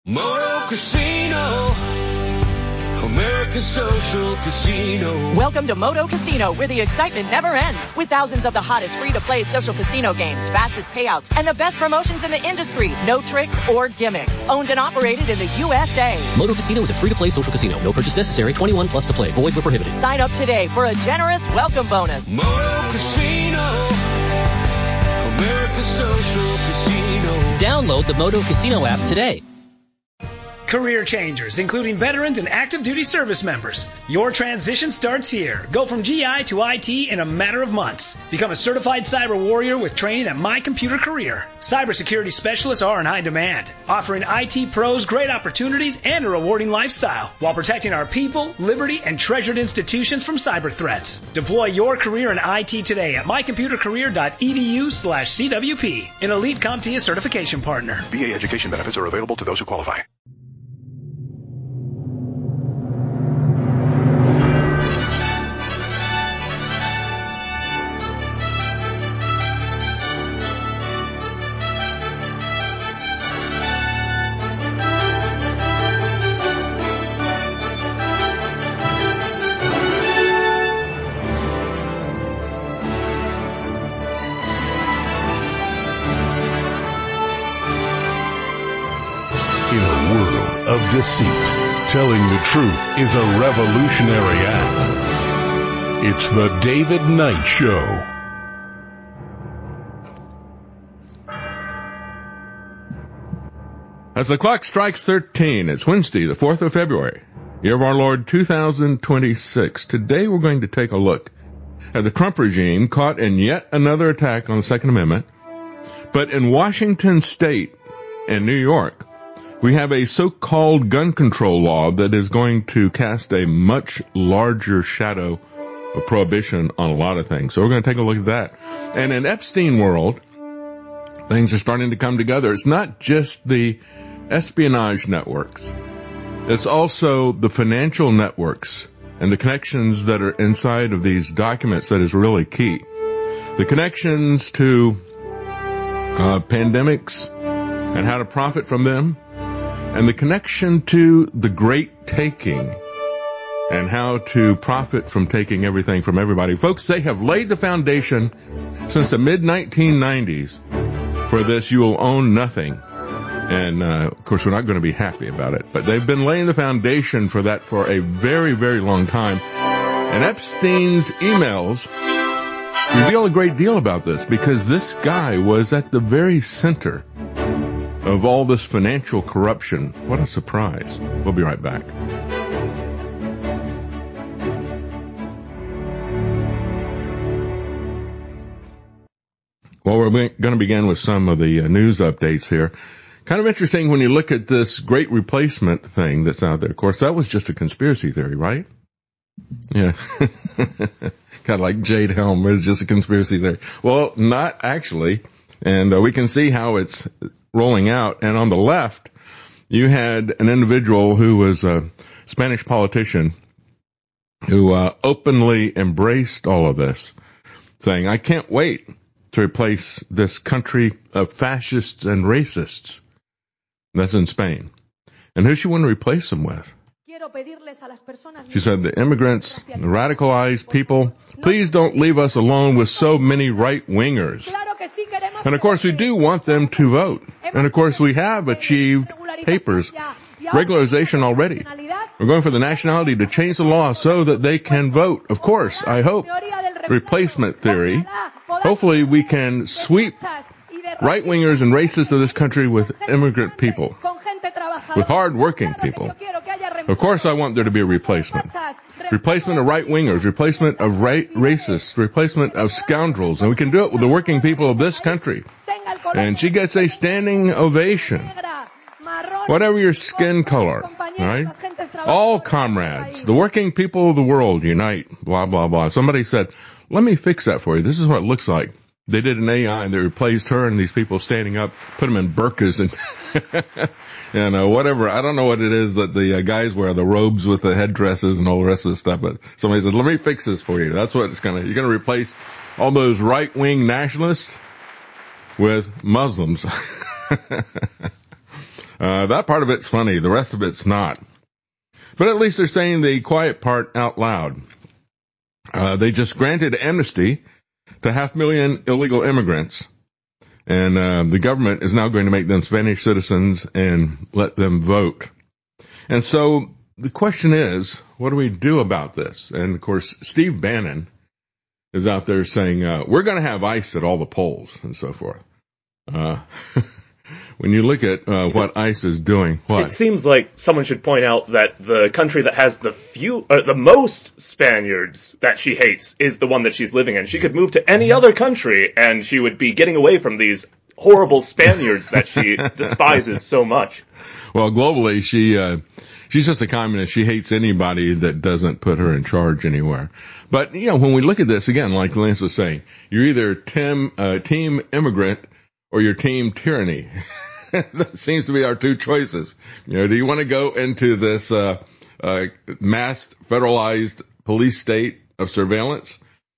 Moto Casino, America's social casino. Welcome to Moto Casino, where the excitement never ends. With thousands of the hottest free-to-play social casino games, fastest payouts, and the best promotions in the industry. No tricks or gimmicks. Owned and operated in the USA. Moto Casino is a free-to-play social casino. No purchase necessary. 21 plus to play. Void where prohibited. Sign up today for a generous welcome bonus. Moto Casino, America's social casino. Download the Moto Casino app today. Career changers, including veterans and active duty service members. Your transition starts here. Go from GI to IT in a matter of months. Become a certified cyber warrior with training at My Computer Career. Cybersecurity specialists are in high demand, offering IT pros great opportunities and a rewarding lifestyle while protecting our people, liberty, and treasured institutions from cyber threats. Deploy your career in IT today at mycomputercareer.edu/CWP, an elite CompTIA certification partner. VA education benefits are available to those who qualify. Deceit. Telling the truth is a revolutionary act. It's the David Knight Show. As the clock strikes 13, it's Wednesday, the 4th of February, year of our Lord 2026. Today we're going to take a look at the Trump regime caught in yet another attack on the Second Amendment. But in Washington State and New York, we have a so-called gun control law that is going to cast a much larger shadow of prohibition on a lot of things. So we're going to take a look at that. And in Epstein world, things are starting to come together. It's not just the espionage networks. It's also the financial networks and the connections that are inside of these documents that is really key. The connections to pandemics and how to profit from them, and the connection to the great taking and how to profit from taking everything from everybody. Folks, they have laid the foundation since the mid-1990s for this you will own nothing. And, of course, we're not going to be happy about it. But they've been laying the foundation for that for a very, very long time. And Epstein's emails reveal a great deal about this because this guy was at the very center of all this financial corruption. What a surprise. We'll be right back. Well, we're going to begin with some of the news updates here. Kind of interesting when you look at this great replacement thing that's out there. Of course, that was just a conspiracy theory, right? Yeah. Kind of like Jade Helm is just a conspiracy theory. Well, not actually. And we can see how it's rolling out. And on the left, you had an individual who was a Spanish politician who openly embraced all of this, saying, I can't wait to replace this country of fascists and racists. That's in Spain. And who she want to replace them with? She said, the immigrants, the radicalized people, please don't leave us alone with so many right-wingers. And, of course, we do want them to vote. And, of course, we have achieved papers, regularization already. We're going for the nationality to change the law so that they can vote. Of course, I hope, replacement theory. Hopefully we can sweep right-wingers and racists of this country with immigrant people, with hard-working people. Of course I want there to be a replacement. Replacement of right-wingers, replacement of racists, replacement of scoundrels. And we can do it with the working people of this country. And she gets a standing ovation. Whatever your skin color, all right? All comrades, the working people of the world unite, blah, blah, blah. Somebody said, let me fix that for you. This is what it looks like. They did an AI and they replaced her and these people standing up, put them in burqas and whatever. I don't know what it is that the guys wear, the robes with the headdresses and all the rest of the stuff. But somebody said, let me fix this for you. That's what it's you're going to replace all those right-wing nationalists with Muslims. That part of it's funny. The rest of it's not. But at least they're saying the quiet part out loud. They just granted amnesty to 500,000 illegal immigrants. And the government is now going to make them Spanish citizens and let them vote. And so the question is, what do we do about this? And, of course, Steve Bannon is out there saying, we're going to have ICE at all the polls and so forth. When you look at what ICE is doing, what? It seems like someone should point out that the country that has the most Spaniards that she hates is the one that she's living in. She could move to any other country and she would be getting away from these horrible Spaniards that she despises so much. Well, globally, she's just a communist. She hates anybody that doesn't put her in charge anywhere. But, when we look at this, again, like Lance was saying, you're either team immigrant or you're team tyranny. That seems to be our two choices. Do you want to go into this masked, federalized police state of surveillance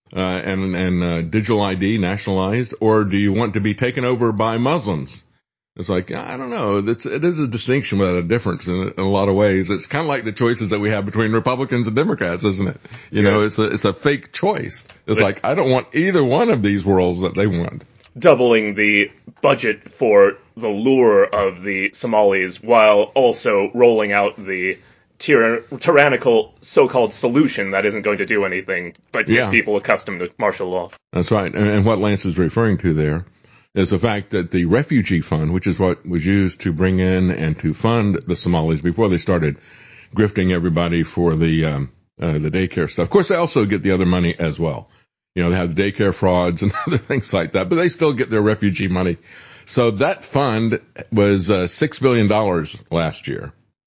and digital ID nationalized, or do you want to be taken over by Muslims? It's like, I don't know. It is a distinction without a difference in a lot of ways. It's kind of like the choices that we have between Republicans and Democrats, isn't it? It's a fake choice. It's like, I don't want either one of these worlds that they want. Doubling the budget for the lure of the Somalis while also rolling out the tyrannical so-called solution that isn't going to do anything but get people accustomed to martial law. That's right. And what Lance is referring to there is the fact that the refugee fund, which is what was used to bring in and to fund the Somalis before they started grifting everybody for the daycare stuff. Of course, they also get the other money as well. They have the daycare frauds and other things like that, but they still get their refugee money. So that fund was $6 billion last year,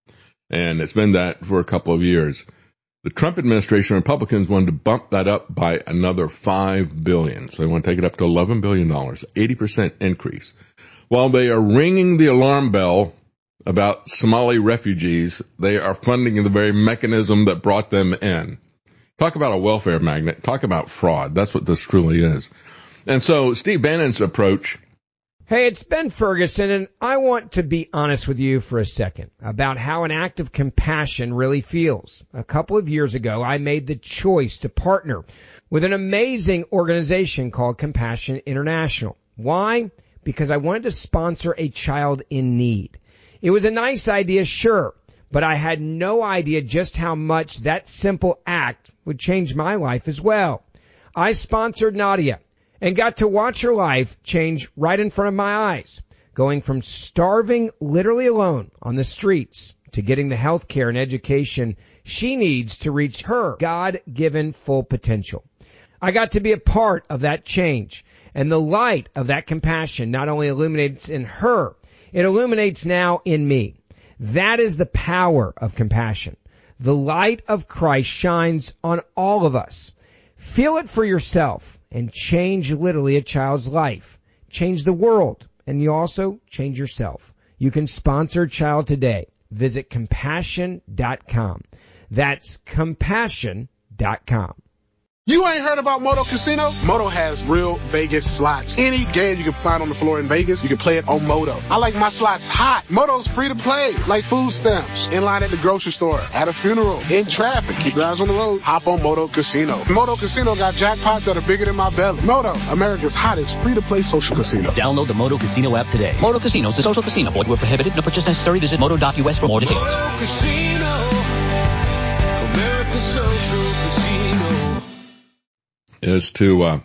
and it's been that for a couple of years. The Trump administration, Republicans wanted to bump that up by another $5 billion. So they want to take it up to $11 billion, 80% increase. While they are ringing the alarm bell about Somali refugees, they are funding the very mechanism that brought them in. Talk about a welfare magnet. Talk about fraud. That's what this truly is. And so Steve Bannon's approach. Hey, it's Ben Ferguson, and I want to be honest with you for a second about how an act of compassion really feels. A couple of years ago, I made the choice to partner with an amazing organization called Compassion International. Why? Because I wanted to sponsor a child in need. It was a nice idea, sure, but I had no idea just how much that simple act would change my life as well. I sponsored Nadia and got to watch her life change right in front of my eyes, going from starving literally alone on the streets to getting the health care and education she needs to reach her God-given full potential. I got to be a part of that change, and the light of that compassion not only illuminates in her, it illuminates now in me. That is the power of compassion. The light of Christ shines on all of us. Feel it for yourself and change literally a child's life. Change the world, and you also change yourself. You can sponsor a child today. Visit compassion.com. That's compassion.com. You ain't heard about Moto Casino? Moto has real Vegas slots. Any game you can find on the floor in Vegas, you can play it on Moto. I like my slots hot. Moto's free to play, like food stamps. In line at the grocery store, at a funeral, in traffic. Keep your eyes on the road. Hop on Moto Casino. Moto Casino got jackpots that are bigger than my belly. Moto, America's hottest free-to-play social casino. Download the Moto Casino app today. Moto Casino is a social casino. Void where prohibited. No purchase necessary. Visit moto.us for more details. Moto Casino, America's social casino. Is to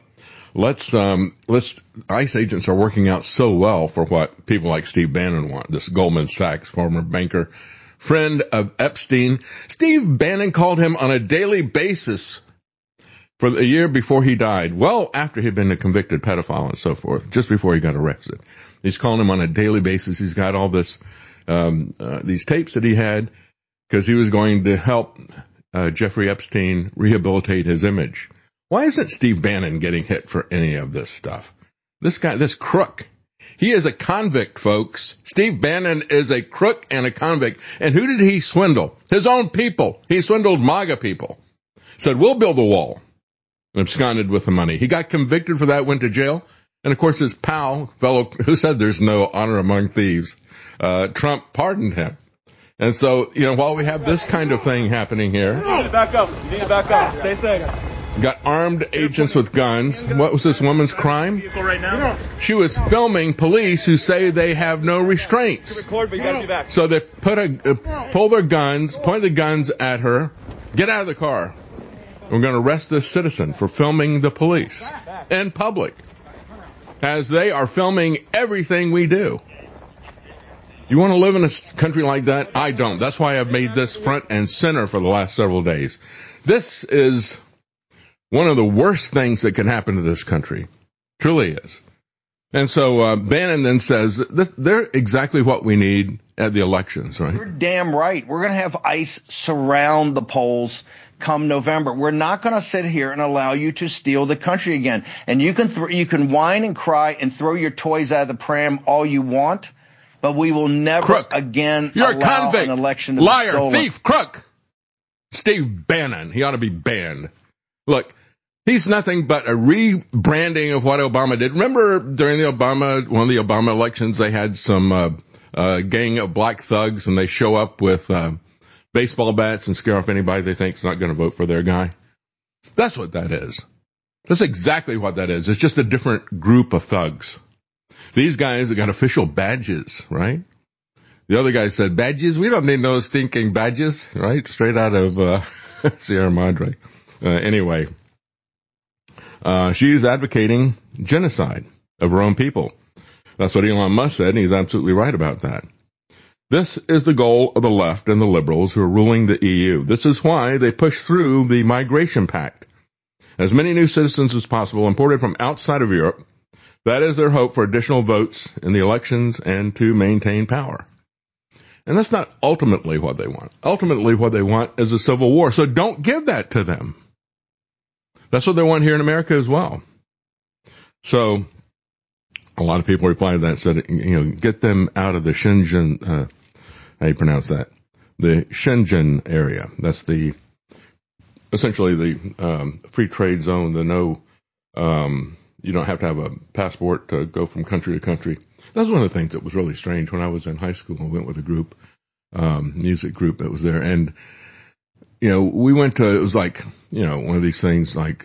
ICE agents are working out so well for what people like Steve Bannon want. This Goldman Sachs former banker, friend of Epstein. Steve Bannon called him on a daily basis for the year before he died, well after he'd been a convicted pedophile and so forth, just before he got arrested. He's calling him on a daily basis. He's got all this these tapes that he had because he was going to help Jeffrey Epstein rehabilitate his image. Why isn't Steve Bannon getting hit for any of this stuff? This guy, this crook, he is a convict, folks. Steve Bannon is a crook and a convict. And who did he swindle? His own people. He swindled MAGA people. Said, we'll build a wall. And absconded with the money. He got convicted for that, went to jail. And of course his pal, fellow, who said there's no honor among thieves, Trump pardoned him. And so, while we have this kind of thing happening here. You need to back up. Stay safe. Got armed agents with guns. What was this woman's crime? She was filming police who say they have no restraints. So they pulled their guns, pointed the guns at her. Get out of the car. We're going to arrest this citizen for filming the police in public, as they are filming everything we do. You want to live in a country like that? I don't. That's why I've made this front and center for the last several days. This is one of the worst things that can happen to this country. Truly is. And so Bannon then says they're exactly what we need at the elections, right? You're damn right. We're going to have ICE surround the polls come November. We're not going to sit here and allow you to steal the country again. And you can whine and cry and throw your toys out of the pram all you want, but we will never again You're allow a convict, an election to be liar, stolen. thief, crook. Steve Bannon. He ought to be banned. Look, he's nothing but a rebranding of what Obama did. Remember during one of the Obama elections, they had some gang of black thugs, and they show up with baseball bats and scare off anybody they think's not going to vote for their guy. That's what that is. That's exactly what that is. It's just a different group of thugs. These guys have got official badges, right? The other guy said, badges? We don't need no stinking badges, right? Straight out of Sierra Madre. Anyway, she's advocating genocide of her own people. That's what Elon Musk said, and he's absolutely right about that. This is the goal of the left and the liberals who are ruling the EU. This is why they push through the Migration Pact. As many new citizens as possible imported from outside of Europe. That is their hope for additional votes in the elections and to maintain power. And that's not ultimately what they want. Ultimately, what they want is a civil war. So don't give that to them. That's what they want here in America as well. So a lot of people replied to that and said, get them out of the Shenzhen, how do you pronounce that? The Shenzhen area. That's essentially the free trade zone, you don't have to have a passport to go from country to country. That was one of the things that was really strange. When I was in high school, I went with a group, music group that was there. And, we went to, it was like, one of these things like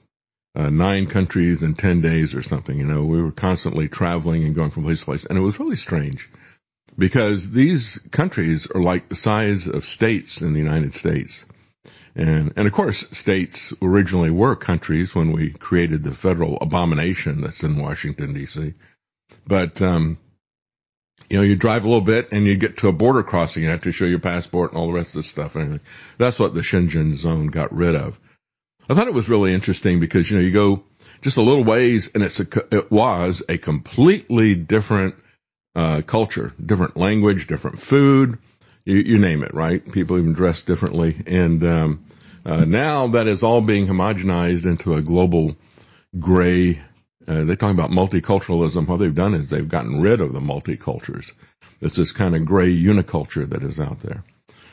9 countries in 10 days or something. We were constantly traveling and going from place to place. And it was really strange because these countries are like the size of states in the United States. And of course, states originally were countries when we created the federal abomination that's in Washington, D.C. But, you drive a little bit and you get to a border crossing. You have to show your passport and all the rest of the stuff. And everything. That's what the Shenzhen zone got rid of. I thought it was really interesting because, you go just a little ways and it was a completely different culture, different language, different food. You name it, right? People even dress differently. And now that is all being homogenized into a global gray. They're talking about multiculturalism. What they've done is they've gotten rid of the multicultures. It's this kind of gray uniculture that is out there.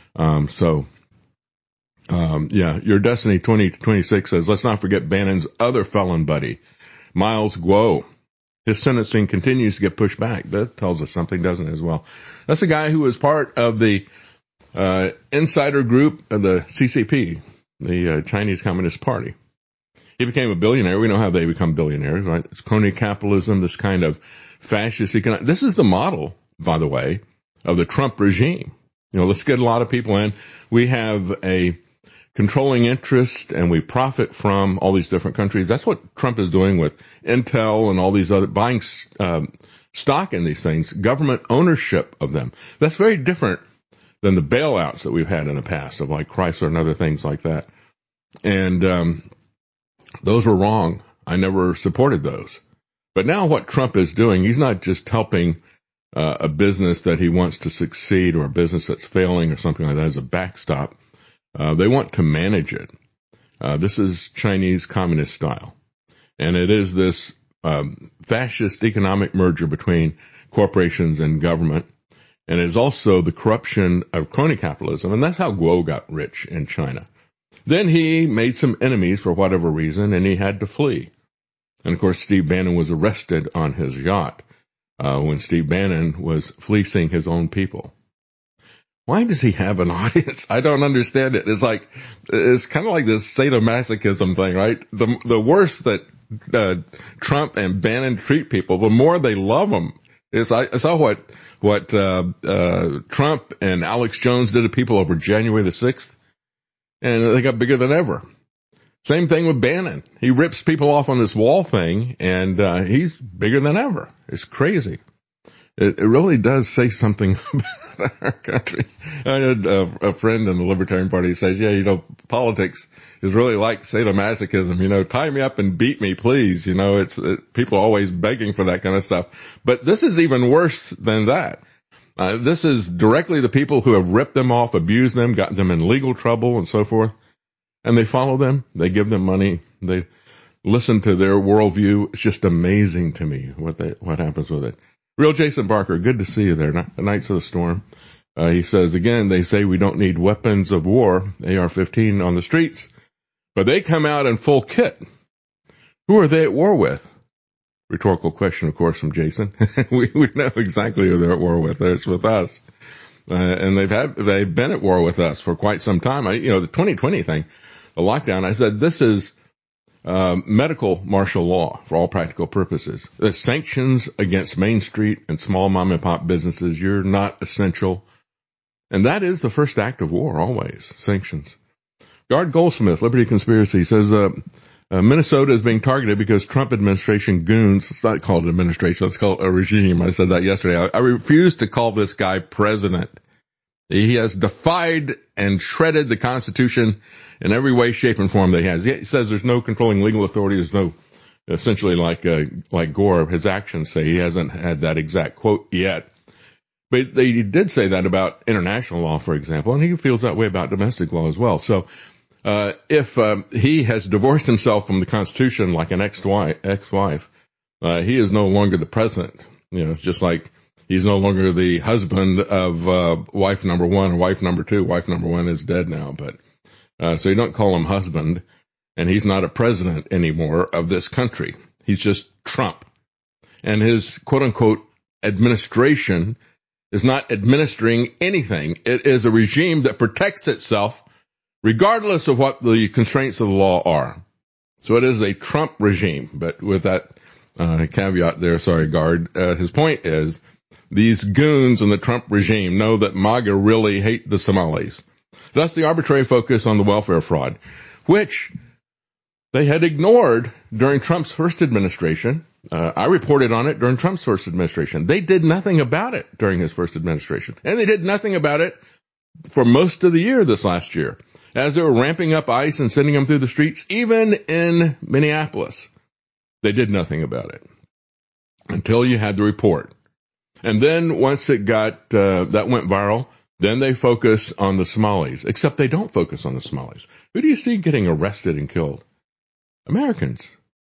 Your Destiny 2026 says, let's not forget Bannon's other felon buddy, Miles Guo. His sentencing continues to get pushed back. That tells us something, doesn't it, as well? That's a guy who was part of the insider group of the CCP, the Chinese Communist Party. He became a billionaire. We know how they become billionaires, right? It's crony capitalism, this kind of fascist economic. This is the model, by the way, of the Trump regime. Let's get a lot of people in. We have a controlling interest and we profit from all these different countries. That's what Trump is doing with Intel and all these other buying stock in these things, government ownership of them. That's very different than the bailouts that we've had in the past of like Chrysler and other things like that. And those were wrong. I never supported those. But now what Trump is doing, he's not just helping a business that he wants to succeed or a business that's failing or something like that as a backstop. They want to manage it. This is Chinese communist style. And it is this fascist economic merger between corporations and government. And it is also the corruption of crony capitalism. And that's how Guo got rich in China. Then he made some enemies for whatever reason, and he had to flee. And, of course, Steve Bannon was arrested on his yacht. when Steve Bannon was fleecing his own people. Why does he have an audience? I don't understand it. It's kind of like this sadomasochism thing, right? The worse that Trump and Bannon treat people, the more they love them. I saw what Trump and Alex Jones did to people over January the 6th, and they got bigger than ever. Same thing with Bannon. He rips people off on this wall thing, and he's bigger than ever. It's crazy. It really does say something about our country. I had a friend in the Libertarian Party says, yeah, politics is really like sadomasochism. Tie me up and beat me, please. People are always begging for that kind of stuff. But this is even worse than that. This is directly the people who have ripped them off, abused them, gotten them in legal trouble and so forth. And they follow them. They give them money. They listen to their worldview. It's just amazing to me what happens with it. Real Jason Barker, good to see you there. The Knights of the Storm. He says, again, they say we don't need weapons of war, AR-15 on the streets, but they come out in full kit. Who are they at war with? Rhetorical question, of course, from Jason. we know exactly who they're at war with. It's with us. And they've been at war with us for quite some time. The 2020 thing, the lockdown, I said, this is medical martial law for all practical purposes. The sanctions against Main Street and small mom and pop businesses. You're not essential. And that is the first act of war, always. Sanctions. Guard Goldsmith, Liberty Conspiracy, says, Minnesota is being targeted because Trump administration goons, it's not called an administration, it's called a regime. I said that yesterday. I refuse to call this guy president. He has defied and shredded the Constitution in every way, shape, and form that he has. He says there's no controlling legal authority. There's no, essentially like Gore, his actions say. He hasn't had that exact quote yet. But they did say that about international law, for example, and he feels that way about domestic law as well. So, if he has divorced himself from the Constitution like an ex-wife, he is no longer the president. It's just like he's no longer the husband of wife number one or wife number two. Wife number one is dead now, but so you don't call him husband, and he's not a president anymore of this country. He's just Trump. And his quote-unquote administration is not administering anything. It is a regime that protects itself regardless of what the constraints of the law are. So it is a Trump regime. But with that caveat there, sorry, Guard, his point is these goons in the Trump regime know that MAGA really hate the Somalis. Thus the arbitrary focus on the welfare fraud, which they had ignored during Trump's first administration. I reported on it during Trump's first administration. They did nothing about it during his first administration. And they did nothing about it for most of the year this last year, as they were ramping up ICE and sending them through the streets, even in Minneapolis. They did nothing about it until you had the report. And then once it got, that went viral, then they focus on the Somalis, except they don't focus on the Somalis. Who do you see getting arrested and killed? Americans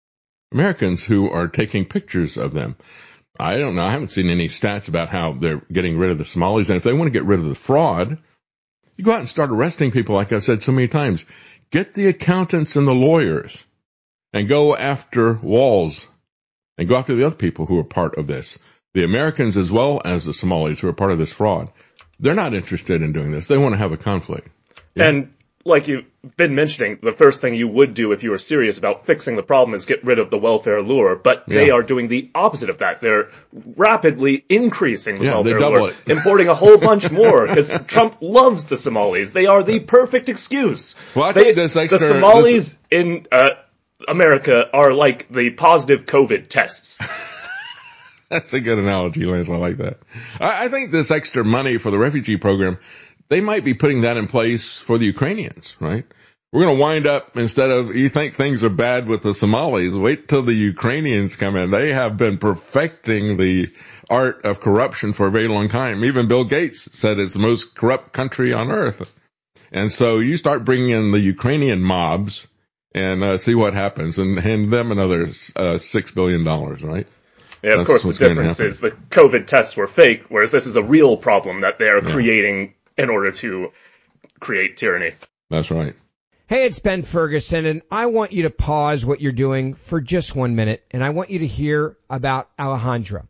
who are taking pictures of them. I don't know. I haven't seen any stats about how they're getting rid of the Somalis. And if they want to get rid of the fraud, you go out and start arresting people, like I've said so many times. Get the accountants and the lawyers and go after Walls and go after the other people who are part of this. The Americans as well as the Somalis who are part of this fraud. They're not interested in doing this. They want to have a conflict. Yeah. And like you've been mentioning, the first thing you would do if you were serious about fixing the problem is get rid of the welfare lure, but they are doing the opposite of that. They're rapidly increasing the welfare lure, importing a whole bunch more, because Trump loves the Somalis. They are the perfect excuse. Well, I think this extra, the Somalis in America are like the positive COVID tests. That's a good analogy, Lance. I like that. I think this extra money for the refugee program, they might be putting that in place for the Ukrainians, right? We're going to wind up, instead of, you think things are bad with the Somalis, wait till the Ukrainians come in. They have been perfecting the art of corruption for a very long time. Even Bill Gates said it's the most corrupt country on earth. And so you start bringing in the Ukrainian mobs and see what happens, and hand them another $6 billion, right? Yeah, of course, the difference is the COVID tests were fake, whereas this is a real problem that they are creating in order to create tyranny. That's right. Hey, it's Ben Ferguson, and I want you to pause what you're doing for just 1 minute, and I want you to hear about Alejandra.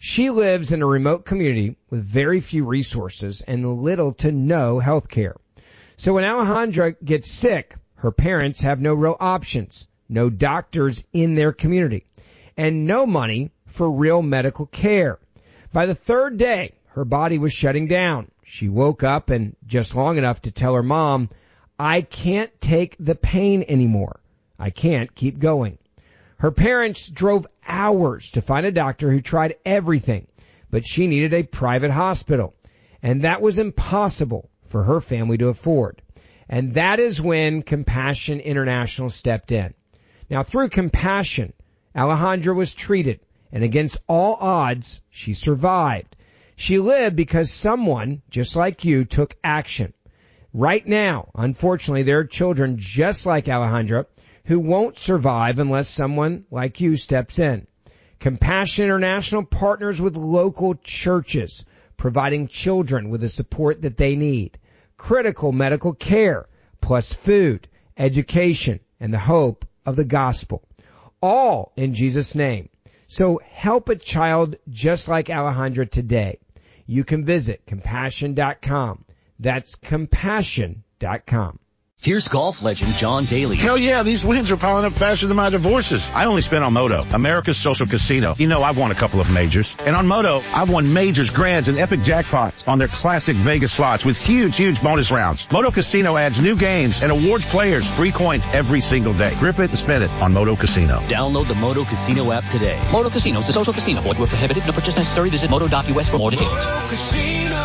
She lives in a remote community with very few resources and little to no health care. So when Alejandra gets sick, her parents have no real options, no doctors in their community, and no money for real medical care. By the third day, her body was shutting down. She woke up and just long enough to tell her mom, "I can't take the pain anymore. I can't keep going." Her parents drove hours to find a doctor who tried everything, but she needed a private hospital, and that was impossible for her family to afford. And that is when Compassion International stepped in. Now, through Compassion, Alejandra was treated, and against all odds, she survived. She lived because someone, just like you, took action. Right now, unfortunately, there are children just like Alejandra who won't survive unless someone like you steps in. Compassion International partners with local churches, providing children with the support that they need, critical medical care, plus food, education, and the hope of the gospel, all in Jesus' name. So help a child just like Alejandra today. You can visit compassion.com. That's compassion.com. Here's golf legend John Daly. Hell yeah, these wins are piling up faster than my divorces. I only spent on Moto, America's social casino. You know, I've won a couple of majors. And on Moto, I've won majors, grands, and epic jackpots on their classic Vegas slots with huge bonus rounds. Moto Casino adds new games and awards players free coins every single day. Grip it and spend it on Moto Casino. Download the Moto Casino app today. Moto Casino is a social casino. Void where prohibited. No purchase necessary. Visit moto.us for more details. Moto Casino,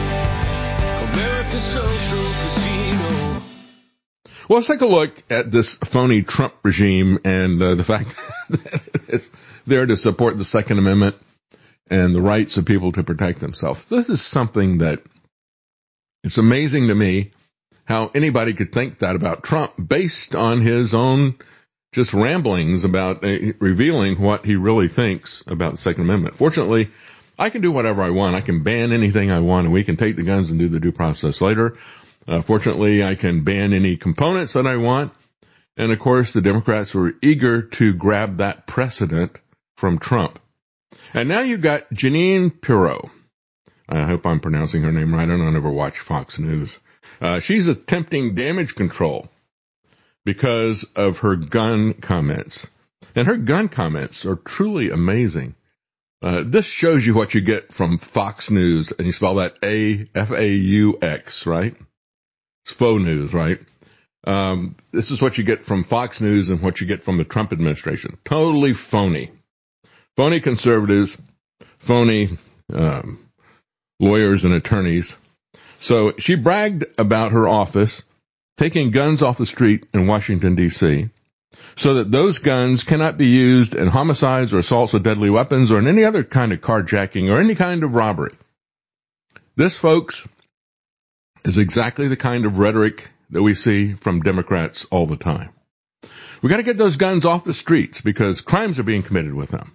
America's social casino. Well, let's take a look at this phony Trump regime and the fact that it's there to support the Second Amendment and the rights of people to protect themselves. This is something that it's amazing to me how anybody could think that about Trump based on his own just ramblings about revealing what he really thinks about the Second Amendment. Fortunately, I can do whatever I want. I can ban anything I want, and we can take the guns and do the due process later. Fortunately, I can ban any components that I want. And of course, the Democrats were eager to grab that precedent from Trump. And now you've got Jeanine Pirro. I hope I'm pronouncing her name right. I don't ever watch Fox News. She's attempting damage control because of her gun comments. And her gun comments are truly amazing. This shows you what you get from Fox News, and you spell that A-F-A-U-X, right? It's faux news, right? This is what you get from Fox News and what you get from the Trump administration. Totally phony. Phony conservatives, phony lawyers and attorneys. So she bragged about her office taking guns off the street in Washington, D.C., so that those guns cannot be used in homicides or assaults with deadly weapons or in any other kind of carjacking or any kind of robbery. This, folks, is exactly the kind of rhetoric that we see from Democrats all the time. We got to get those guns off the streets because crimes are being committed with them.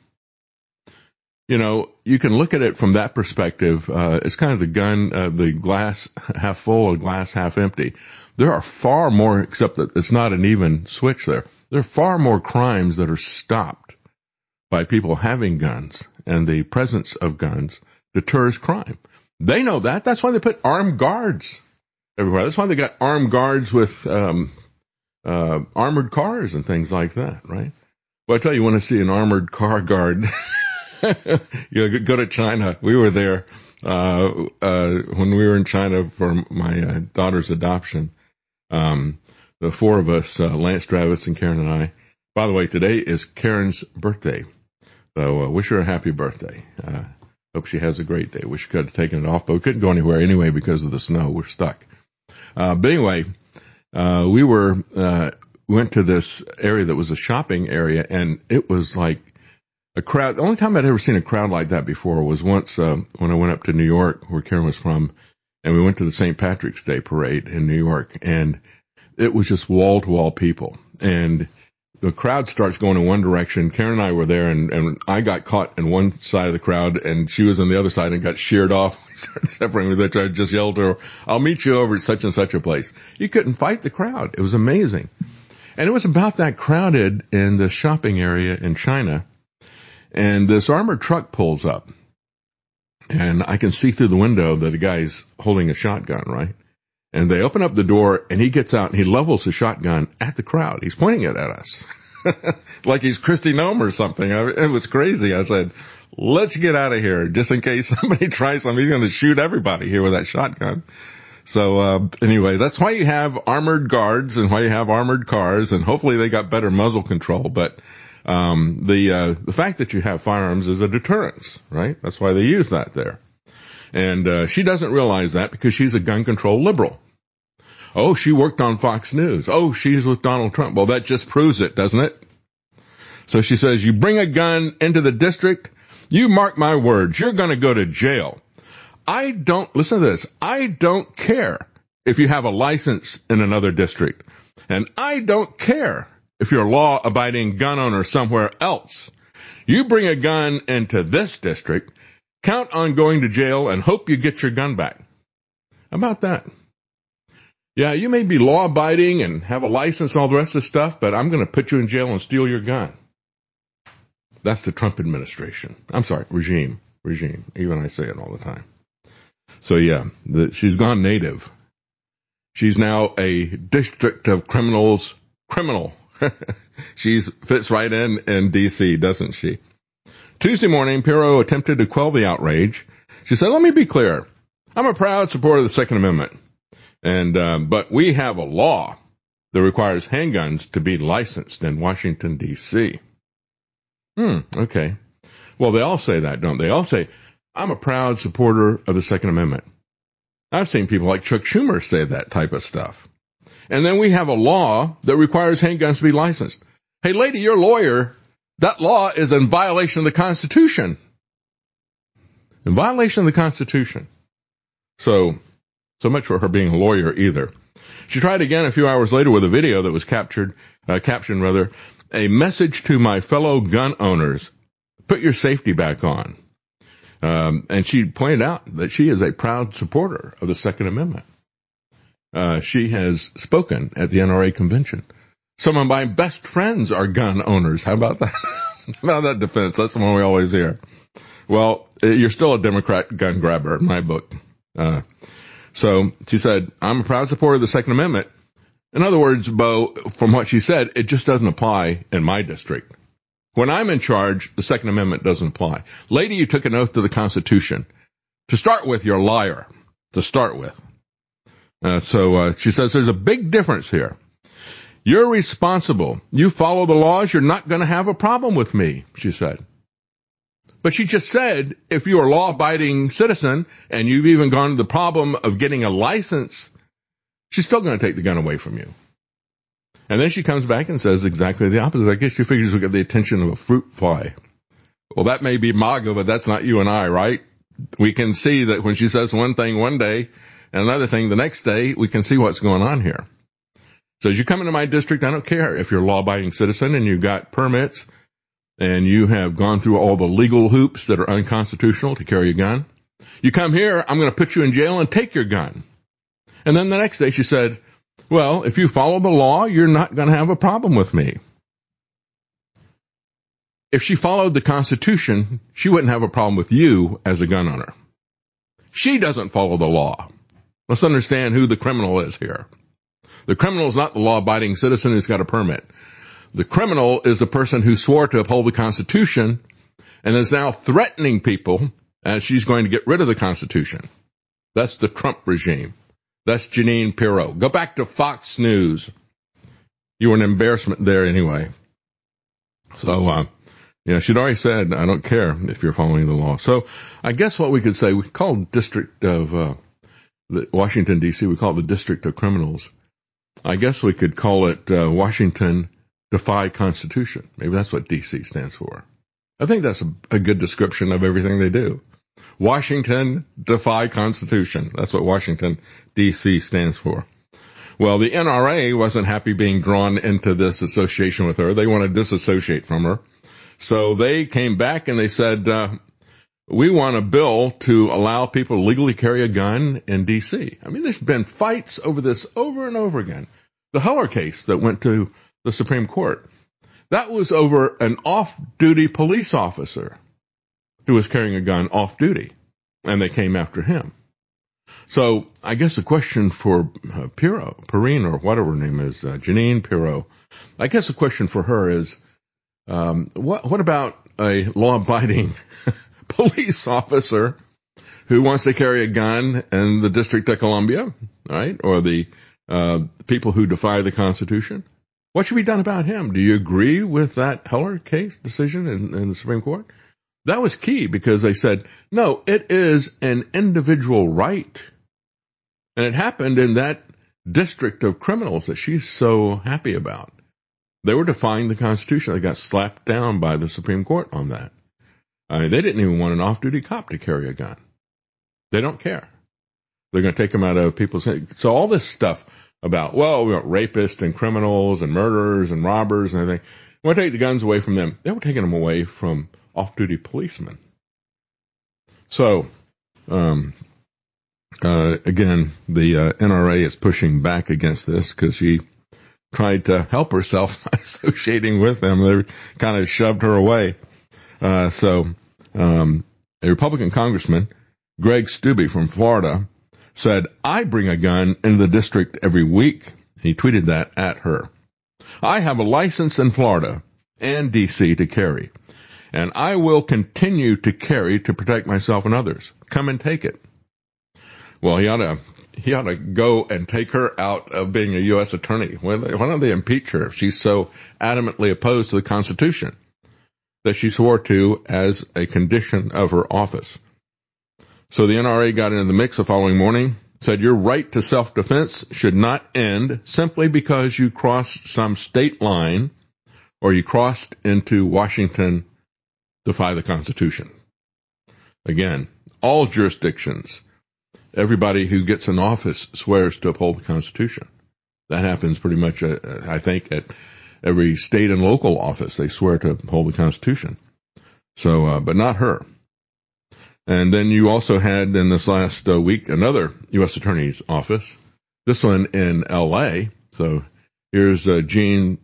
You know, you can look at it from that perspective. It's kind of the gun, the glass half full or glass half empty. There are far more, except that it's not an even switch there. There are far more crimes that are stopped by people having guns, and the presence of guns deters crime. They know that. That's why they put armed guards everywhere. That's why they got armed guards with armored cars and things like that, right? Well, I tell you, when I see an armored car guard, you go to China. We were there when we were in China for my daughter's adoption. The four of us, Lance, Travis, and Karen and I. By the way, today is Karen's birthday. So wish her a happy birthday. Hope she has a great day. Wish she could have taken it off, but we couldn't go anywhere anyway because of the snow. We're stuck. But anyway, we went to this area that was a shopping area, and it was like a crowd. The only time I'd ever seen a crowd like that before was once when I went up to New York, where Karen was from, and we went to the St. Patrick's Day parade in New York, and it was just wall-to-wall people. And the crowd starts going in one direction. Karen and I were there, and I got caught in one side of the crowd, and she was on the other side and got sheared off. We started separating with each other. I just yelled to her, "I'll meet you over at such and such a place." You couldn't fight the crowd. It was amazing. And it was about that crowded in the shopping area in China. And this armored truck pulls up. and I can see through the window that a guy's holding a shotgun, right? And they open up the door, and he gets out, and he levels the shotgun at the crowd. He's pointing it at us. Like he's Kristi Noem or something. It was crazy. I said, let's get out of here, just in case somebody tries something. He's going to shoot everybody here with that shotgun. So anyway, that's why you have armored guards and why you have armored cars, and hopefully they got better muzzle control. But the fact that you have firearms is a deterrence, right? That's why they use that there. And she doesn't realize that because she's a gun control liberal. Oh, she worked on Fox News. Oh, she's with Donald Trump. Well, that just proves it, doesn't it? So she says, you bring a gun into the district, you mark my words, you're going to go to jail. Listen to this, I don't care if you have a license in another district. And I don't care if you're a law-abiding gun owner somewhere else. You bring a gun into this district, count on going to jail and hope you get your gun back. How about that? Yeah, you may be law-abiding and have a license and all the rest of the stuff, but I'm going to put you in jail and steal your gun. That's the Trump administration. I'm sorry, regime. Even I say it all the time. So yeah, she's gone native. She's now a district of criminals criminal. She fits right in D.C., doesn't she? Tuesday morning, Pirro attempted to quell the outrage. She said, let me be clear. I'm a proud supporter of the Second Amendment. But we have a law that requires handguns to be licensed in Washington, D.C. Okay. Well, they all say that, don't they? They all say, I'm a proud supporter of the Second Amendment. I've seen people like Chuck Schumer say that type of stuff. And then we have a law that requires handguns to be licensed. Hey, lady, you're a lawyer. That law is in violation of the Constitution. In violation of the Constitution. So much for her being a lawyer either. She tried again a few hours later with a video that was captioned, a message to my fellow gun owners, put your safety back on. And she pointed out that she is a proud supporter of the Second Amendment. She has spoken at the NRA convention. Some of my best friends are gun owners. How about that? How about that defense? That's the one we always hear. Well, you're still a Democrat gun grabber in my book. So she said, I'm a proud supporter of the Second Amendment. In other words, Bo, from what she said, it just doesn't apply in my district. When I'm in charge, the Second Amendment doesn't apply. Lady, you took an oath to the Constitution. To start with, you're a liar. To start with. So she says there's a big difference here. You're responsible. You follow the laws, you're not going to have a problem with me, she said. But she just said, if you're a law-abiding citizen and you've even gone to the problem of getting a license, she's still going to take the gun away from you. And then she comes back and says exactly the opposite. I guess she figures we'll get the attention of a fruit fly. Well, that may be MAGA, but that's not you and I, right? We can see that when she says one thing one day and another thing the next day, we can see what's going on here. So as you come into my district, I don't care if you're a law-abiding citizen and you've got permits and you have gone through all the legal hoops that are unconstitutional to carry a gun. You come here, I'm going to put you in jail and take your gun. And then the next day she said, well, if you follow the law, you're not going to have a problem with me. If she followed the Constitution, she wouldn't have a problem with you as a gun owner. She doesn't follow the law. Let's understand who the criminal is here. The criminal is not the law-abiding citizen who's got a permit. The criminal is the person who swore to uphold the Constitution and is now threatening people as she's going to get rid of the Constitution. That's the Trump regime. That's Jeanine Pirro. Go back to Fox News. You were an embarrassment there anyway. So, she'd already said, I don't care if you're following the law. So I guess what we could say, we call the District of Washington, D.C., we call it the District of Criminals. I guess we could call it Washington Defy Constitution. Maybe that's what D.C. stands for. I think that's a good description of everything they do. Washington Defy Constitution. That's what Washington, D.C. stands for. Well, the NRA wasn't happy being drawn into this association with her. They want to disassociate from her. So they came back and they said, we want a bill to allow people to legally carry a gun in D.C. I mean, there's been fights over this over and over again. The Heller case that went to the Supreme Court, that was over an off-duty police officer who was carrying a gun off-duty. and they came after him. So I guess the question for Perrine, or whatever her name is, Jeanine Pirro, I guess the question for her is, what about a law-abiding police officer who wants to carry a gun in the District of Columbia, right? Or the people who defy the Constitution? What should be done about him? Do you agree with that Heller case decision in the Supreme Court? That was key because they said, no, it is an individual right. And it happened in that district of criminals that she's so happy about. They were defying the Constitution. They got slapped down by the Supreme Court on that. I mean, they didn't even want an off-duty cop to carry a gun. They don't care. They're going to take them out of people's hands. So all this stuff about, well, we got rapists and criminals and murderers and robbers and everything. We want to take the guns away from them. They were taking them away from off-duty policemen. So, again, the NRA is pushing back against this because she tried to help herself by associating with them. They kind of shoved her away. So a Republican congressman, Greg Steube from Florida, said, I bring a gun into the district every week. He tweeted that at her. I have a license in Florida and D.C. to carry, and I will continue to carry to protect myself and others. Come and take it. Well, he ought to go and take her out of being a U.S. attorney. Why don't they impeach her if she's so adamantly opposed to the Constitution that she swore to as a condition of her office? So the NRA got into the mix the following morning, said your right to self-defense should not end simply because you crossed some state line or you crossed into Washington, defy the Constitution. Again, all jurisdictions, everybody who gets in office swears to uphold the Constitution. That happens pretty much, I think, at every state and local office. They swear to uphold the Constitution. So, but not her. And then you also had in this last week another U.S. Attorney's office, this one in L.A. So here's Jeanine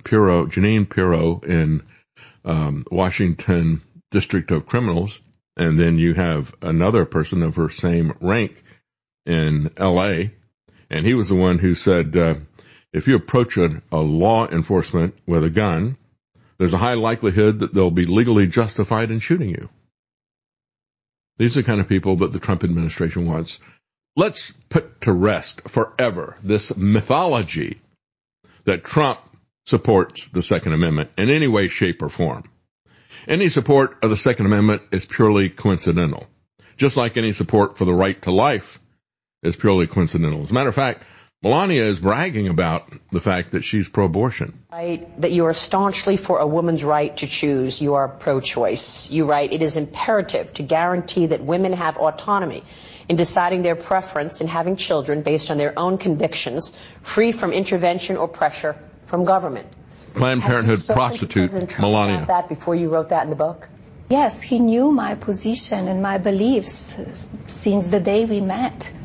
Pirro in Washington District of Criminals. And then you have another person of her same rank in L.A., and he was the one who said, if you approach a law enforcement with a gun, there's a high likelihood that they'll be legally justified in shooting you. These are the kind of people that the Trump administration wants. Let's put to rest forever this mythology that Trump supports the Second Amendment in any way, shape, or form. Any support of the Second Amendment is purely coincidental, just like any support for the right to life is purely coincidental. As a matter of fact, Melania is bragging about the fact that she's pro-abortion. Right, that you are staunchly for a woman's right to choose. You are pro-choice. You write, it is imperative to guarantee that women have autonomy in deciding their preference in having children based on their own convictions, free from intervention or pressure from government. Planned Parenthood prostitute Melania. About that before you wrote that in the book? Yes, he knew my position and my beliefs since the day we met.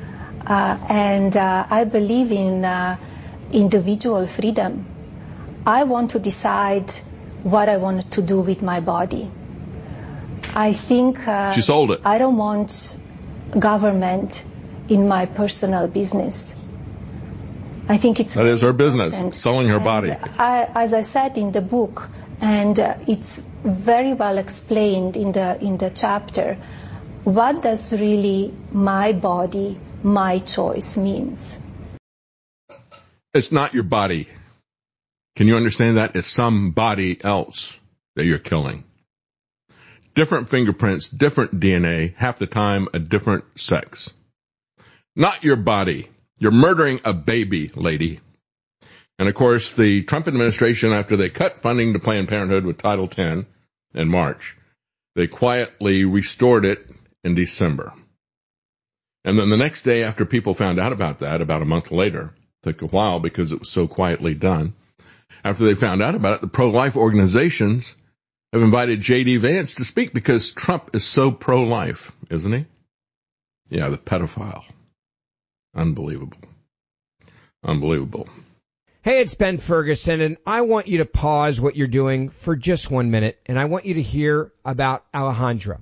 And I believe in individual freedom. I want to decide what I want to do with my body. I think she sold it. I don't want government in my personal business. I think it's that is her business, selling her body. As I said in the book, and it's very well explained in the chapter, what does really my body, my choice means. It's not your body. Can you understand that? It's somebody else that you're killing. Different fingerprints, different DNA, half the time a different sex. Not your body. You're murdering a baby, lady. And of course, the Trump administration, after they cut funding to Planned Parenthood with Title X in March, they quietly restored it in December. And then the next day after people found out about that, about a month later, took a while because it was so quietly done. After they found out about it, the pro-life organizations have invited J.D. Vance to speak because Trump is so pro-life, isn't he? Yeah, the pedophile. Unbelievable. Unbelievable. Hey, it's Ben Ferguson, and I want you to pause what you're doing for just 1 minute, and I want you to hear about Alejandra.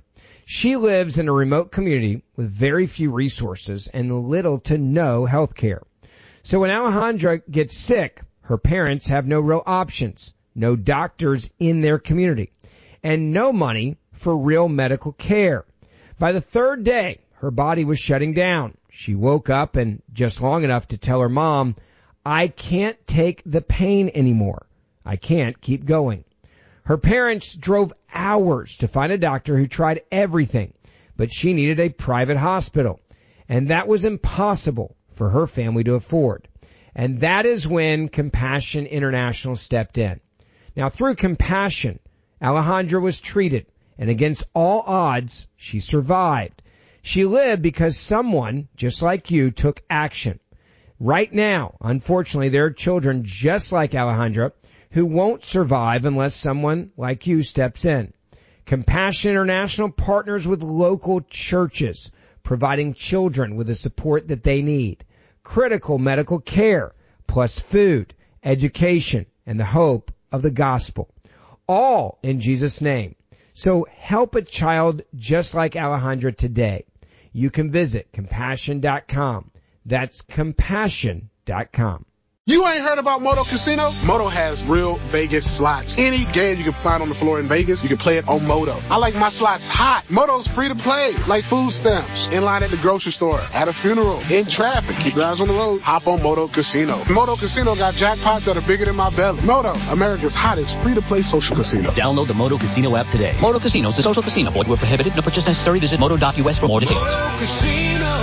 She lives in a remote community with very few resources and little to no health care. So when Alejandra gets sick, her parents have no real options, no doctors in their community, and no money for real medical care. By the third day, her body was shutting down. She woke up and just long enough to tell her mom, "I can't take the pain anymore. I can't keep going." Her parents drove hours to find a doctor who tried everything, but she needed a private hospital, and that was impossible for her family to afford. And that is when Compassion International stepped in. Now, through Compassion, Alejandra was treated, and against all odds, she survived. She lived because someone, just like you, took action. Right now, unfortunately, there are children just like Alejandra who won't survive unless someone like you steps in. Compassion International partners with local churches, providing children with the support that they need, critical medical care, plus food, education, and the hope of the gospel, all in Jesus' name. So help a child just like Alejandra today. You can visit compassion.com. That's compassion.com. You ain't heard about Moto Casino? Moto has real Vegas slots. Any game you can find on the floor in Vegas, you can play it on Moto. I like my slots hot. Moto's free to play, like food stamps. In line at the grocery store, at a funeral, in traffic. Keep your eyes on the road. Hop on Moto Casino. Moto Casino got jackpots that are bigger than my belly. Moto, America's hottest free-to-play social casino. Download the Moto Casino app today. Moto Casino is a social casino. Void where prohibited. No purchase necessary. Visit moto.us for more details. Moto Casino,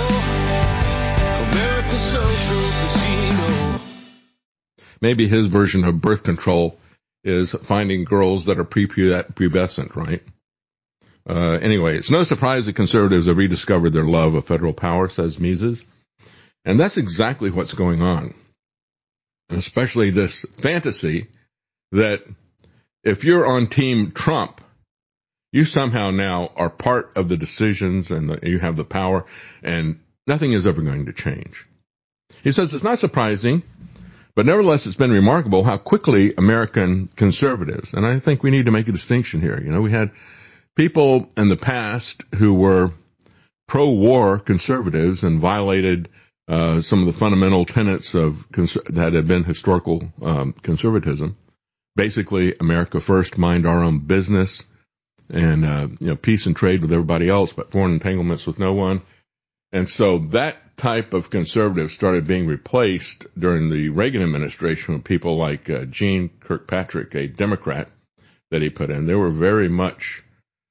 America's social casino. Maybe his version of birth control is finding girls that are prepubescent, right? Anyway, it's no surprise that conservatives have rediscovered their love of federal power, says Mises. And that's exactly what's going on. Especially this fantasy that if you're on Team Trump, you somehow now are part of the decisions and you have the power and nothing is ever going to change. He says it's not surprising, but nevertheless, it's been remarkable how quickly American conservatives, and I think we need to make a distinction here. You know, we had people in the past who were pro-war conservatives and violated some of the fundamental tenets of that had been historical conservatism. Basically, America first, mind our own business, and peace and trade with everybody else, but foreign entanglements with no one. And so that type of conservative started being replaced during the Reagan administration with people like Gene Kirkpatrick, a Democrat that he put in. They were very much,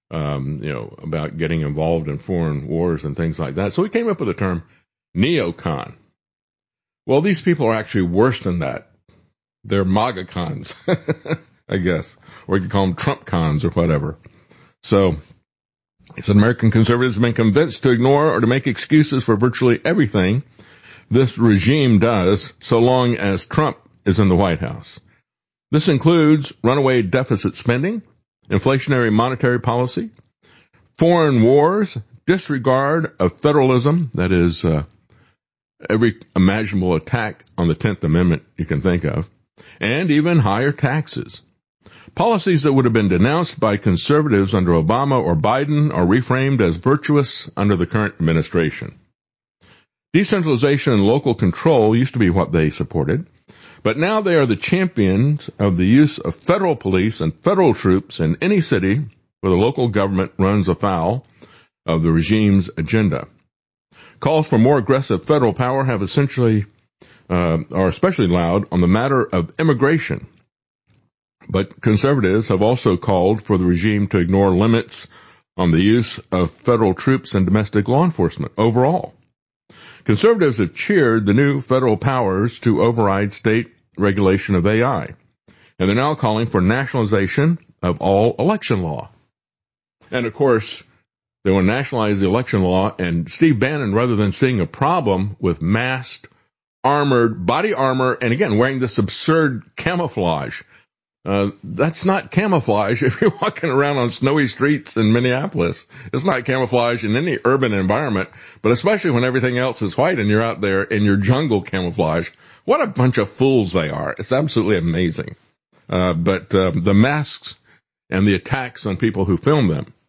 about getting involved in foreign wars and things like that. So he came up with the term neocon. Well, these people are actually worse than that. They're MAGA cons, I guess, or you could call them Trump cons or whatever. So he said American conservatives have been convinced to ignore or to make excuses for virtually everything this regime does so long as Trump is in the White House. This includes runaway deficit spending, inflationary monetary policy, foreign wars, disregard of federalism, that is every imaginable attack on the 10th Amendment you can think of, and even higher taxes. Policies that would have been denounced by conservatives under Obama or Biden are reframed as virtuous under the current administration. Decentralization and local control used to be what they supported, but now they are the champions of the use of federal police and federal troops in any city where the local government runs afoul of the regime's agenda. Calls for more aggressive federal power are especially loud on the matter of immigration. But conservatives have also called for the regime to ignore limits on the use of federal troops and domestic law enforcement overall. Conservatives have cheered the new federal powers to override state regulation of AI, and they're now calling for nationalization of all election law. And of course, they want to nationalize the election law, and Steve Bannon, rather than seeing a problem with masked, armored, body armor, and again, wearing this absurd camouflage, that's not camouflage if you're walking around on snowy streets in Minneapolis. It's not camouflage in any urban environment, but especially when everything else is white and you're out there in your jungle camouflage. What a bunch of fools they are. It's absolutely amazing. But the masks and the attacks on people who film them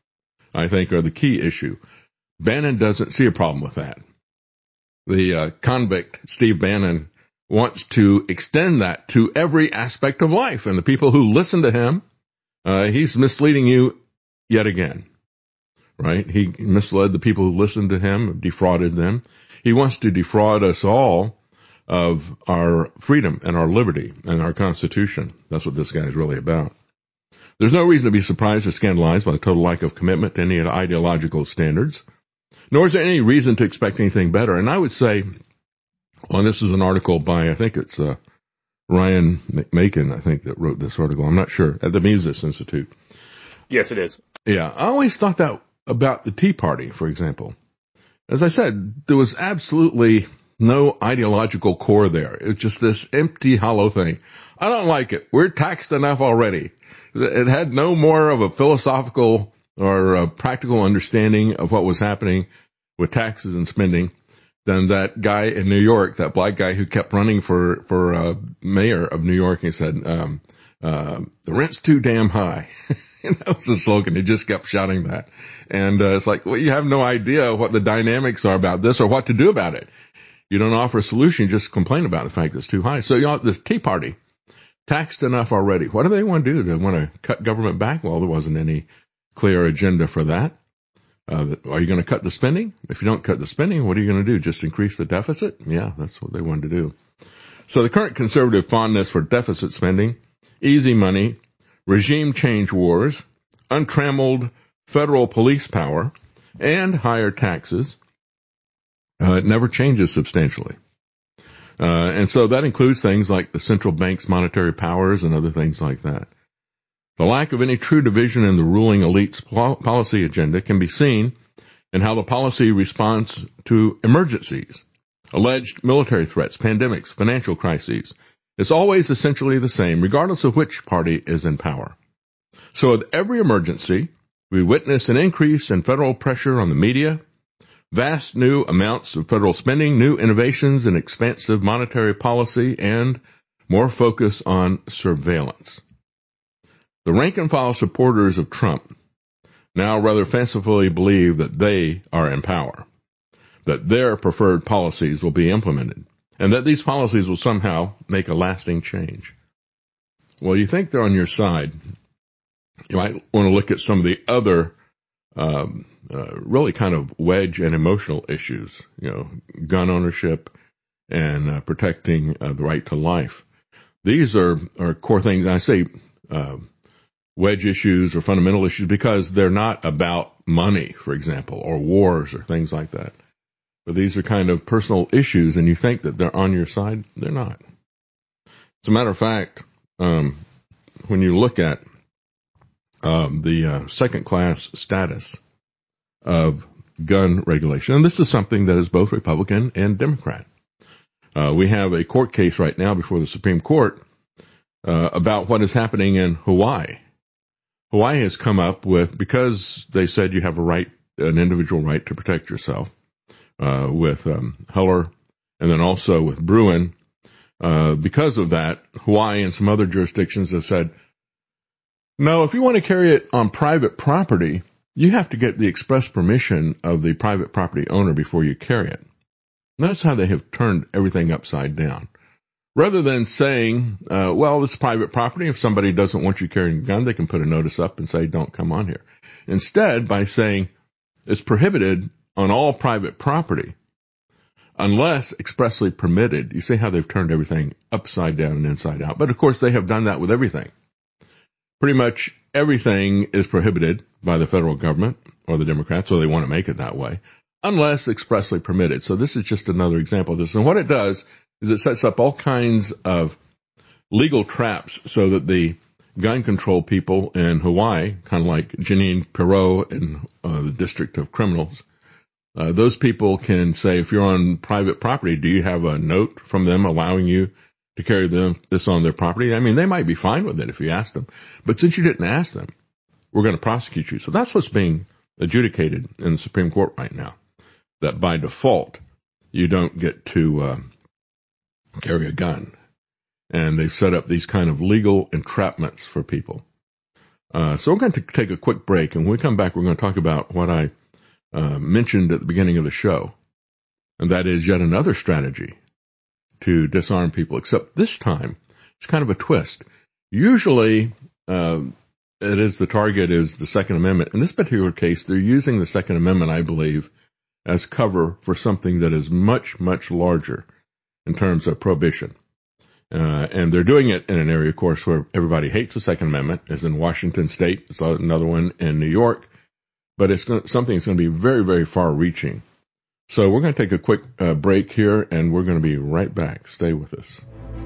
I think, are the key issue. Bannon doesn't see a problem with that. The convict, Steve Bannon, wants to extend that to every aspect of life. And the people who listen to him, he's misleading you yet again, right? He misled the people who listened to him, defrauded them. He wants to defraud us all of our freedom and our liberty and our Constitution. That's what this guy is really about. There's no reason to be surprised or scandalized by the total lack of commitment to any ideological standards, nor is there any reason to expect anything better. And I would say, well, this is an article by, I think it's Ryan McMakin, I think, that wrote this article. I'm not sure, at the Mises Institute. Yes, it is. Yeah, I always thought that about the Tea Party, for example. As I said, there was absolutely no ideological core there. It was just this empty, hollow thing. I don't like it. We're taxed enough already. It had no more of a philosophical or a practical understanding of what was happening with taxes and spending than that guy in New York, that black guy who kept running for mayor of New York. He said, the rent's too damn high. And that was the slogan. He just kept shouting that. And it's like, well, you have no idea what the dynamics are about this or what to do about it. You don't offer a solution, you just complain about the fact that it's too high. So, this Tea Party, taxed enough already. What do they want to do? They want to cut government back? Well, there wasn't any clear agenda for that. Are you going to cut the spending? If you don't cut the spending, what are you going to do? Just increase the deficit? Yeah, that's what they wanted to do. So the current conservative fondness for deficit spending, easy money, regime change wars, untrammeled federal police power, and higher taxes, it never changes substantially. And so that includes things like the central bank's monetary powers and other things like that. The lack of any true division in the ruling elite's policy agenda can be seen in how the policy responds to emergencies, alleged military threats, pandemics, financial crises. It's always essentially the same, regardless of which party is in power. So with every emergency, we witness an increase in federal pressure on the media, vast new amounts of federal spending, new innovations in expansive monetary policy, and more focus on surveillance. The rank-and-file supporters of Trump now rather fancifully believe that they are in power, that their preferred policies will be implemented, and that these policies will somehow make a lasting change. Well, you think they're on your side. You might want to look at some of the other really kind of wedge and emotional issues, gun ownership and protecting the right to life. These are core things. I say wedge issues or fundamental issues because they're not about money, for example, or wars or things like that. But these are kind of personal issues, and you think that they're on your side. They're not. As a matter of fact, when you look at the second-class status of gun regulation, and this is something that is both Republican and Democrat. We have a court case right now before the Supreme Court about what is happening in Hawaii. Hawaii has come up with, because they said you have a right, an individual right to protect yourself, with Heller and then also with Bruin. Because of that, Hawaii and some other jurisdictions have said, no, if you want to carry it on private property, you have to get the express permission of the private property owner before you carry it. Notice how they have turned everything upside down. Rather than saying, well, it's private property. If somebody doesn't want you carrying a gun, they can put a notice up and say, don't come on here. Instead, by saying it's prohibited on all private property unless expressly permitted. You see how they've turned everything upside down and inside out. But of course, they have done that with everything. Pretty much everything is prohibited by the federal government or the Democrats, so they want to make it that way, unless expressly permitted. So this is just another example of this. And what it does is it sets up all kinds of legal traps so that the gun control people in Hawaii, kind of like Jeanine Pirro in the District of Criminals, those people can say, if you're on private property, do you have a note from them allowing you to carry this on their property? I mean, they might be fine with it if you ask them. But since you didn't ask them, we're going to prosecute you. So that's what's being adjudicated in the Supreme Court right now, that by default, you don't get to carry a gun. And they've set up these kind of legal entrapments for people. So we're going to take a quick break, and when we come back, we're going to talk about what I mentioned at the beginning of the show, and that is yet another strategy to disarm people, except this time it's kind of a twist. Usually the target is the Second Amendment. In this particular case, they're using the Second Amendment, I believe, as cover for something that is much, much larger in terms of prohibition. And they're doing it in an area, of course, where everybody hates the Second Amendment, as in Washington State. There's another one in New York. But it's something that's going to be very, very far-reaching. So we're going to take a quick break here, and we're going to be right back. Stay with us.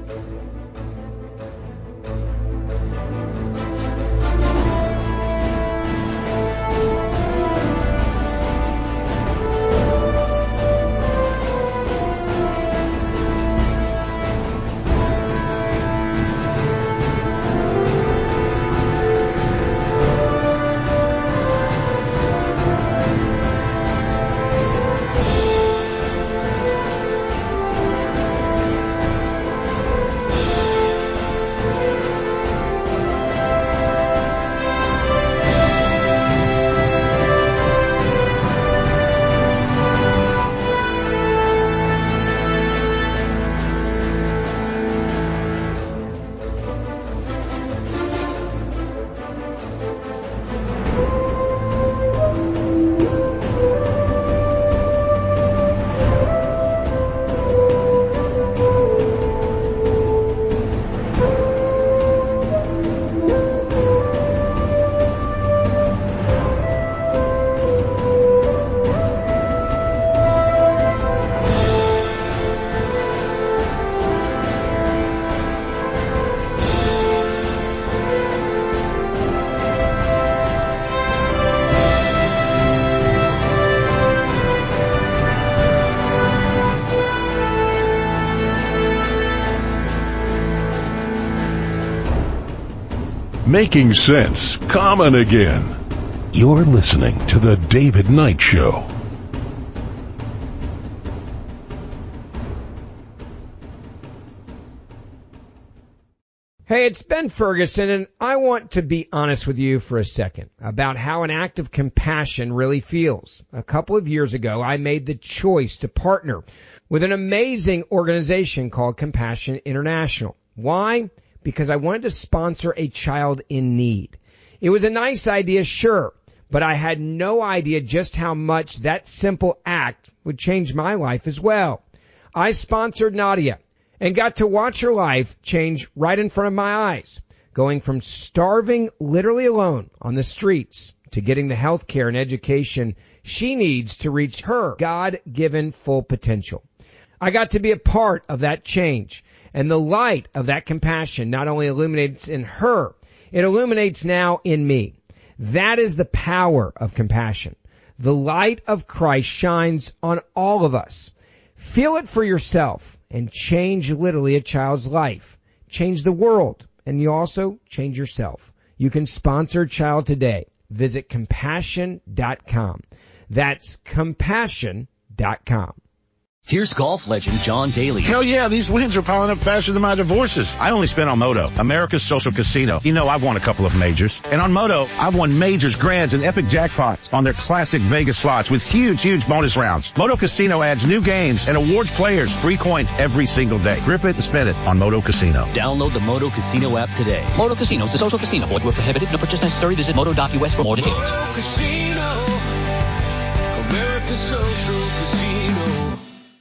Making sense common again. You're listening to The David Knight Show. Hey, it's Ben Ferguson, and I want to be honest with you for a second about how an act of compassion really feels. A couple of years ago, I made the choice to partner with an amazing organization called Compassion International. Why? Because I wanted to sponsor a child in need. It was a nice idea, sure, but I had no idea just how much that simple act would change my life as well. I sponsored Nadia and got to watch her life change right in front of my eyes, going from starving literally alone on the streets to getting the health care and education she needs to reach her God-given full potential. I got to be a part of that change. And the light of that compassion not only illuminates in her, it illuminates now in me. That is the power of compassion. The light of Christ shines on all of us. Feel it for yourself and change literally a child's life. Change the world, and you also change yourself. You can sponsor a child today. Visit compassion.com. That's compassion.com. Here's golf legend John Daly. Hell yeah, these wins are piling up faster than my divorces. I only spent on Moto, America's social casino. You know I've won a couple of majors. And on Moto, I've won majors, grands, and epic jackpots on their classic Vegas slots with huge bonus rounds. Moto Casino adds new games and awards players free coins every single day. Grip it and spin it on Moto Casino. Download the Moto Casino app today. Moto Casino is a social casino. Void where prohibited. No purchase necessary. Visit moto.us for more details. Moto Casino, America's social casino.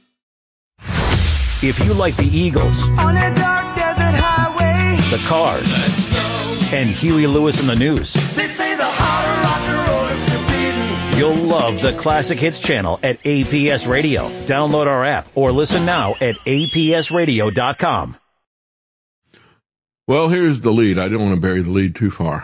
If you like the Eagles, On a dark desert highway, the Cars, and Huey Lewis in the News, they say the heart of rock and roll is forbidden. you'll love the Classic Hits channel at APS Radio. Download our app or listen now at apsradio.com. Well, here's the lead. I don't want to bury the lead too far.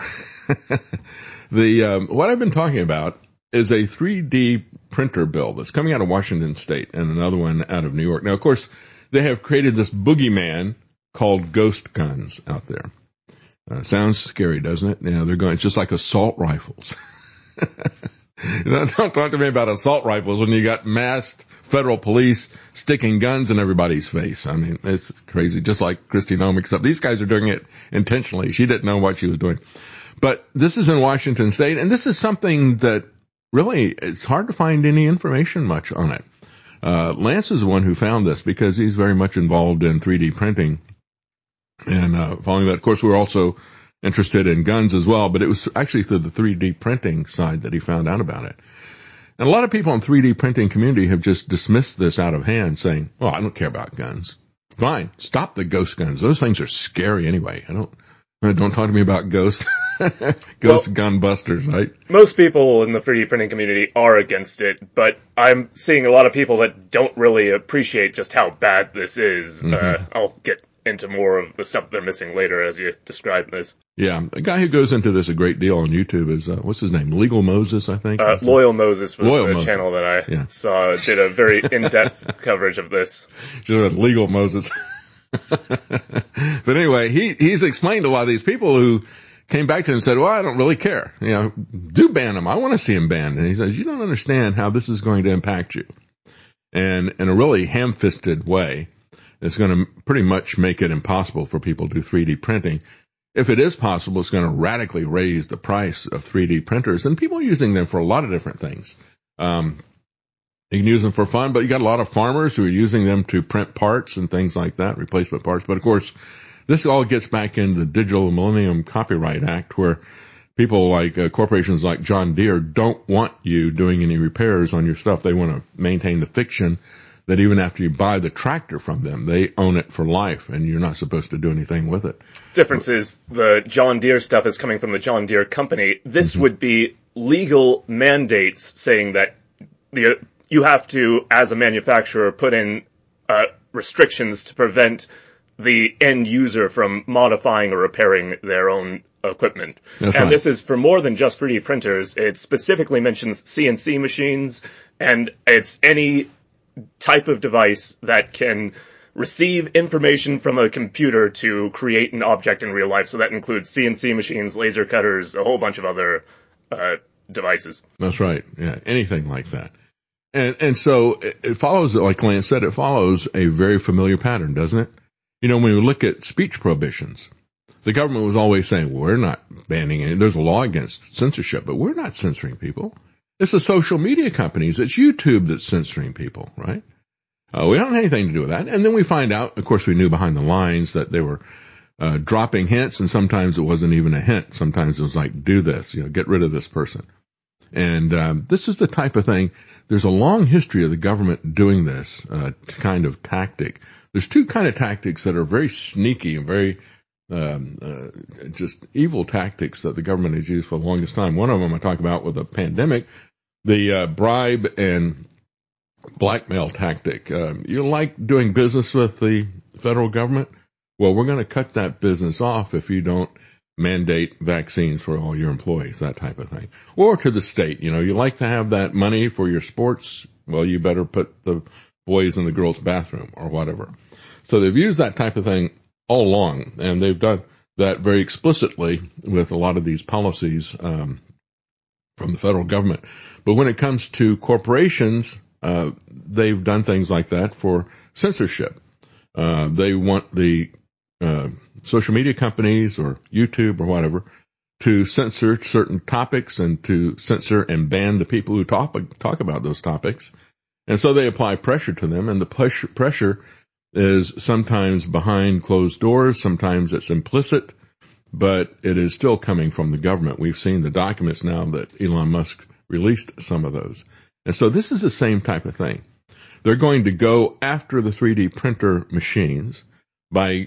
What I've been talking about is a 3D printer bill that's coming out of Washington State and another one out of New York. Now, of course, they have created this boogeyman called ghost guns out there. Sounds scary, doesn't it? Yeah, it's just like assault rifles. Don't talk to me about assault rifles when you got masked federal police sticking guns in everybody's face. I mean, it's crazy. Just like Kristi Noem, except these guys are doing it intentionally. She didn't know what she was doing. But this is in Washington State, and this is something that really it's hard to find any information much on it. Lance is the one who found this because he's very much involved in 3D printing. And following that, of course, we're also interested in guns as well, but it was actually through the 3D printing side that he found out about it. And a lot of people in 3D printing community have just dismissed this out of hand, saying, well, I don't care about guns. Fine, stop the ghost guns. Those things are scary anyway. Don't talk to me about ghosts. Ghost gun busters, right? Most people in the 3D printing community are against it, but I'm seeing a lot of people that don't really appreciate just how bad this is. I'll get into more of the stuff they're missing later as you describe this. Yeah, a guy who goes into this a great deal on YouTube is, what's his name? Legal Moses, I think? Loyal Moses was the channel that I saw, did a very in-depth coverage of this. Legal Moses. But anyway, he's explained to a lot of these people who came back to him and said, well, I don't really care. Do ban them. I want to see them banned. And he says, you don't understand how this is going to impact you. And in a really ham-fisted way, it's going to pretty much make it impossible for people to do 3D printing. If it is possible, it's going to radically raise the price of 3D printers, and people are using them for a lot of different things. You can use them for fun, but you got a lot of farmers who are using them to print parts and things like that, replacement parts. But of course, this all gets back into the Digital Millennium Copyright Act, where people like corporations like John Deere don't want you doing any repairs on your stuff. They want to maintain the fiction that even after you buy the tractor from them, they own it for life, and you're not supposed to do anything with it. Difference is the John Deere stuff is coming from the John Deere company. This would be legal mandates saying that you have to, as a manufacturer, put in restrictions to prevent the end user from modifying or repairing their own equipment. That's and right. This is for more than just 3D printers. It specifically mentions CNC machines, and it's any type of device that can receive information from a computer to create an object in real life. So that includes CNC machines, laser cutters, a whole bunch of other devices. That's right. Yeah, anything like that. And so it follows, like Lance said, it follows a very familiar pattern, doesn't it? When we look at speech prohibitions, the government was always saying, well, we're not banning any. There's a law against censorship, but we're not censoring people. It's the social media companies. It's YouTube that's censoring people, right? We don't have anything to do with that. And then we find out, of course, we knew behind the lines that they were dropping hints, and sometimes it wasn't even a hint. Sometimes it was like, do this, get rid of this person. And this is the type of thing. There's a long history of the government doing this kind of tactic. There's two kind of tactics that are very sneaky and very just evil tactics that the government has used for the longest time. One of them I talk about with the pandemic, the bribe and blackmail tactic. You like doing business with the federal government? Well, we're going to cut that business off if you don't mandate vaccines for all your employees, that type of thing. Or to the state, you like to have that money for your sports. Well, you better put the boys in the girls' bathroom or whatever. So they've used that type of thing all along, and they've done that very explicitly with a lot of these policies from the federal government. But when it comes to corporations, they've done things like that for censorship. They want the social media companies or YouTube or whatever to censor certain topics and to censor and ban the people who talk about those topics. And so they apply pressure to them, and the pressure is sometimes behind closed doors, sometimes it's implicit, but it is still coming from the government. We've seen the documents now that Elon Musk released some of those. And so this is the same type of thing. They're going to go after the 3D printer machines by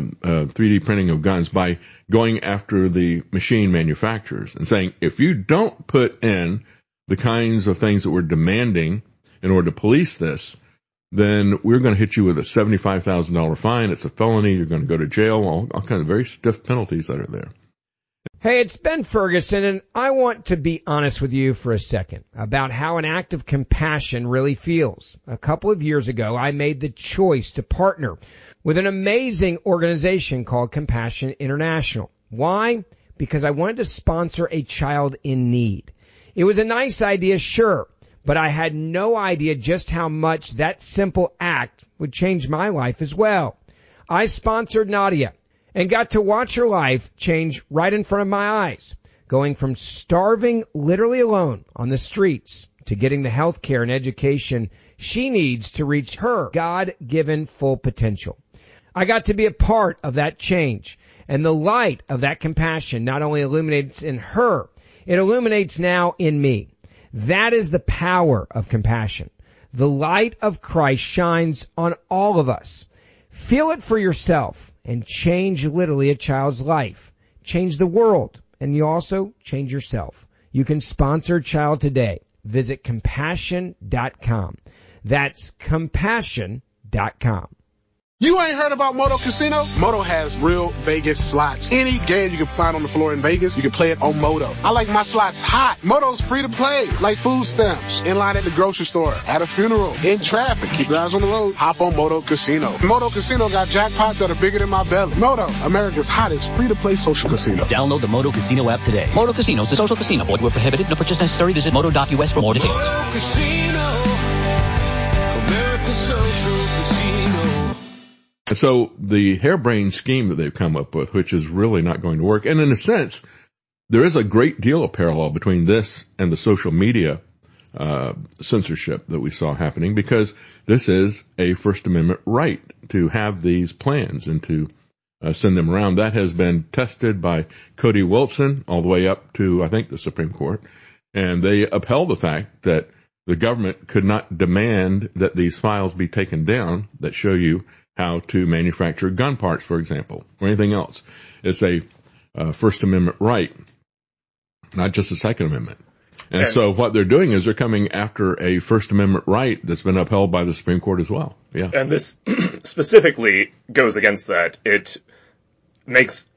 3D printing of guns, by going after the machine manufacturers and saying, if you don't put in the kinds of things that we're demanding in order to police this, then we're going to hit you with a $75,000 fine. It's a felony. You're going to go to jail. All kinds of very stiff penalties that are there. Hey, it's Ben Ferguson, and I want to be honest with you for a second about how an act of compassion really feels. A couple of years ago, I made the choice to partner with an amazing organization called Compassion International. Why? Because I wanted to sponsor a child in need. It was a nice idea, sure, but I had no idea just how much that simple act would change my life as well. I sponsored Nadia, and got to watch her life change right in front of my eyes, going from starving literally alone on the streets to getting the health care and education she needs to reach her God-given full potential. I got to be a part of that change, and the light of that compassion not only illuminates in her, it illuminates now in me. That is the power of compassion. The light of Christ shines on all of us. Feel it for yourself and change literally a child's life. Change the world, and you also change yourself. You can sponsor a child today. Visit compassion.com. That's compassion.com. You ain't heard about Moto Casino? Moto has real Vegas slots. Any game you can find on the floor in Vegas, you can play it on Moto. I like my slots hot. Moto's free to play, like food stamps. In line at the grocery store, at a funeral, in traffic. Keep your eyes on the road. Hop on Moto Casino. Moto Casino got jackpots that are bigger than my belly. Moto, America's hottest free-to-play social casino. Download the Moto Casino app today. Moto Casino is a social casino. Void where prohibited. No purchase necessary. Visit moto.us for more details. Moto Casino, America's social casino. And so the harebrained scheme that they've come up with, which is really not going to work, and in a sense, there is a great deal of parallel between this and the social media censorship that we saw happening, because this is a First Amendment right to have these plans and to send them around. That has been tested by Cody Wilson all the way up to, I think, the Supreme Court, and they upheld the fact that the government could not demand that these files be taken down that show you how to manufacture gun parts, for example, or anything else. It's a First Amendment right, not just a Second Amendment. And so what they're doing is they're coming after a First Amendment right that's been upheld by the Supreme Court as well. Yeah. And this specifically goes against that. It makes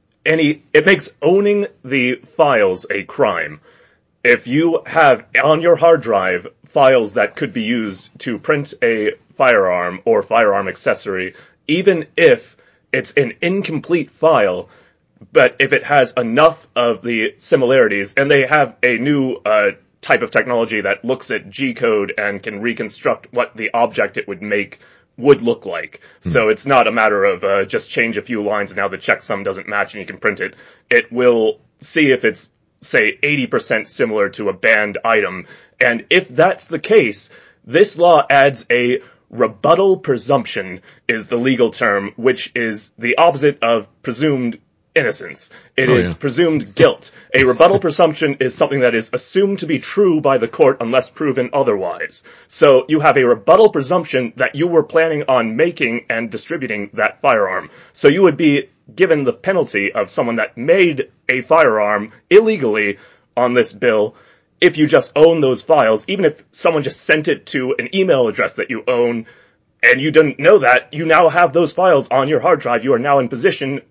owning the files a crime. If you have on your hard drive files that could be used to print a firearm or firearm accessory, even if it's an incomplete file, but if it has enough of the similarities, and they have a new type of technology that looks at G-code and can reconstruct what the object it would make would look like. So it's not a matter of just change a few lines and now the checksum doesn't match and you can print it. It will see if it's, say, 80% similar to a banned item. And if that's the case, this law adds a rebuttal presumption, is the legal term, which is the opposite of presumed innocence. It is presumed guilt. A rebuttal presumption is something that is assumed to be true by the court unless proven otherwise. So you have a rebuttal presumption that you were planning on making and distributing that firearm. So you would be given the penalty of someone that made a firearm illegally on this bill if you just own those files. Even if someone just sent it to an email address that you own and you didn't know that, you now have those files on your hard drive. You are now in possession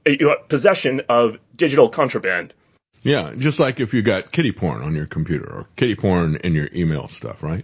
of digital contraband. Yeah, just like if you got kiddie porn on your computer or kiddie porn in your email stuff, right?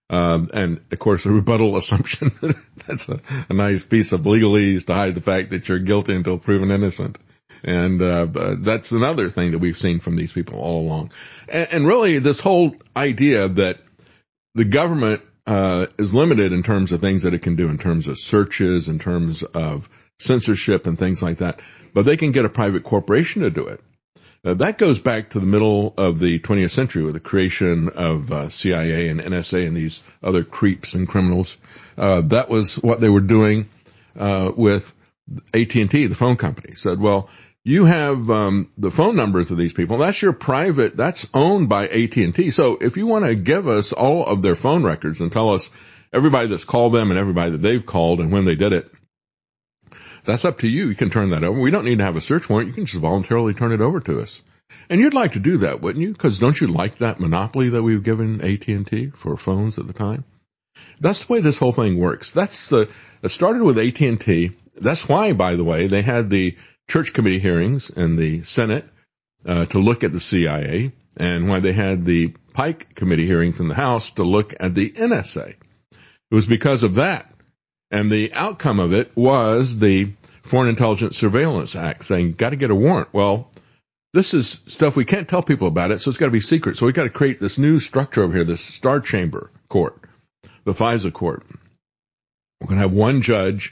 And of course, the rebuttal assumption, that's a nice piece of legalese to hide the fact that you're guilty until proven innocent. And that's another thing that we've seen from these people all along. And really, this whole idea that the government is limited in terms of things that it can do in terms of searches, in terms of censorship and things like that, but they can get a private corporation to do it. That goes back to the middle of the 20th century with the creation of CIA and NSA and these other creeps and criminals. That was what they were doing with AT&T, the phone company. Said, well, you have the phone numbers of these people. That's your private. That's owned by AT&T. So if you want to give us all of their phone records and tell us everybody that's called them and everybody that they've called and when they did it, that's up to you. You can turn that over. We don't need to have a search warrant. You can just voluntarily turn it over to us. And you'd like to do that, wouldn't you? Because don't you like that monopoly that we've given AT&T for phones at the time? That's the way this whole thing works. It started with AT&T. That's why, by the way, they had the church committee hearings in the Senate to look at the CIA, and why they had the Pike committee hearings in the House to look at the NSA. It was because of that. And the outcome of it was the Foreign Intelligence Surveillance Act saying, got to get a warrant. Well, this is stuff we can't tell people about it, so it's got to be secret. So we've got to create this new structure over here, this Star Chamber Court, the FISA court. We're going to have one judge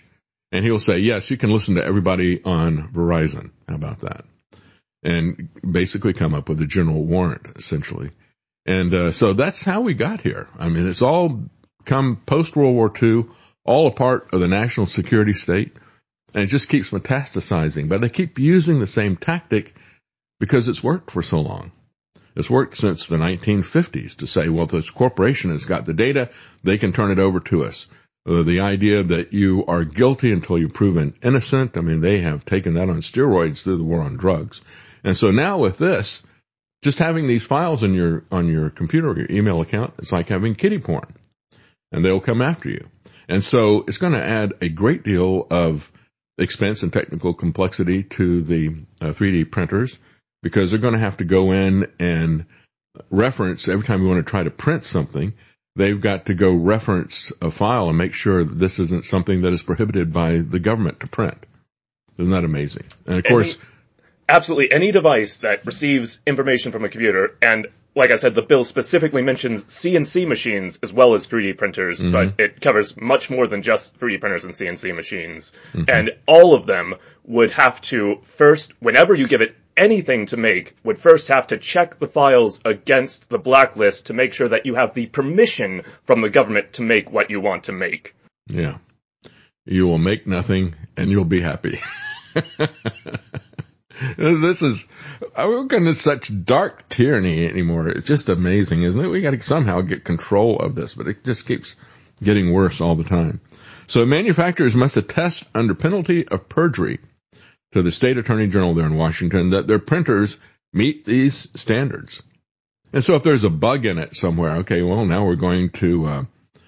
And he'll say, yes, you can listen to everybody on Verizon. How about that? And basically come up with a general warrant, essentially. And so that's how we got here. I mean, it's all come post-World War II, all a part of the national security state, and it just keeps metastasizing. But they keep using the same tactic because it's worked for so long. It's worked since the 1950s to say, well, if this corporation has got the data, they can turn it over to us. The idea that you are guilty until you're proven innocent, I mean, they have taken that on steroids through the war on drugs. And so now with this, just having these files on your computer or your email account, it's like having kiddie porn, and they'll come after you. And so it's going to add a great deal of expense and technical complexity to the 3D printers, because they're going to have to go in and reference every time you want to try to print something. They've got to go reference a file and make sure that this isn't something that is prohibited by the government to print. Isn't that amazing? And of course, absolutely any device that receives information from a computer, and like I said, the bill specifically mentions CNC machines as well as 3D printers, but it covers much more than just 3D printers and CNC machines. And all of them would have to first, whenever you give it anything to make, would first have to check the files against the blacklist to make sure that you have the permission from the government to make what you want to make. Yeah. You will make nothing and you'll be happy. This is, we're going to such dark tyranny anymore. It's just amazing, isn't it? We got to somehow get control of this, but it just keeps getting worse all the time. So manufacturers must attest under penalty of perjury to the state attorney general there in Washington that their printers meet these standards. And so if there's a bug in it somewhere, okay, well, now we're going to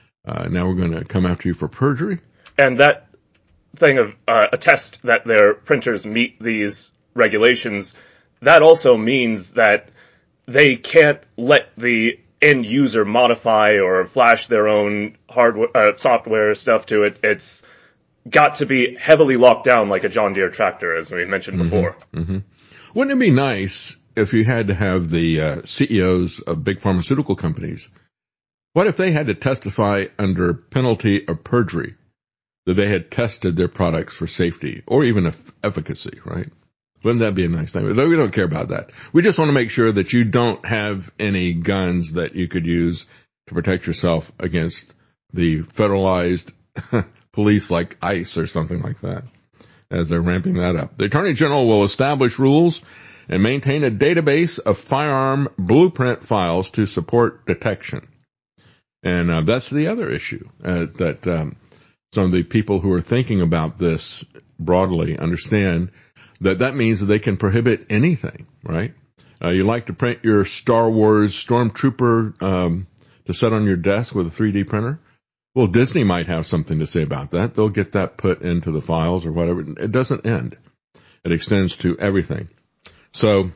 come after you for perjury. And that thing of attest that their printers meet these regulations, that also means that they can't let the end user modify or flash their own hardware, software stuff to it. It's got to be heavily locked down like a John Deere tractor, as we mentioned before. Wouldn't it be nice if you had to have the CEOs of big pharmaceutical companies, what if they had to testify under penalty of perjury that they had tested their products for safety or even efficacy, right? Wouldn't that be a nice thing? We don't care about that. We just want to make sure that you don't have any guns that you could use to protect yourself against the federalized police like ICE or something like that, as they're ramping that up. The Attorney General will establish rules and maintain a database of firearm blueprint files to support detection. And that's the other issue, that some of the people who are thinking about this broadly understand that means that they can prohibit anything, right? You like to print your Star Wars Stormtrooper to set on your desk with a 3D printer? Well, Disney might have something to say about that. They'll get that put into the files or whatever. It doesn't end. It extends to everything. So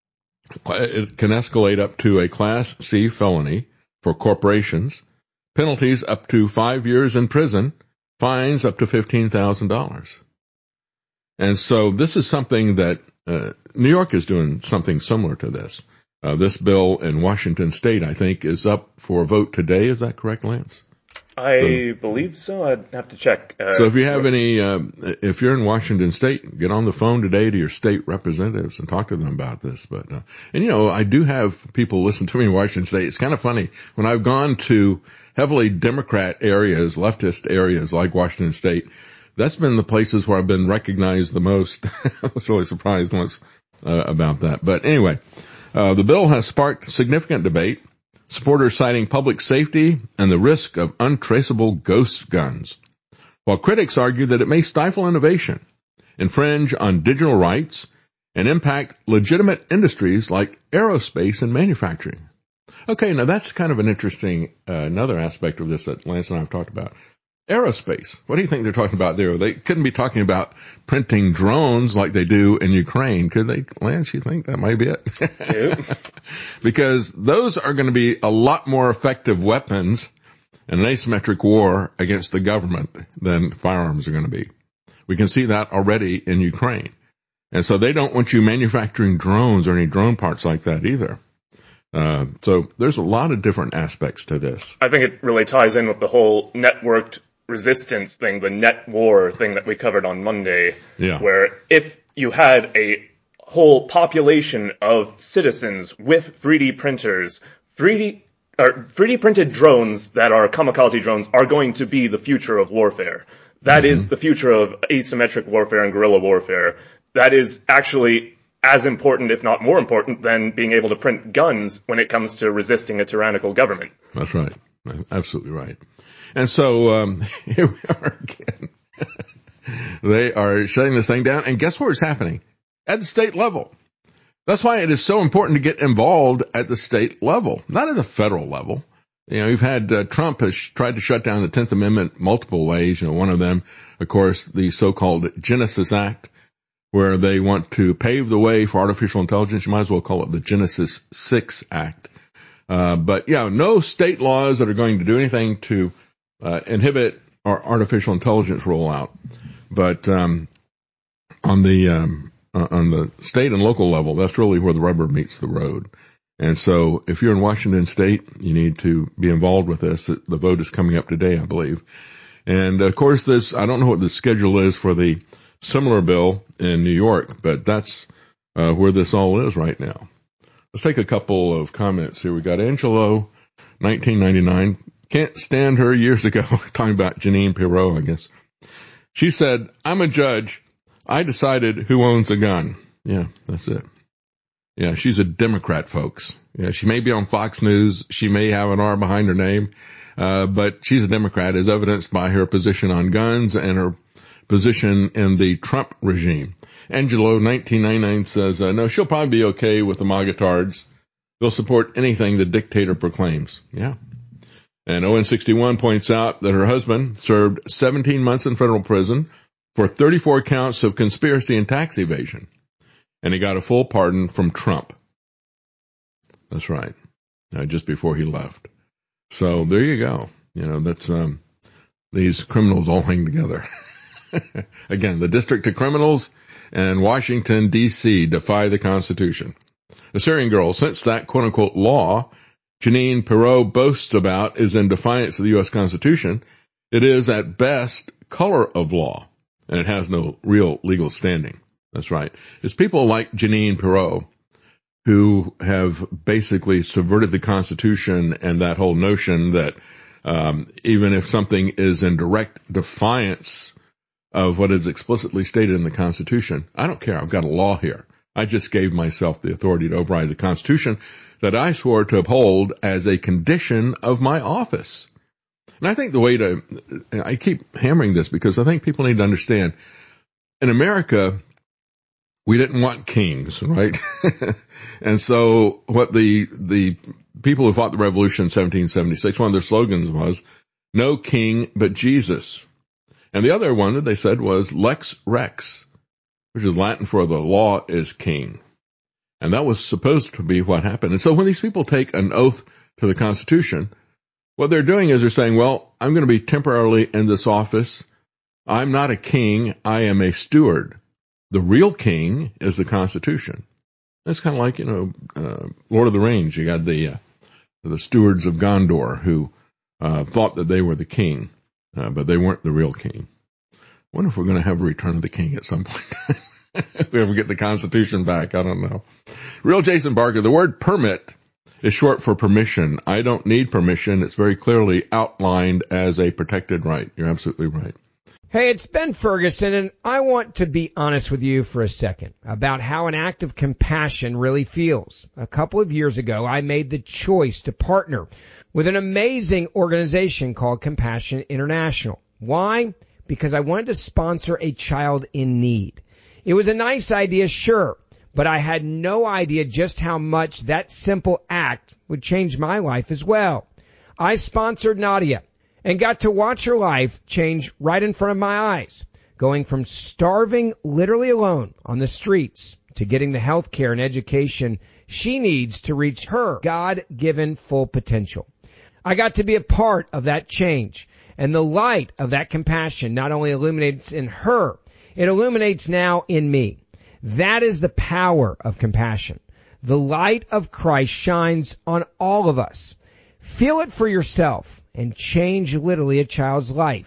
it can escalate up to a Class C felony for corporations, penalties up to 5 years in prison, fines up to $15,000. And so this is something that New York is doing something similar to this. This bill in Washington State, I think, is up for a vote today. Is that correct, Lance? I believe so. I'd have to check. So if you have any, if you're in Washington State, get on the phone today to your state representatives and talk to them about this. But, and you know, I do have people listen to me in Washington State. It's kind of funny. When I've gone to heavily Democrat areas, leftist areas like Washington State, that's been the places where I've been recognized the most. I was really surprised once about that. But anyway, the bill has sparked significant debate. Supporters citing public safety and the risk of untraceable ghost guns, while critics argue that it may stifle innovation, infringe on digital rights, and impact legitimate industries like aerospace and manufacturing. Okay, now that's kind of an interesting another aspect of this that Lance and I have talked about. Aerospace. What do you think they're talking about there? They couldn't be talking about printing drones like they do in Ukraine, could they? Lance, you think that might be it? Yep. Because those are going to be a lot more effective weapons in an asymmetric war against the government than firearms are going to be. We can see that already in Ukraine. And so they don't want you manufacturing drones or any drone parts like that either. So there's a lot of different aspects to this. I think it really ties in with the whole networked resistance thing, the net war thing that we covered on Monday, Yeah. where if you had a whole population of citizens with 3D printers, 3D printed drones that are kamikaze drones are going to be the future of warfare. That is the future of asymmetric warfare and guerrilla warfare. That is actually as important, if not more important, than being able to print guns when it comes to resisting a tyrannical government. That's right. Absolutely right. And so here we are again. They are shutting this thing down. And guess where it's happening? At the state level. That's why it is so important to get involved at the state level, not at the federal level. You know, you've had Trump has tried to shut down the 10th Amendment multiple ways. You know, one of them, of course, the so-called Genesis Act, where they want to pave the way for artificial intelligence. You might as well call it the Genesis 6 Act. But yeah, no state laws that are going to do anything to inhibit our artificial intelligence rollout. But on the state and local level, that's really where the rubber meets the road. And so if you're in Washington State, you need to be involved with this. The vote is coming up today, I believe. And of course, I don't know what the schedule is for the similar bill in New York, but that's where this all is right now. Let's take a couple of comments here. We got Angelo, 1999. Can't stand her years ago, talking about Jeanine Pirro, I guess. She said, I'm a judge. I decided who owns a gun. Yeah, that's it. Yeah, she's a Democrat, folks. Yeah, she may be on Fox News. She may have an R behind her name, but she's a Democrat, as evidenced by her position on guns and her position in the Trump regime. Angelo, 1999, says, no, she'll probably be okay with the MAGA-tards. They'll support anything the dictator proclaims. Yeah. And Owen61 points out that her husband served 17 months in federal prison for 34 counts of conspiracy and tax evasion. And he got a full pardon from Trump. That's right. Just before he left. So there you go. You know, that's, these criminals all hang together. Again, the District of Criminals and Washington, D.C. defy the Constitution. The Syrian girl, since that quote-unquote law Jeanine Pirro boasts about is in defiance of the U.S. Constitution, it is at best color of law, and it has no real legal standing. That's right. It's people like Jeanine Pirro who have basically subverted the Constitution and that whole notion that even if something is in direct defiance of what is explicitly stated in the Constitution, I don't care. I've got a law here. I just gave myself the authority to override the Constitution that I swore to uphold as a condition of my office. And I think I keep hammering this because I think people need to understand, in America, we didn't want kings, right? And so what the people who fought the revolution in 1776, one of their slogans was, no king but Jesus. And the other one that they said was Lex Rex, which is Latin for the law is king. And that was supposed to be what happened. And so when these people take an oath to the Constitution, what they're doing is they're saying, well, I'm going to be temporarily in this office. I'm not a king. I am a steward. The real king is the Constitution. It's kind of like, Lord of the Rings. You got the stewards of Gondor who thought that they were the king, but they weren't the real king. I wonder if we're going to have a return of the king at some point. If we ever get the Constitution back, I don't know. Real Jason Barker, the word permit is short for permission. I don't need permission. It's very clearly outlined as a protected right. You're absolutely right. Hey, it's Ben Ferguson, and I want to be honest with you for a second about how an act of compassion really feels. A couple of years ago, I made the choice to partner with an amazing organization called Compassion International. Why? Because I wanted to sponsor a child in need. It was a nice idea, sure, but I had no idea just how much that simple act would change my life as well. I sponsored Nadia and got to watch her life change right in front of my eyes, going from starving literally alone on the streets to getting the health care and education she needs to reach her God-given full potential. I got to be a part of that change, and the light of that compassion not only illuminates in her, it illuminates now in me. That is the power of compassion. The light of Christ shines on all of us. Feel it for yourself and change literally a child's life.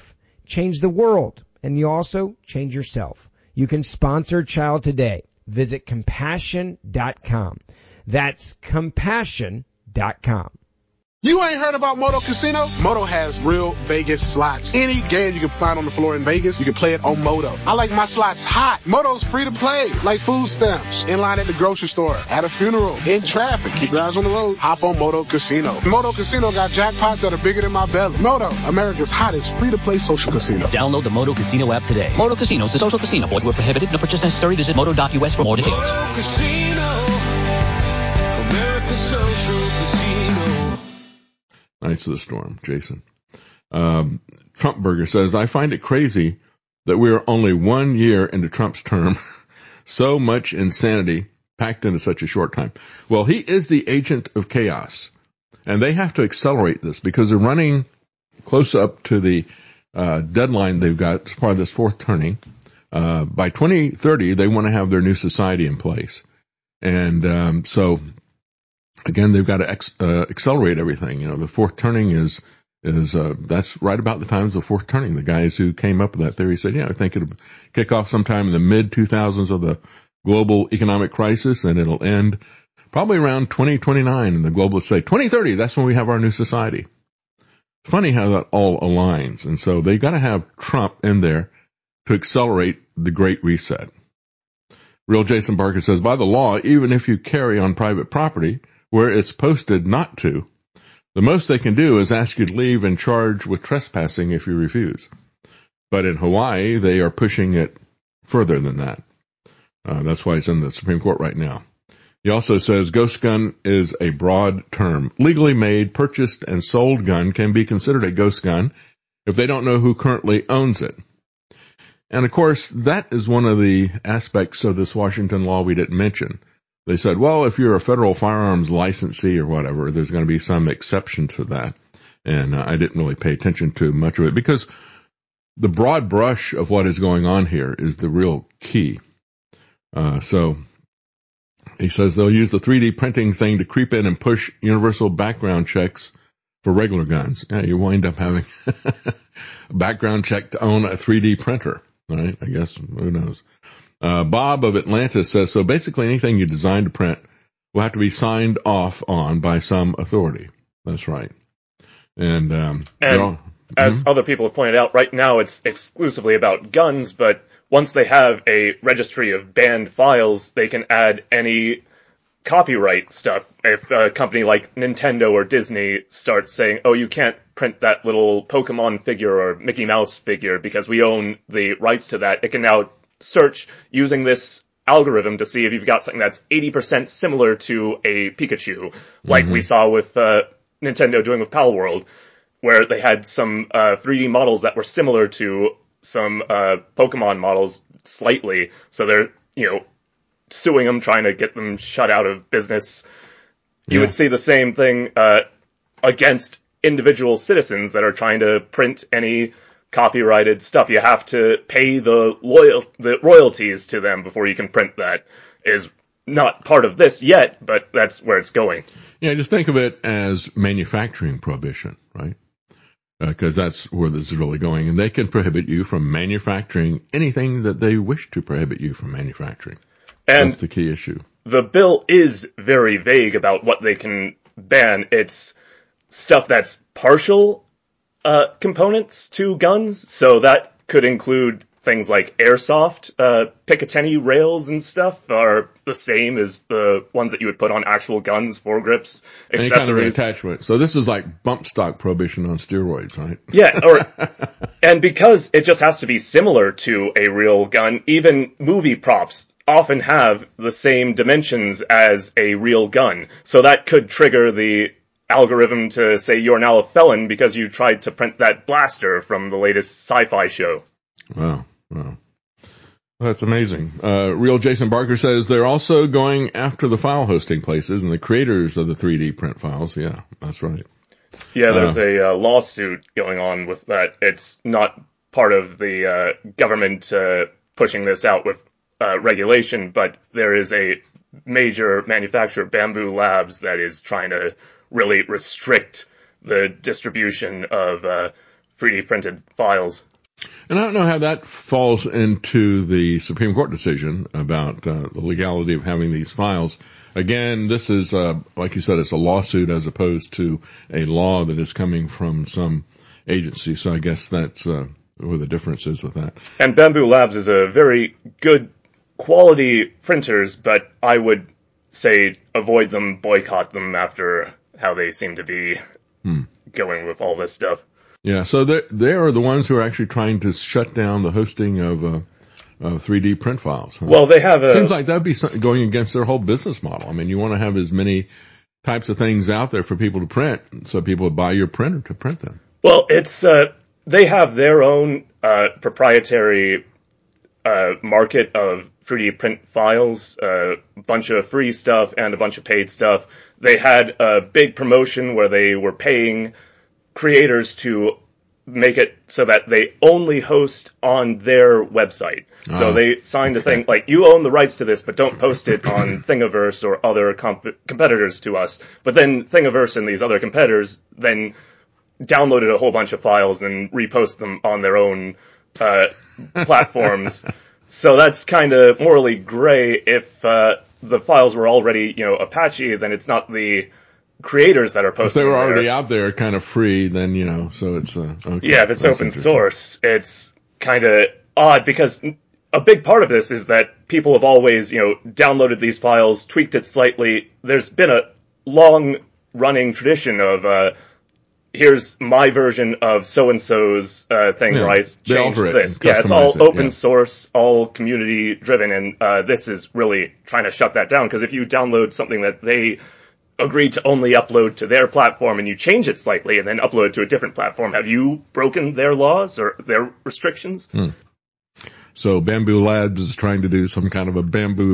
change the world, and you also change yourself. You can sponsor a child today. Visit compassion.com. That's compassion.com. You ain't heard about Moto Casino? Moto has real Vegas slots. Any game you can find on the floor in Vegas, you can play it on Moto. I like my slots hot. Moto's free to play, like food stamps. In line at the grocery store, at a funeral, in traffic. Keep your eyes on the road. Hop on Moto Casino. Moto Casino got jackpots that are bigger than my belly. Moto, America's hottest free-to-play social casino. Download the Moto Casino app today. Moto Casino is a social casino. Void where prohibited. No purchase necessary. Visit moto.us for more details. Moto Casino, America's social casino. Knights of the Storm, Jason. Trump Burger says, I find it crazy that we are only 1 year into Trump's term. So much insanity packed into such a short time. Well, he is the agent of chaos, and they have to accelerate this because they're running close up to the deadline they've got as part of this fourth turning. By 2030, they want to have their new society in place. And so again, they've got to accelerate everything. You know, the fourth turning is that's right about the time of the fourth turning. The guys who came up with that theory said, I think it'll kick off sometime in the mid-2000s of the global economic crisis, and it'll end probably around 2029. And the globalists say 2030, that's when we have our new society. It's funny how that all aligns. And so they got to have Trump in there to accelerate the Great Reset. Real Jason Barker says, by the law, even if you carry on private property where it's posted not to, the most they can do is ask you to leave and charge with trespassing if you refuse. But in Hawaii, they are pushing it further than that. That's why it's in the Supreme Court right now. He also says ghost gun is a broad term. Legally made, purchased, and sold gun can be considered a ghost gun if they don't know who currently owns it. And of course, that is one of the aspects of this Washington law we didn't mention. They said, well, if you're a federal firearms licensee or whatever, there's going to be some exception to that. And I didn't really pay attention to much of it because the broad brush of what is going on here is the real key. So he says they'll use the 3D printing thing to creep in and push universal background checks for regular guns. Yeah, you wind up having a background check to own a 3D printer, right? I guess, who knows? Bob of Atlanta says, so basically anything you design to print will have to be signed off on by some authority. That's right. And as other people have pointed out, right now it's exclusively about guns, but once they have a registry of banned files, they can add any copyright stuff. If a company like Nintendo or Disney starts saying, oh, you can't print that little Pokemon figure or Mickey Mouse figure because we own the rights to that, it can now search using this algorithm to see if you've got something that's 80% similar to a Pikachu, like we saw with Nintendo doing with Pal World, where they had some 3D models that were similar to some Pokemon models slightly. So they're, suing them, trying to get them shut out of business. You would see the same thing against individual citizens that are trying to print any copyrighted stuff. You have to pay the royalties to them before you can print that. Is not part of this yet, but that's where it's going. Yeah, just think of it as manufacturing prohibition, right? Because that's where this is really going. And they can prohibit you from manufacturing anything that they wish to prohibit you from manufacturing. And that's the key issue. The bill is very vague about what they can ban. It's stuff that's partial components to guns, so that could include things like airsoft. Picatinny rails and stuff are the same as the ones that you would put on actual guns, foregrips, accessories. Any kind of attachment. So this is like bump stock prohibition on steroids, right? Yeah, and because it just has to be similar to a real gun, even movie props often have the same dimensions as a real gun. So that could trigger the algorithm to say you're now a felon because you tried to print that blaster from the latest sci-fi show. Wow. Well, that's amazing. Real Jason Barker says they're also going after the file hosting places and the creators of the 3D print files. Yeah, that's right. Yeah, there's a lawsuit going on with that. It's not part of the government pushing this out with regulation, but there is a major manufacturer, Bamboo Labs, that is trying to really restrict the distribution of 3D printed files. And I don't know how that falls into the Supreme Court decision about the legality of having these files. Again, this is, like you said, it's a lawsuit as opposed to a law that is coming from some agency. So I guess that's where the difference is with that. And Bamboo Labs is a very good quality printers, but I would say avoid them, boycott them after how they seem to be going with all this stuff. Yeah, so they are the ones who are actually trying to shut down the hosting of 3D print files. Huh? Well, they have Seems like that'd be going against their whole business model. I mean, you want to have as many types of things out there for people to print, so people would buy your printer to print them. Well, it's they have their own proprietary market of 3D print files, a bunch of free stuff and a bunch of paid stuff. They had a big promotion where they were paying creators to make it so that they only host on their website. So they signed a thing like, you own the rights to this, but don't post it on Thingiverse or other competitors to us. But then Thingiverse and these other competitors then downloaded a whole bunch of files and repost them on their own platforms. So that's kind of morally gray. If the files were already, Apache, then it's not the creators that are posting. If they were already out there kind of free, then, so it's, okay. Yeah, if it's open source, it's kind of odd because a big part of this is that people have always, downloaded these files, tweaked it slightly. There's been a long running tradition of, here's my version of so-and-so's thing where I changed this. Yeah, it's all open source, all community driven, and this is really trying to shut that down, because if you download something that they agreed to only upload to their platform and you change it slightly and then upload it to a different platform, have you broken their laws or their restrictions? So Bamboo Labs is trying to do some kind of a bamboo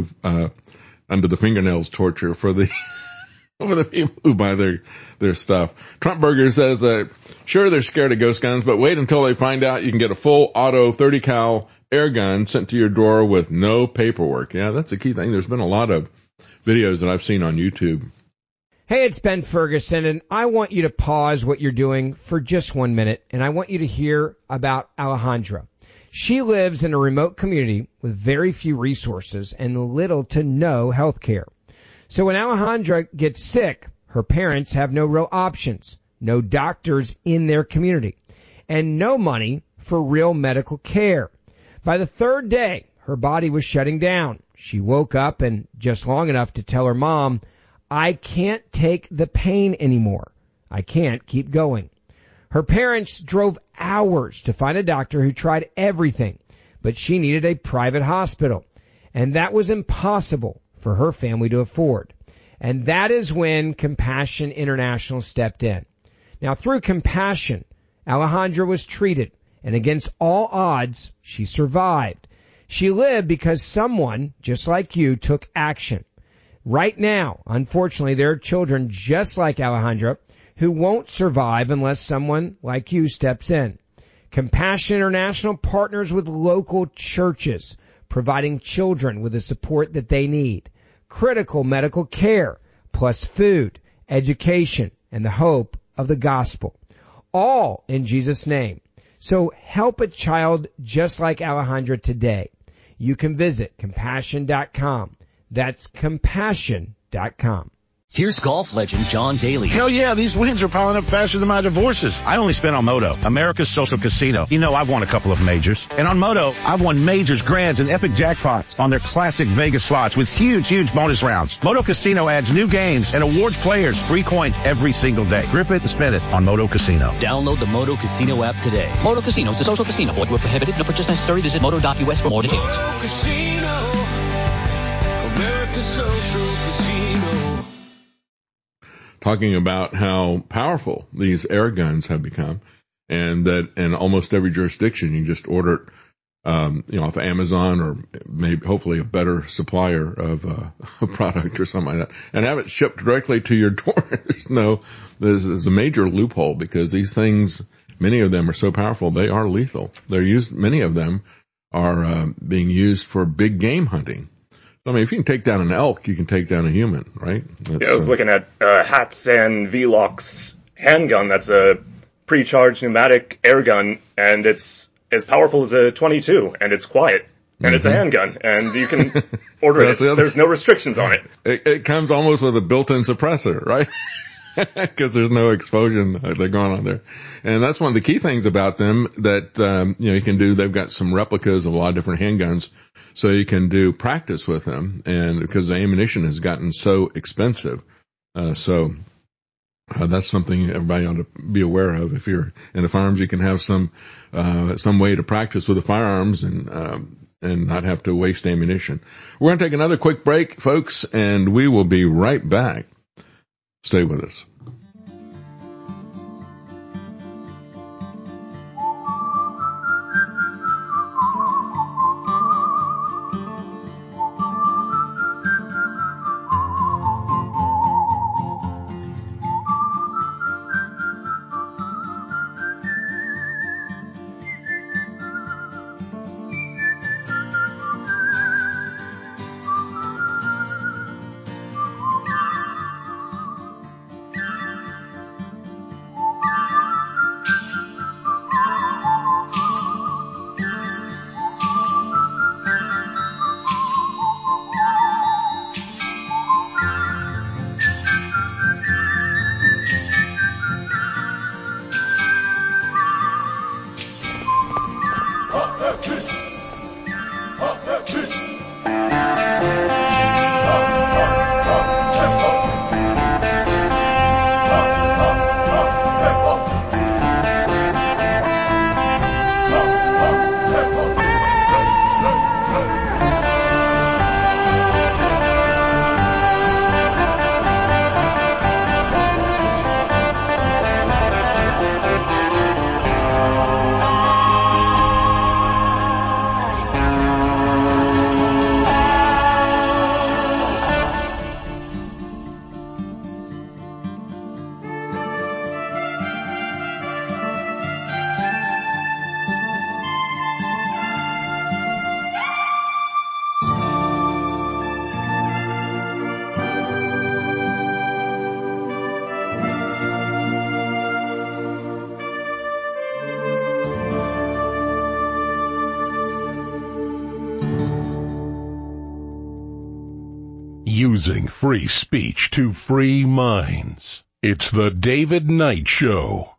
under the fingernails torture for the for the people who buy their stuff. Trump Burger says, sure, they're scared of ghost guns, but wait until they find out you can get a full auto 30 cal air gun sent to your door with no paperwork. Yeah, that's a key thing. There's been a lot of videos that I've seen on YouTube. Hey, it's Ben Ferguson, and I want you to pause what you're doing for just 1 minute, and I want you to hear about Alejandra. She lives in a remote community with very few resources and little to no health care. So when Alejandra gets sick, her parents have no real options, no doctors in their community, and no money for real medical care. By the third day, her body was shutting down. She woke up and just long enough to tell her mom, I can't take the pain anymore. I can't keep going. Her parents drove hours to find a doctor who tried everything, but she needed a private hospital, and that was impossible for her family to afford. And that is when Compassion International stepped in. Now, through Compassion, Alejandra was treated, and against all odds, she survived. She lived because someone, just like you, took action. Right now, unfortunately, there are children just like Alejandra who won't survive unless someone like you steps in. Compassion International partners with local churches, providing children with the support that they need, critical medical care, plus food, education, and the hope of the gospel, all in Jesus' name. So help a child just like Alejandra today. You can visit compassion.com. That's compassion.com. Here's golf legend John Daly. Hell yeah, these wins are piling up faster than my divorces. I only spent on Moto, America's social casino. I've won a couple of majors. And on Moto, I've won majors, grands, and epic jackpots on their classic Vegas slots with huge bonus rounds. Moto Casino adds new games and awards players free coins every single day. Grip it and spend it on Moto Casino. Download the Moto Casino app today. Moto Casino is a social casino. Void where prohibited. No purchase necessary. Visit moto.us for more details. Moto Casino, America's social casino. Talking about how powerful these air guns have become, and that in almost every jurisdiction you just order it, off of Amazon or maybe hopefully a better supplier of a product or something like that, and have it shipped directly to your door. There's a major loophole because these things, many of them are so powerful they are lethal. Many of them are being used for big game hunting. I mean, if you can take down an elk, you can take down a human, right? I was looking at Hatsan Velox handgun. That's a pre-charged pneumatic air gun, and it's as powerful as a .22, and it's quiet. And it's a handgun, and you can order it. There's no restrictions on it. It comes almost with a built-in suppressor, right? Because there's no explosion going on there. And that's one of the key things about them that, you can do. They've got some replicas of a lot of different handguns, so you can do practice with them. And because the ammunition has gotten so expensive, that's something everybody ought to be aware of. If you're into firearms, you can have some way to practice with the firearms and not have to waste ammunition. We're going to take another quick break, folks, and we will be right back. Stay with us. Using free speech to free minds. It's the David Knight Show.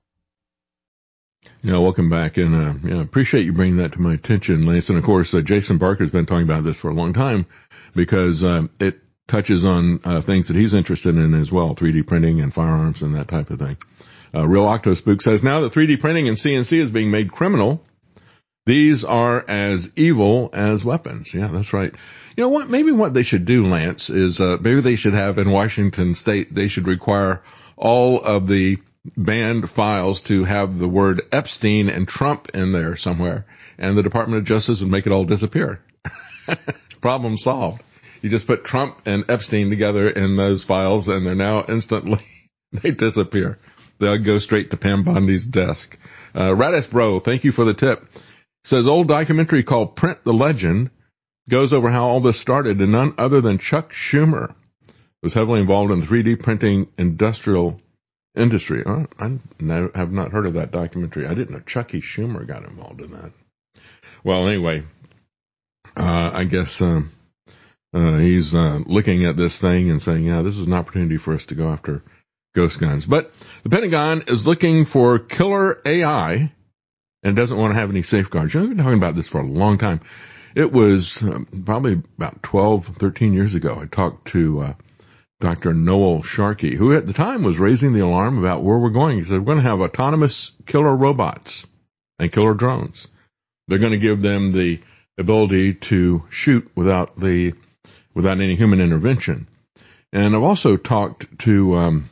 Welcome back, and appreciate you bringing that to my attention, Lance. And of course, Jason Barker's been talking about this for a long time because it touches on things that he's interested in as well, 3D printing and firearms and that type of thing. Real Octospook says, now that 3D printing and CNC is being made criminal, these are as evil as weapons. Yeah, that's right. You know what? Maybe what they should do, Lance, is maybe they should have in Washington State, they should require all of the banned files to have the word Epstein and Trump in there somewhere, and the Department of Justice would make it all disappear. Problem solved. You just put Trump and Epstein together in those files, and they're now instantly, they disappear. They'll go straight to Pam Bondi's desk. Radis Bro, thank you for the tip. Says, old documentary called Print the Legend goes over how all this started, and none other than Chuck Schumer was heavily involved in the 3D printing industrial industry. I have not heard of that documentary. I didn't know Chucky Schumer got involved in that. Well, anyway, I guess he's looking at this thing and saying, yeah, this is an opportunity for us to go after ghost guns. But the Pentagon is looking for killer AI and doesn't want to have any safeguards. We've been talking about this for a long time. It was probably about 12, 13 years ago. I talked to Dr. Noel Sharkey, who at the time was raising the alarm about where we're going. He said, we're going to have autonomous killer robots and killer drones. They're going to give them the ability to shoot without any human intervention. And I've also talked to,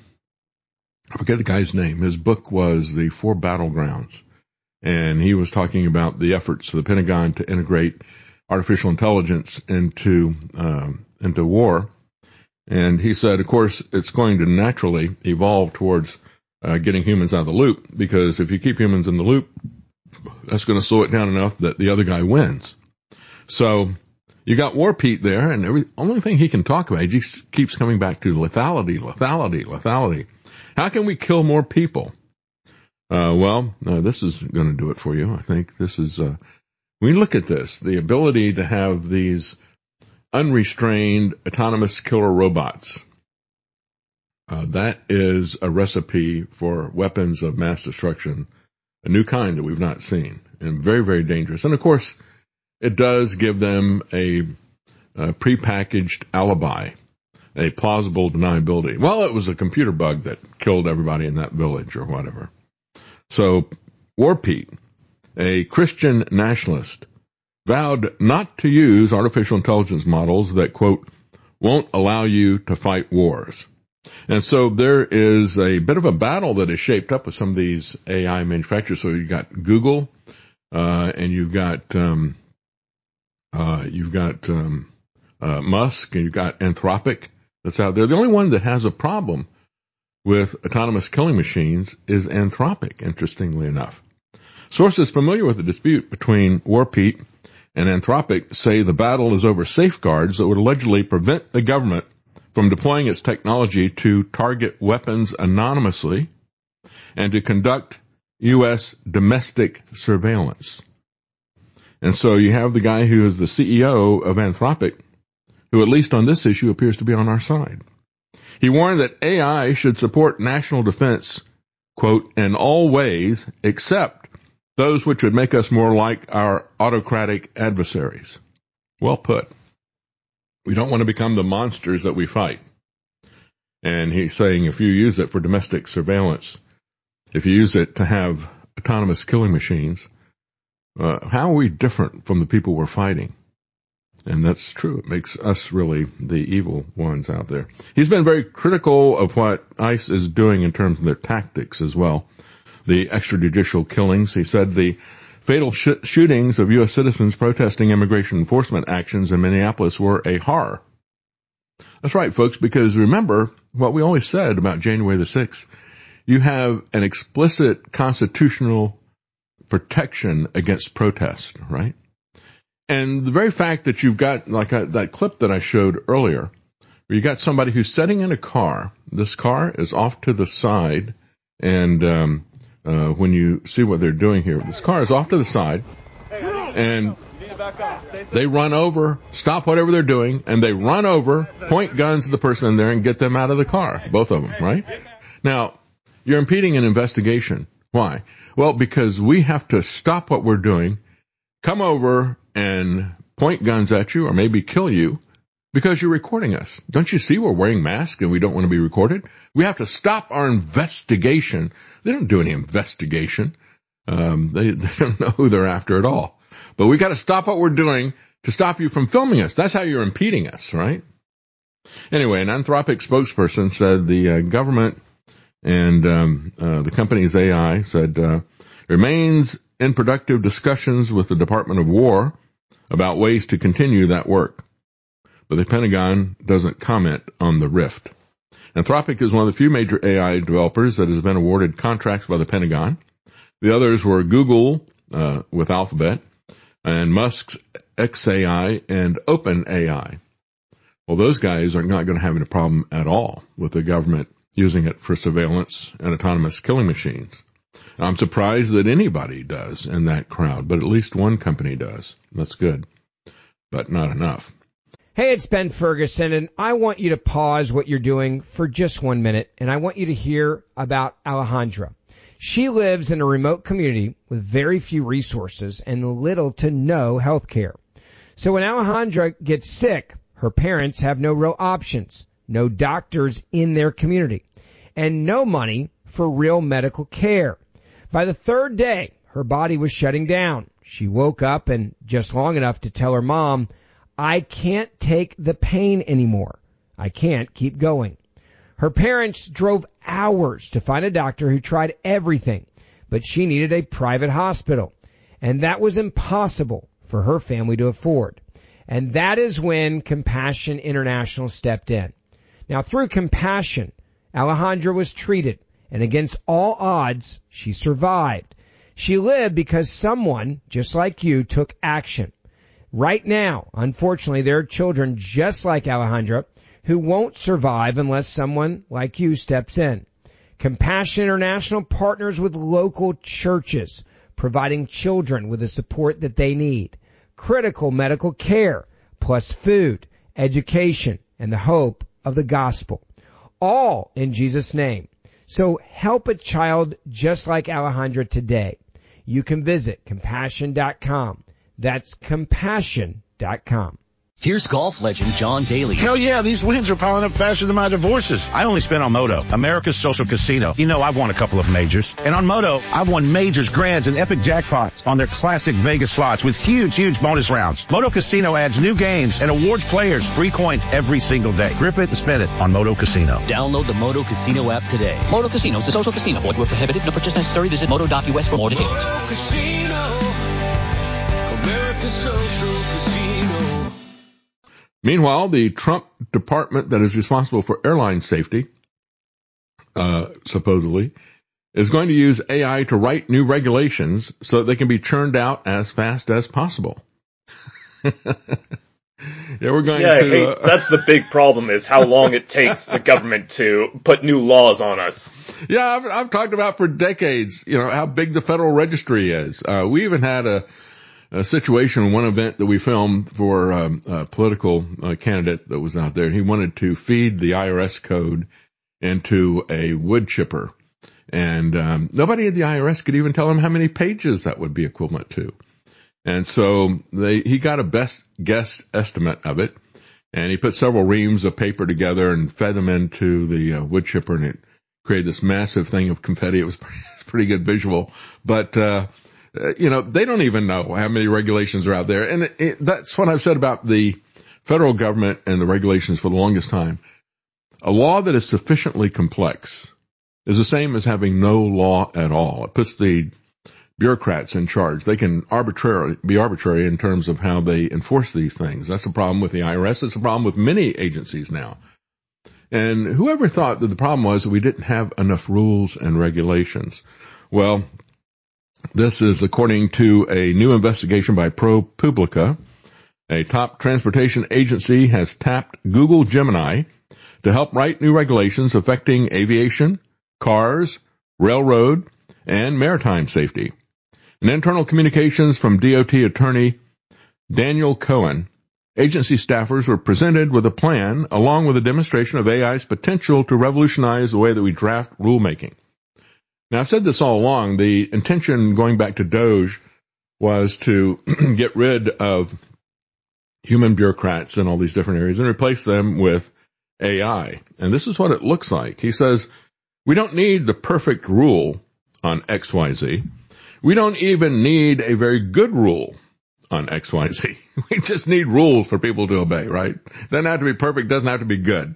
I forget the guy's name. His book was The Four Battlegrounds. And he was talking about the efforts of the Pentagon to integrate artificial intelligence into war. And he said, of course, it's going to naturally evolve towards getting humans out of the loop, because if you keep humans in the loop, that's going to slow it down enough that the other guy wins. So you got War Pete there, and the only thing he can talk about, he just keeps coming back to lethality. How can we kill more people? This is going to do it for you. I think this is, when you look at this, the ability to have these unrestrained autonomous killer robots, that is a recipe for weapons of mass destruction, a new kind that we've not seen, and very, very dangerous. And of course, it does give them a prepackaged alibi, a plausible deniability. Well, it was a computer bug that killed everybody in that village or whatever. So, War Pete, a Christian nationalist, vowed not to use artificial intelligence models that, quote, won't allow you to fight wars. And so there is a bit of a battle that is shaped up with some of these AI manufacturers. So you've got Google, and you've got Musk, and you've got Anthropic that's out there. The only one that has a problem with autonomous killing machines is Anthropic, interestingly enough. Sources familiar with the dispute between War Pete and Anthropic say the battle is over safeguards that would allegedly prevent the government from deploying its technology to target weapons anonymously and to conduct U.S. domestic surveillance. And so you have the guy who is the CEO of Anthropic, who at least on this issue appears to be on our side. He warned that AI should support national defense, quote, in all ways except those which would make us more like our autocratic adversaries. Well put. We don't want to become the monsters that we fight. And he's saying if you use it for domestic surveillance, if you use it to have autonomous killing machines, how are we different from the people we're fighting? And that's true. It makes us really the evil ones out there. He's been very critical of what ICE is doing in terms of their tactics as well. The extrajudicial killings. He said the fatal shootings of U.S. citizens protesting immigration enforcement actions in Minneapolis were a horror. That's right, folks, because remember what we always said about January the 6th. You have an explicit constitutional protection against protest, right? And the very fact that you've got, like that clip that I showed earlier, where you got somebody who's sitting in a car. This car is off to the side, and when you see what they're doing here, this car is off to the side, and they run over, stop whatever they're doing, and they run over, point guns at the person in there, and get them out of the car, both of them, right? Now, you're impeding an investigation. Why? Well, because we have to stop what we're doing, come over and point guns at you or maybe kill you because you're recording us. Don't you see we're wearing masks and we don't want to be recorded? We have to stop our investigation. They don't do any investigation. They don't know who they're after at all. But we got to stop what we're doing to stop you from filming us. That's how you're impeding us, right? Anyway, an Anthropic spokesperson said the government and the company's AI said remains in productive discussions with the Department of War about ways to continue that work. But the Pentagon doesn't comment on the rift. Anthropic is one of the few major AI developers that has been awarded contracts by the Pentagon. The others were Google with Alphabet and Musk's xAI and OpenAI. Well, those guys are not going to have any problem at all with the government using it for surveillance and autonomous killing machines. I'm surprised that anybody does in that crowd, but at least one company does. That's good, but not enough. Hey, it's Ben Ferguson, and I want you to pause what you're doing for just 1 minute, and I want you to hear about Alejandra. She lives in a remote community with very few resources and little to no health care. So when Alejandra gets sick, her parents have no real options, no doctors in their community, and no money for real medical care. By the third day, her body was shutting down. She woke up and just long enough to tell her mom, I can't take the pain anymore. I can't keep going. Her parents drove hours to find a doctor who tried everything, but she needed a private hospital, and that was impossible for her family to afford. And that is when Compassion International stepped in. Now, through Compassion, Alejandra was treated, and against all odds, she survived. She lived because someone, just like you, took action. Right now, unfortunately, there are children just like Alejandra who won't survive unless someone like you steps in. Compassion International partners with local churches, providing children with the support that they need, critical medical care, plus food, education, and the hope of the gospel. All in Jesus' name. So help a child just like Alejandra today. You can visit compassion.com. That's compassion.com. Here's golf legend John Daly. Hell yeah, these wins are piling up faster than my divorces. I only spent on Moto, America's social casino. You know I've won a couple of majors. And on Moto, I've won majors, grands, and epic jackpots on their classic Vegas slots with huge bonus rounds. Moto Casino adds new games and awards players free coins every single day. Grip it and spin it on Moto Casino. Download the Moto Casino app today. Moto Casino is a social casino. Void where prohibited. No purchase necessary. Visit moto.us for more details. Moto Casino, America's social casino. Meanwhile, the Trump department that is responsible for airline safety, supposedly, is going to use AI to write new regulations so that they can be churned out as fast as possible. We're going to... that's the big problem, is how long it takes the government to put new laws on us. Yeah, I've talked about for decades, how big the Federal Registry is. We even had a situation, one event that we filmed for a political candidate that was out there. He wanted to feed the IRS code into a wood chipper. And nobody at the IRS could even tell him how many pages that would be equivalent to. And so he got a best guess estimate of it. And he put several reams of paper together and fed them into the wood chipper, and it created this massive thing of confetti. It was pretty good visual. But they don't even know how many regulations are out there. And that's what I've said about the federal government and the regulations for the longest time. A law that is sufficiently complex is the same as having no law at all. It puts the bureaucrats in charge. They can be arbitrary in terms of how they enforce these things. That's the problem with the IRS. It's a problem with many agencies now. And whoever thought that the problem was that we didn't have enough rules and regulations? Well, this is according to a new investigation by ProPublica. A top transportation agency has tapped Google Gemini to help write new regulations affecting aviation, cars, railroad, and maritime safety. In internal communications from DOT attorney Daniel Cohen, agency staffers were presented with a plan along with a demonstration of AI's potential to revolutionize the way that we draft rulemaking. Now, I've said this all along. The intention going back to DOJ was to get rid of human bureaucrats in all these different areas and replace them with AI. And this is what it looks like. He says, we don't need the perfect rule on XYZ. We don't even need a very good rule on XYZ. We just need rules for people to obey, right? Doesn't have to be perfect, doesn't have to be good.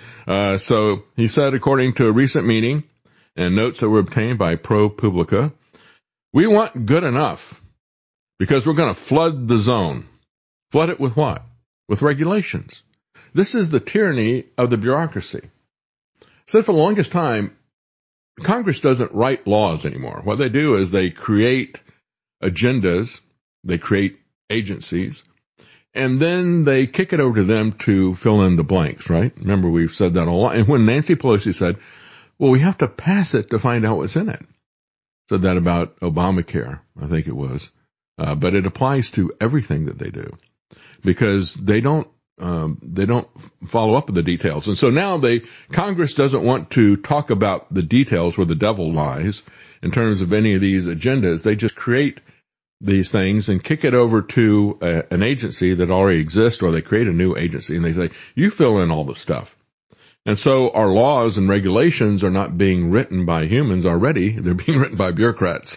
So he said, according to a recent meeting and notes that were obtained by ProPublica, we want good enough because we're going to flood the zone. Flood it with what? With regulations. This is the tyranny of the bureaucracy. So for the longest time, Congress doesn't write laws anymore. What they do is they create agendas, they create agencies, and then they kick it over to them to fill in the blanks, right? Remember, we've said that a lot. And when Nancy Pelosi said, well, we have to pass it to find out what's in it, said that about Obamacare, I think it was. But it applies to everything that they do because they don't follow up with the details. And so now Congress doesn't want to talk about the details where the devil lies in terms of any of these agendas. They just create these things and kick it over to an agency that already exists, or they create a new agency and they say, you fill in all the stuff. And so our laws and regulations are not being written by humans already. They're being written by bureaucrats.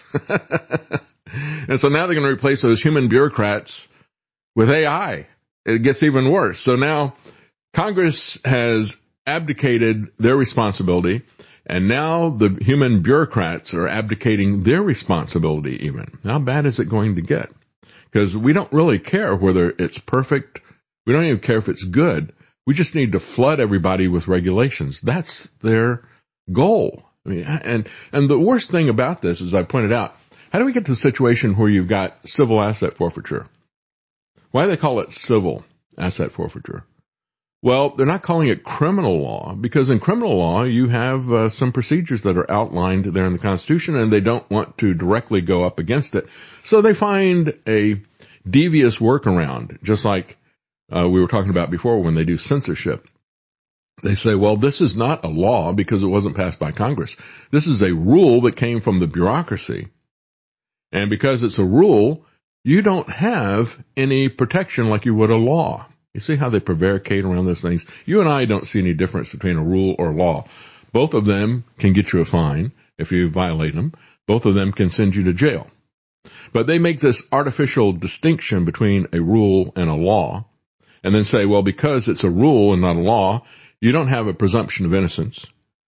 And so now they're going to replace those human bureaucrats with AI. It gets even worse. So now Congress has abdicated their responsibility, and now the human bureaucrats are abdicating their responsibility even. How bad is it going to get? Because we don't really care whether it's perfect. We don't even care if it's good. We just need to flood everybody with regulations. That's their goal. I mean, and the worst thing about this, as I pointed out, how do we get to the situation where you've got civil asset forfeiture? Why do they call it civil asset forfeiture? Well, they're not calling it criminal law because in criminal law you have some procedures that are outlined there in the Constitution, and they don't want to directly go up against it. So they find a devious workaround, just like we were talking about before when they do censorship. They say, well, this is not a law because it wasn't passed by Congress. This is a rule that came from the bureaucracy. And because it's a rule, you don't have any protection like you would a law. You see how they prevaricate around those things? You and I don't see any difference between a rule or law. Both of them can get you a fine if you violate them. Both of them can send you to jail. But they make this artificial distinction between a rule and a law and then say, well, because it's a rule and not a law, you don't have a presumption of innocence,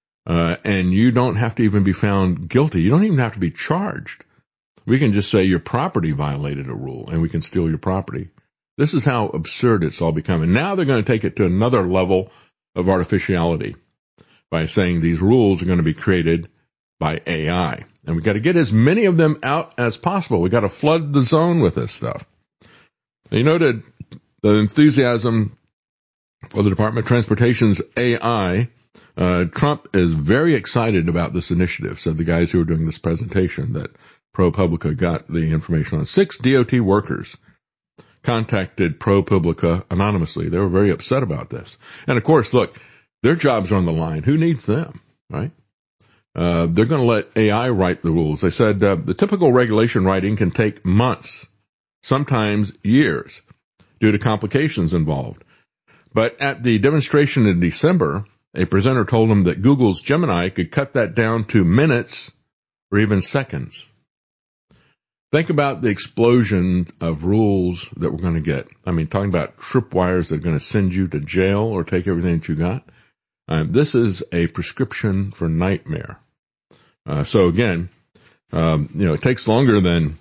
and you don't have to even be found guilty. You don't even have to be charged. We can just say your property violated a rule, and we can steal your property. This is how absurd it's all becoming. Now they're going to take it to another level of artificiality by saying these rules are going to be created by AI. And we've got to get as many of them out as possible. We've got to flood the zone with this stuff. You noted the enthusiasm for the Department of Transportation's AI. Trump is very excited about this initiative, said the guys who were doing this presentation that ProPublica got the information on. 6 DOT workers contacted ProPublica anonymously. They were very upset about this. And of course, look, their jobs are on the line. Who needs them, right? They're going to let AI write the rules. They said the typical regulation writing can take months, sometimes years, due to complications involved. But at the demonstration in December, a presenter told him that Google's Gemini could cut that down to minutes or even seconds. Think about the explosion of rules that we're going to get. I mean, talking about tripwires that are going to send you to jail or take everything that you got. This is a prescription for nightmare. So again, it takes longer than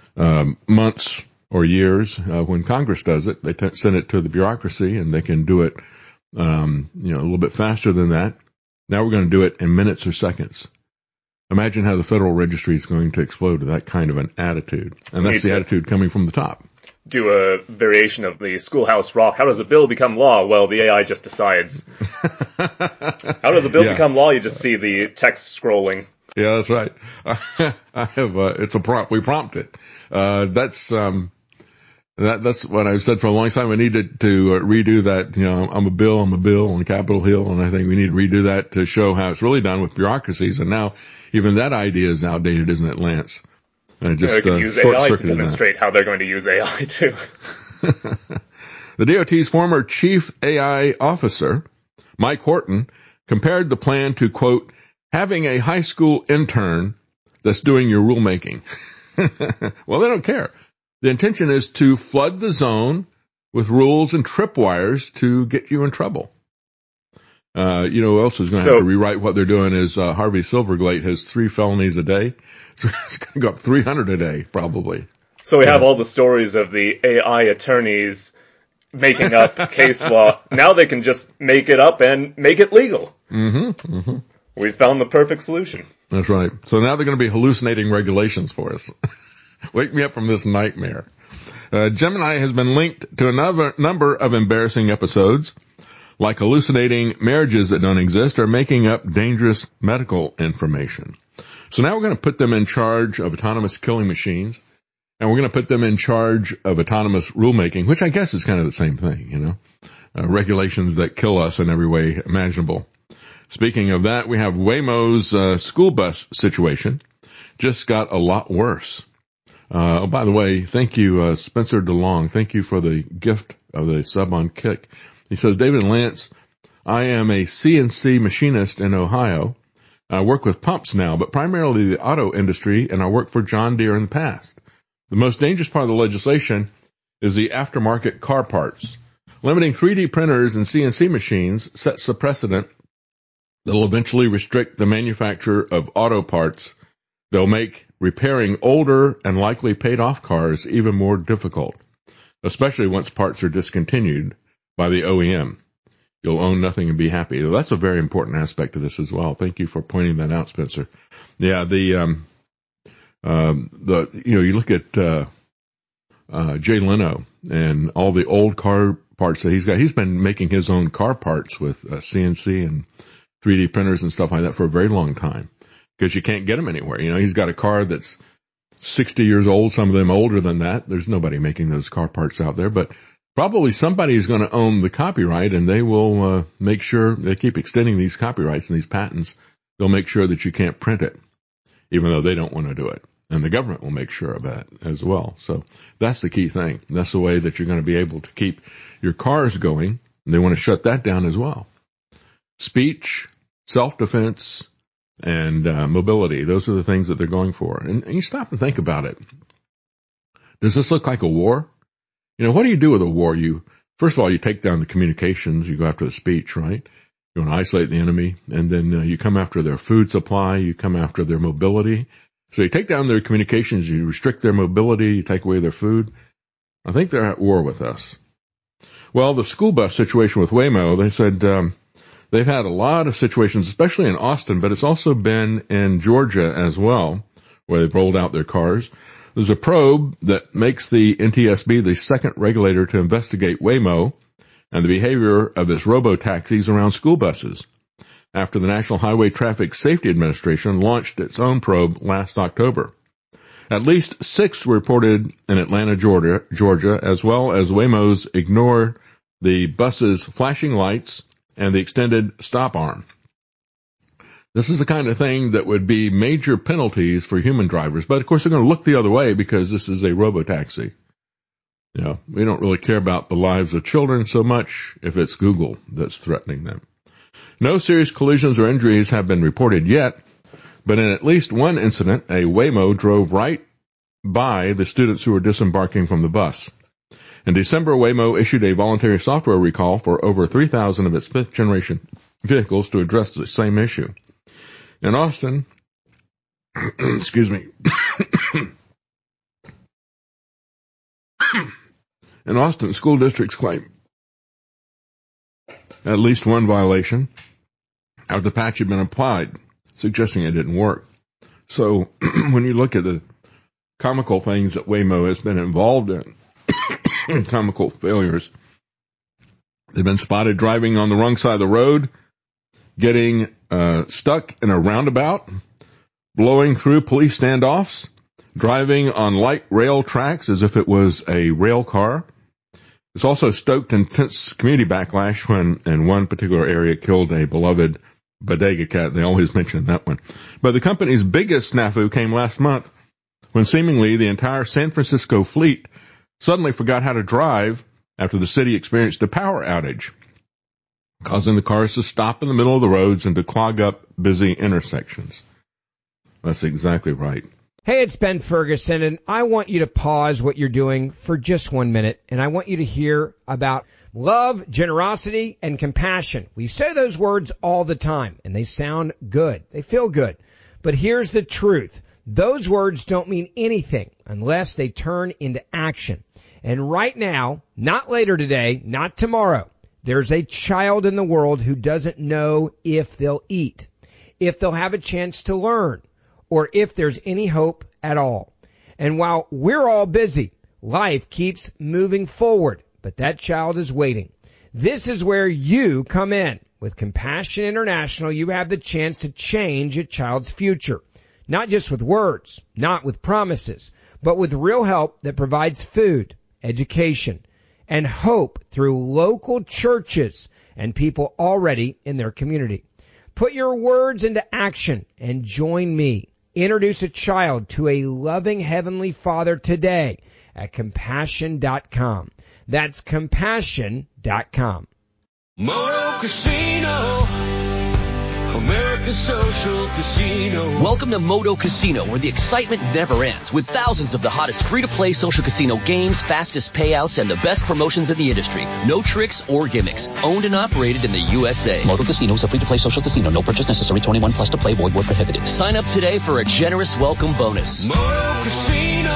months or years when Congress does it. They send it to the bureaucracy, and they can do it, a little bit faster than that. Now we're going to do it in minutes or seconds. Imagine how the Federal Registry is going to explode to that kind of an attitude. And that's the attitude coming from the top. Do a variation of the Schoolhouse Rock. How does a bill become law? Well, the AI just decides. How does a bill become law? You just see the text scrolling. Yeah, that's right. I have, it's a prompt. We prompt it. That's what I've said for a long time. We needed to redo that. I'm a bill on Capitol Hill, and I think we need to redo that to show how it's really done with bureaucracies. And now even that idea is outdated, isn't it, Lance? And they can use AI to demonstrate how they're going to use AI too. The DOT's former chief AI officer, Mike Horton, compared the plan to, quote, having a high school intern that's doing your rulemaking. Well, they don't care. The intention is to flood the zone with rules and tripwires to get you in trouble. Who else is going to have to rewrite what they're doing is Harvey Silverglate has 3 felonies a day. So it's going to go up 300 a day, probably. So we have all the stories of the AI attorneys making up case law. Now they can just make it up and make it legal. Mm-hmm. Mm-hmm. We found the perfect solution. That's right. So now they're going to be hallucinating regulations for us. Wake me up from this nightmare. Gemini has been linked to another number of embarrassing episodes, like hallucinating marriages that don't exist or making up dangerous medical information. So now we're going to put them in charge of autonomous killing machines, and we're going to put them in charge of autonomous rulemaking, which I guess is kind of the same thing, regulations that kill us in every way imaginable. Speaking of that, we have Waymo's school bus situation just got a lot worse. By the way, thank you, Spencer DeLong. Thank you for the gift of the sub on Kick. He says, David and Lance, I am a CNC machinist in Ohio. I work with pumps now, but primarily the auto industry, and I worked for John Deere in the past. The most dangerous part of the legislation is the aftermarket car parts. Limiting 3D printers and CNC machines sets a precedent that will eventually restrict the manufacture of auto parts. They'll make repairing older and likely paid-off cars even more difficult, especially once parts are discontinued by the OEM. You'll own nothing and be happy. So that's a very important aspect of this as well. Thank you for pointing that out, Spencer. Yeah, you look at Jay Leno and all the old car parts that he's got. He's been making his own car parts with CNC and 3D printers and stuff like that for a very long time because you can't get them anywhere. You know, he's got a car that's 60 years old, some of them older than that. There's nobody making those car parts out there, but probably somebody is going to own the copyright, and they will make sure they keep extending these copyrights and these patents. They'll make sure that you can't print it, even though they don't want to do it. And the government will make sure of that as well. So that's the key thing. That's the way that you're going to be able to keep your cars going. They want to shut that down as well. Speech, self-defense, and mobility. Those are the things that they're going for. And you stop and think about it. Does this look like a war? You know, what do you do with a war? First of all, you take down the communications. You go after the speech, right? You want to isolate the enemy. And then you come after their food supply. You come after their mobility. So you take down their communications, you restrict their mobility, you take away their food. I think they're at war with us. Well, the school bus situation with Waymo, they said they've had a lot of situations, especially in Austin, but it's also been in Georgia as well, where they've rolled out their cars. There's a probe that makes the NTSB the second regulator to investigate Waymo and the behavior of its robo-taxis around school buses, after the National Highway Traffic Safety Administration launched its own probe last October. At least 6 were reported in Atlanta, Georgia, as well as Waymo's ignore the bus's flashing lights and the extended stop arm. This is the kind of thing that would be major penalties for human drivers, but of course they're going to look the other way because this is a robo-taxi. You know, we don't really care about the lives of children so much if it's Google that's threatening them. No serious collisions or injuries have been reported yet, but in at least one incident, a Waymo drove right by the students who were disembarking from the bus. In December, Waymo issued a voluntary software recall for over 3,000 of its fifth-generation vehicles to address the same issue. In Austin, excuse me, in Austin, school districts claim at least one violation after the patch had been applied, suggesting it didn't work. So when you look at the comical things that Waymo has been involved in, comical failures, they've been spotted driving on the wrong side of the road, getting stuck in a roundabout, blowing through police standoffs, driving on light rail tracks as if it was a rail car. It's also stoked intense community backlash when, in one particular area, killed a beloved bodega cat. They always mention that one. But the company's biggest snafu came last month when seemingly the entire San Francisco fleet suddenly forgot how to drive after the city experienced a power outage, causing the cars to stop in the middle of the roads and to clog up busy intersections. That's exactly right. Hey, it's Ben Ferguson, and I want you to pause what you're doing for just 1 minute, and I want you to hear about love, generosity, and compassion. We say those words all the time, and they sound good. They feel good. But here's the truth. Those words don't mean anything unless they turn into action. And right now, not later today, not tomorrow, there's a child in the world who doesn't know if they'll eat, if they'll have a chance to learn, or if there's any hope at all. And while we're all busy, life keeps moving forward, but that child is waiting. This is where you come in. With Compassion International, you have the chance to change a child's future. Not just with words, not with promises, but with real help that provides food, education, and hope through local churches and people already in their community. Put your words into action and join me. Introduce a child to a loving Heavenly Father today at Compassion.com. That's Compassion.com. Moto Casino, America's social casino. Welcome to Moto Casino, where the excitement never ends, with thousands of the hottest free-to-play social casino games, fastest payouts, and the best promotions in the industry. No tricks or gimmicks. Owned and operated in the USA. Moto Casino is a free-to-play social casino. No purchase necessary. 21 plus to play. Void where prohibited. Sign up today for a generous welcome bonus. Moto Casino,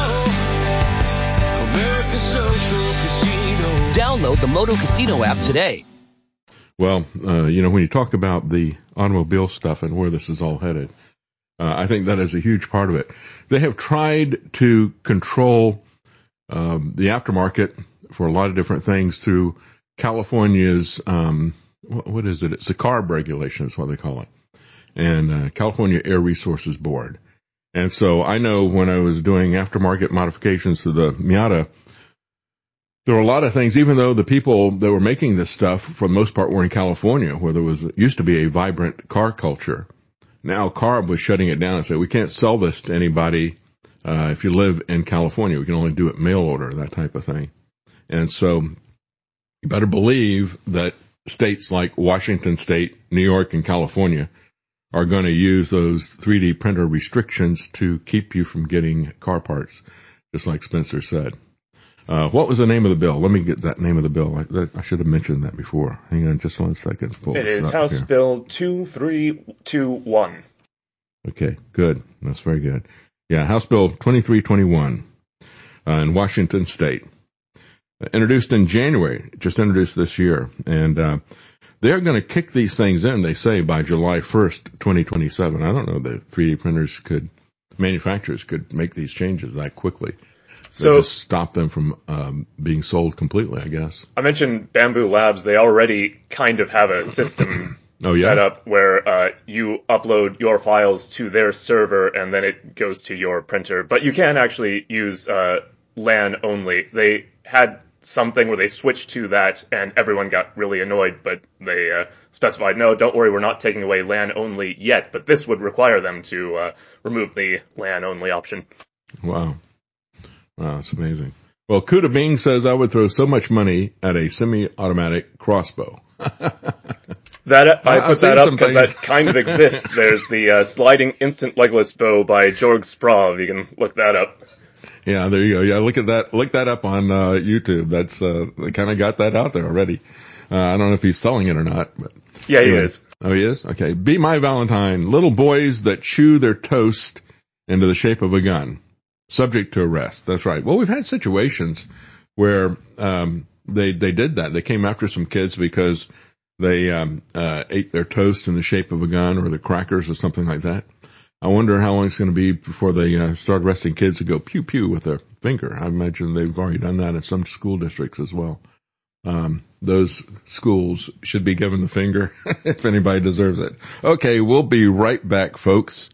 America's social casino. Download the Moto Casino app today. Well, when you talk about the automobile stuff and where this is all headed, I think that is a huge part of it. They have tried to control the aftermarket for a lot of different things through California's, what is it? It's the CARB regulation is what they call it. And California Air Resources Board. And so I know when I was doing aftermarket modifications to the Miata, there were a lot of things, even though the people that were making this stuff, for the most part, were in California, where there used to be a vibrant car culture. Now CARB was shutting it down and said, we can't sell this to anybody if you live in California. We can only do it mail order, that type of thing. And so you better believe that states like Washington State, New York, and California are going to use those 3D printer restrictions to keep you from getting car parts, just like Spencer said. What was the name of the bill? Let me get that name of the bill. I should have mentioned that before. Hang on just 1 second. It is House Bill 2321. Okay, good. That's very good. Yeah, House Bill 2321 in Washington State. Introduced in January, just introduced this year. And they're going to kick these things in, they say, by July 1st, 2027. I don't know that 3D printers manufacturers could make these changes that quickly. So just stop them from being sold completely, I guess. I mentioned Bamboo Labs. They already kind of have a system set up where you upload your files to their server and then it goes to your printer. But you can actually use LAN only. They had something where they switched to that and everyone got really annoyed, but they specified, no, don't worry, we're not taking away LAN only yet, but this would require them to remove the LAN only option. Wow, that's amazing. Well, Kuda Bing says I would throw so much money at a semi-automatic crossbow. I put that up because that kind of exists. There's the sliding instant legless bow by Jorg Sprav. You can look that up. Yeah, there you go. Yeah, look at that. Look that up on YouTube. That's they kind of got that out there already. I don't know if he's selling it or not, but yeah, anyway. He is. Oh, he is. Okay. Be My Valentine. Little boys that chew their toast into the shape of a gun, subject to arrest. That's right. Well, we've had situations where they did that. They came after some kids because they ate their toast in the shape of a gun or the crackers or something like that. I wonder how long it's going to be before they start arresting kids who go pew pew with their finger. I imagine they've already done that in some school districts as well. Those schools should be given the finger if anybody deserves it. Okay, we'll be right back, folks.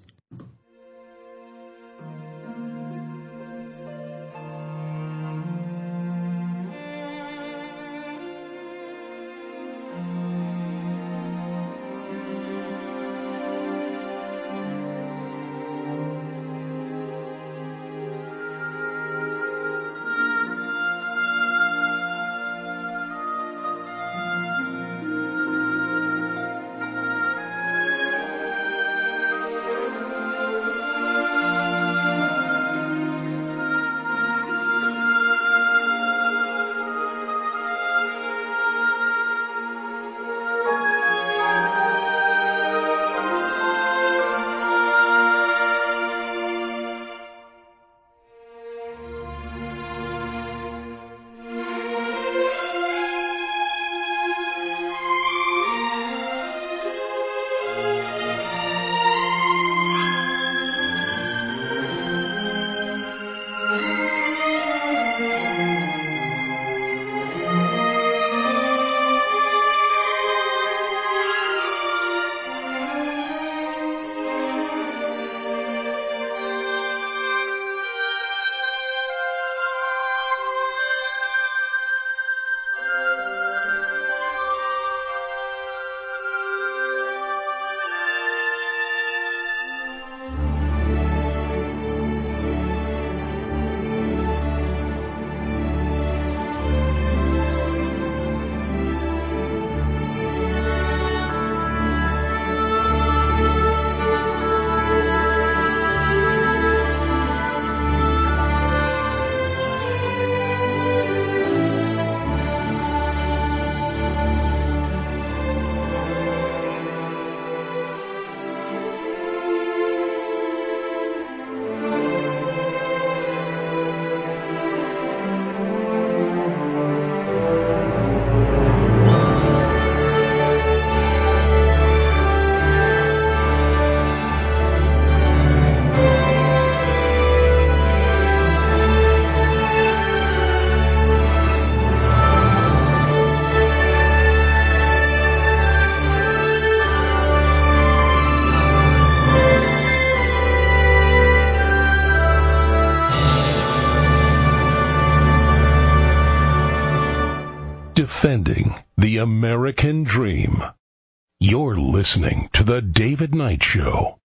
American dream. You're listening to The David Knight Show.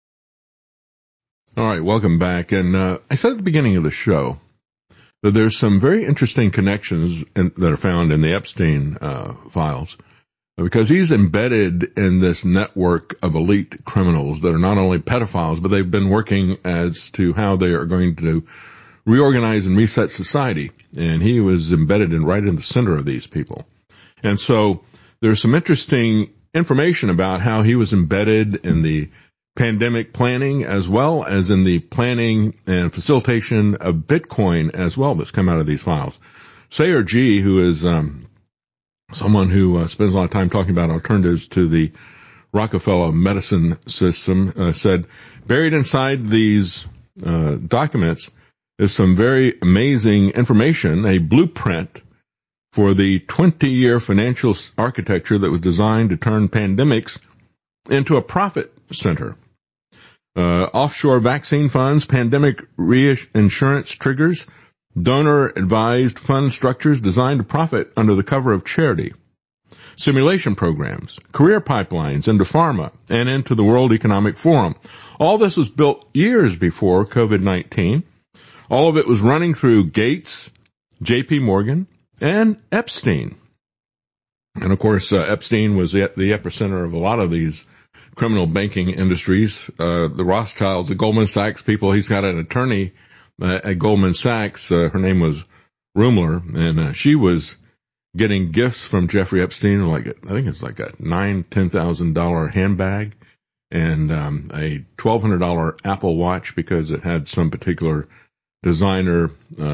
All right, welcome back. And I said at the beginning of the show that there's some very interesting connections that are found in the Epstein files, because he's embedded in this network of elite criminals that are not only pedophiles, but they've been working as to how they are going to reorganize and reset society. And he was embedded right in the center of these people. And so there's some interesting information about how he was embedded in the pandemic planning as well as in the planning and facilitation of Bitcoin as well that's come out of these files. Sayer Ji, who is someone who spends a lot of time talking about alternatives to the Rockefeller medicine system, said buried inside these documents is some very amazing information, a blueprint for the 20-year financial architecture that was designed to turn pandemics into a profit center. Offshore vaccine funds, pandemic reinsurance triggers, donor-advised fund structures designed to profit under the cover of charity, simulation programs, career pipelines into pharma and into the World Economic Forum. All this was built years before COVID-19. All of it was running through Gates, J.P. Morgan, and Epstein. And, of course, Epstein was the epicenter of a lot of these criminal banking industries, the Rothschilds, the Goldman Sachs people. He's got an attorney at Goldman Sachs. Her name was Rumler, and she was getting gifts from Jeffrey Epstein, I think it's like a $10,000 handbag and a $1,200 Apple Watch because it had some particular designer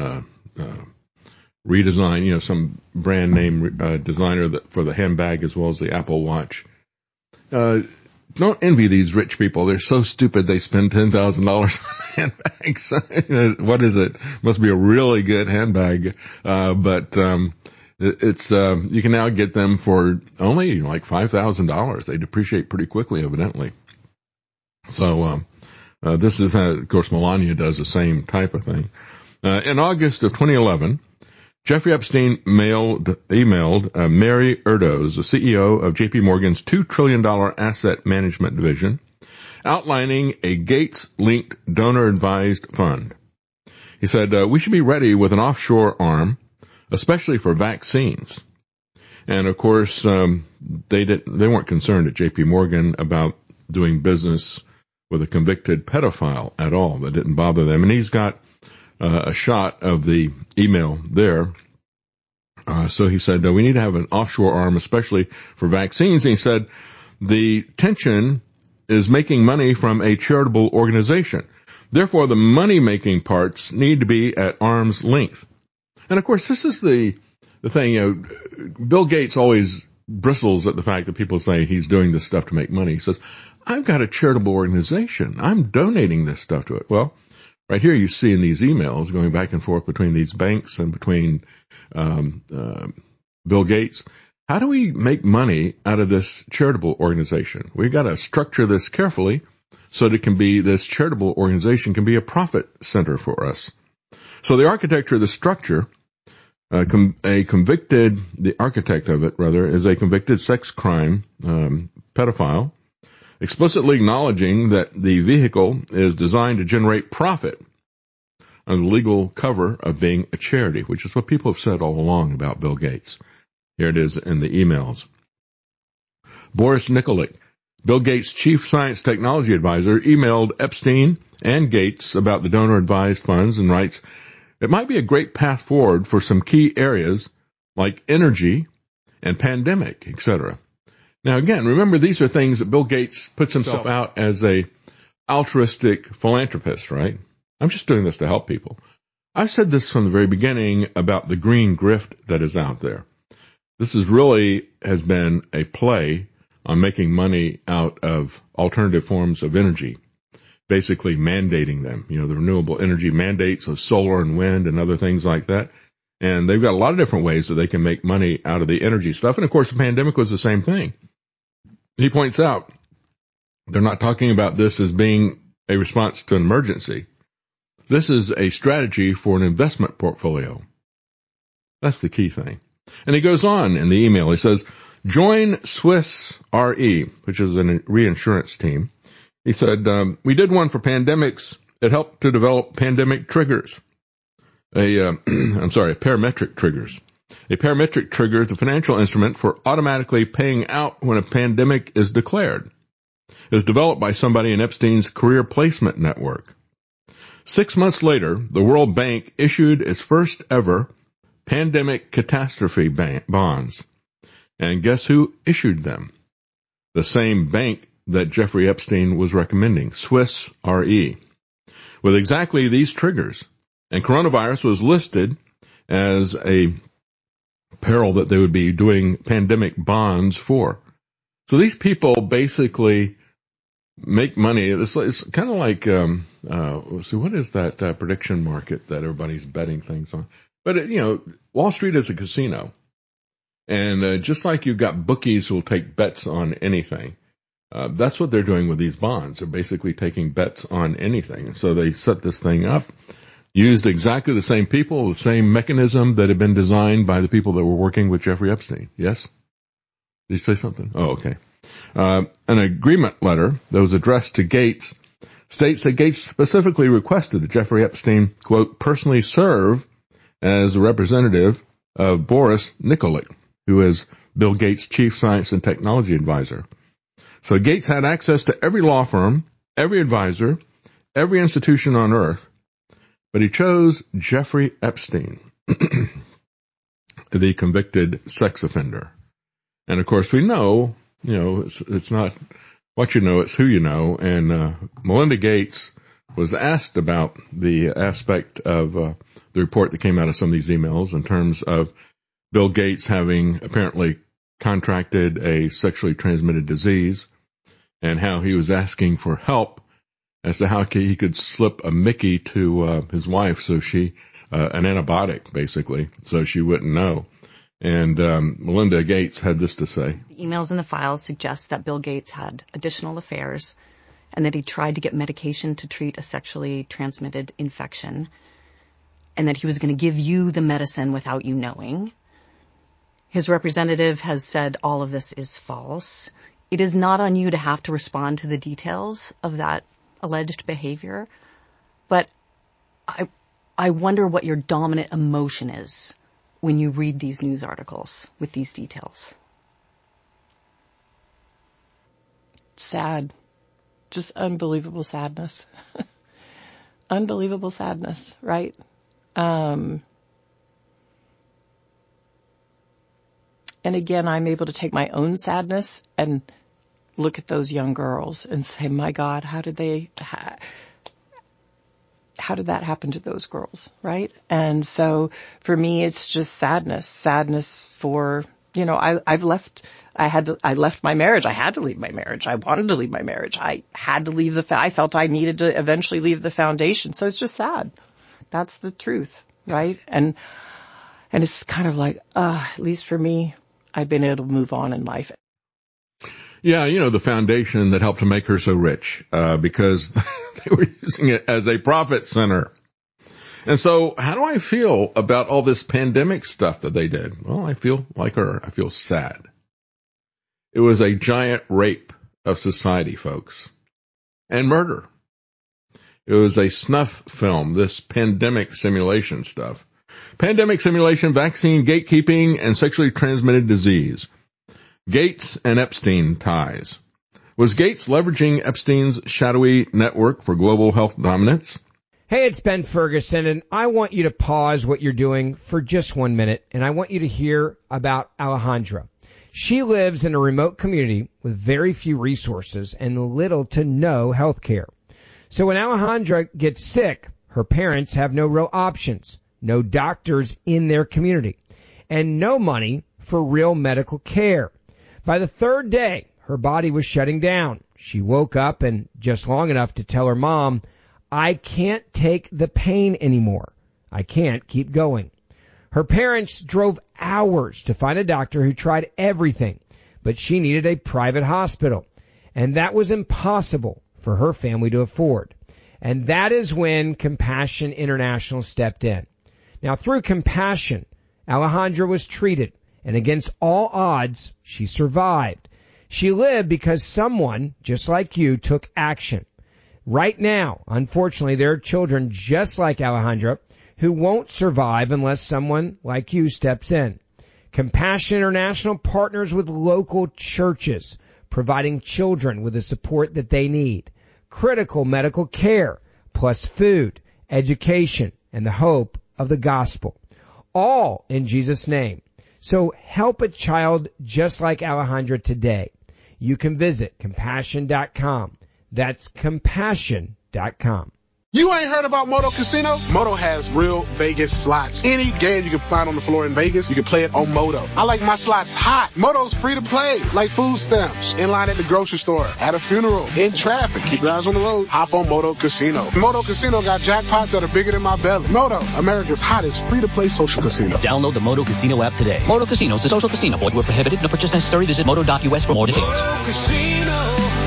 redesign, some brand name designer for the handbag as well as the Apple Watch. Don't envy these rich people. They're so stupid they spend $10,000 on handbags. What is it? Must be a really good handbag. But it's you can now get them for only like $5,000. They depreciate pretty quickly, evidently. So this is how, of course, Melania does the same type of thing. In August of 2011, Jeffrey Epstein emailed Mary Erdoes, the CEO of J.P. Morgan's $2 trillion asset management division, outlining a Gates-linked donor-advised fund. He said, we should be ready with an offshore arm, especially for vaccines. And, of course, they weren't concerned at J.P. Morgan about doing business with a convicted pedophile at all. That didn't bother them. And he's got a shot of the email there. So he said, we need to have an offshore arm, especially for vaccines. And he said, the tension is making money from a charitable organization. Therefore, the money-making parts need to be at arm's length. And, of course, this is the thing. Bill Gates always bristles at the fact that people say he's doing this stuff to make money. He says, I've got a charitable organization. I'm donating this stuff to it. Well, right here you see in these emails going back and forth between these banks and between Bill Gates. How do we make money out of this charitable organization? We've got to structure this carefully so that this charitable organization can be a profit center for us. So the architecture of the structure, the architect of it, rather, is a convicted sex crime pedophile, explicitly acknowledging that the vehicle is designed to generate profit under the legal cover of being a charity, which is what people have said all along about Bill Gates. Here it is in the emails. Boris Nikolic, Bill Gates' chief science technology advisor, emailed Epstein and Gates about the donor-advised funds and writes, it might be a great path forward for some key areas like energy and pandemic, etc. Now, again, remember, these are things that Bill Gates puts himself out as a altruistic philanthropist, right? I'm just doing this to help people. I've said this from the very beginning about the green grift that is out there. This has been a play on making money out of alternative forms of energy, basically mandating them, the renewable energy mandates of solar and wind and other things like that. And they've got a lot of different ways that they can make money out of the energy stuff. And, of course, the pandemic was the same thing. He points out they're not talking about this as being a response to an emergency. This is a strategy for an investment portfolio. That's the key thing. And he goes on in the email. He says, Join Swiss Re, which is a reinsurance team. He said, we did one for pandemics. It helped to develop pandemic triggers. Parametric triggers. A parametric trigger is a financial instrument for automatically paying out when a pandemic is declared. It was developed by somebody in Epstein's career placement network. 6 months later, the World Bank issued its first ever pandemic catastrophe bonds. And guess who issued them? The same bank that Jeffrey Epstein was recommending, Swiss Re, with exactly these triggers. And coronavirus was listed as a peril that they would be doing pandemic bonds for. So these people basically make money. It's kind of like, so what is that prediction market that everybody's betting things on? But, Wall Street is a casino. And just like you've got bookies who will take bets on anything, that's what they're doing with these bonds. They're basically taking bets on anything. So they set this thing up, used exactly the same people, the same mechanism that had been designed by the people that were working with Jeffrey Epstein. Yes? Did you say something? Oh, okay. An agreement letter that was addressed to Gates states that Gates specifically requested that Jeffrey Epstein, quote, personally serve as a representative of Boris Nikolic, who is Bill Gates' chief science and technology advisor. So Gates had access to every law firm, every advisor, every institution on earth, but he chose Jeffrey Epstein, the convicted sex offender. And of course we know, it's not what you know, it's who you know. And Melinda Gates was asked about the aspect of the report that came out of some of these emails in terms of Bill Gates having apparently contracted a sexually transmitted disease and how he was asking for help as to how he could slip a Mickey to his wife, so she an antibiotic basically, so she wouldn't know. And Melinda Gates had this to say. The emails in the files suggest that Bill Gates had additional affairs and that he tried to get medication to treat a sexually transmitted infection and that he was going to give you the medicine without you knowing. His representative has said all of this is false. It is not on you to have to respond to the details of that alleged behavior, but I wonder what your dominant emotion is when you read these news articles with these details. Sad. Just unbelievable sadness. Unbelievable sadness, right? And again, I'm able to take my own sadness and look at those young girls and say, my God, how did that happen to those girls, right? And so for me, it's just sadness for, I left my marriage. I had to leave my marriage. I wanted to leave my marriage. I had to leave I felt I needed to eventually leave the foundation. So it's just sad. That's the truth, right? And it's kind of like, at least for me, I've been able to move on in life. Yeah, the foundation that helped to make her so rich, because they were using it as a profit center. And so how do I feel about all this pandemic stuff that they did? Well, I feel like her. I feel sad. It was a giant rape of society, folks, and murder. It was a snuff film, this pandemic simulation stuff. Pandemic simulation, vaccine, gatekeeping, and sexually transmitted disease. Gates and Epstein ties. Was Gates leveraging Epstein's shadowy network for global health dominance? Hey, it's Ben Ferguson, and I want you to pause what you're doing for just 1 minute, and I want you to hear about Alejandra. She lives in a remote community with very few resources and little to no health care. So when Alejandra gets sick, her parents have no real options, no doctors in their community, and no money for real medical care. By the third day, her body was shutting down. She woke up and just long enough to tell her mom, I can't take the pain anymore. I can't keep going. Her parents drove hours to find a doctor who tried everything, but she needed a private hospital, and that was impossible for her family to afford. And that is when Compassion International stepped in. Now, through Compassion, Alejandra was treated and against all odds, she survived. She lived because someone, just like you, took action. Right now, unfortunately, there are children just like Alejandra who won't survive unless someone like you steps in. Compassion International partners with local churches, providing children with the support that they need, critical medical care, plus food, education, and the hope of the gospel. All in Jesus' name. So help a child just like Alejandra today. You can visit compassion.com. That's compassion.com. You ain't heard about Moto Casino? Moto has real Vegas slots. Any game you can find on the floor in Vegas, you can play it on Moto. I like my slots hot. Moto's free to play, like food stamps. In line at the grocery store, at a funeral, in traffic. Keep your eyes on the road. Hop on Moto Casino. Moto Casino got jackpots that are bigger than my belly. Moto, America's hottest free-to-play social casino. Download the Moto Casino app today. Moto Casino is a social casino. Void where prohibited. No purchase necessary. Visit moto.us for more details. Moto Casino,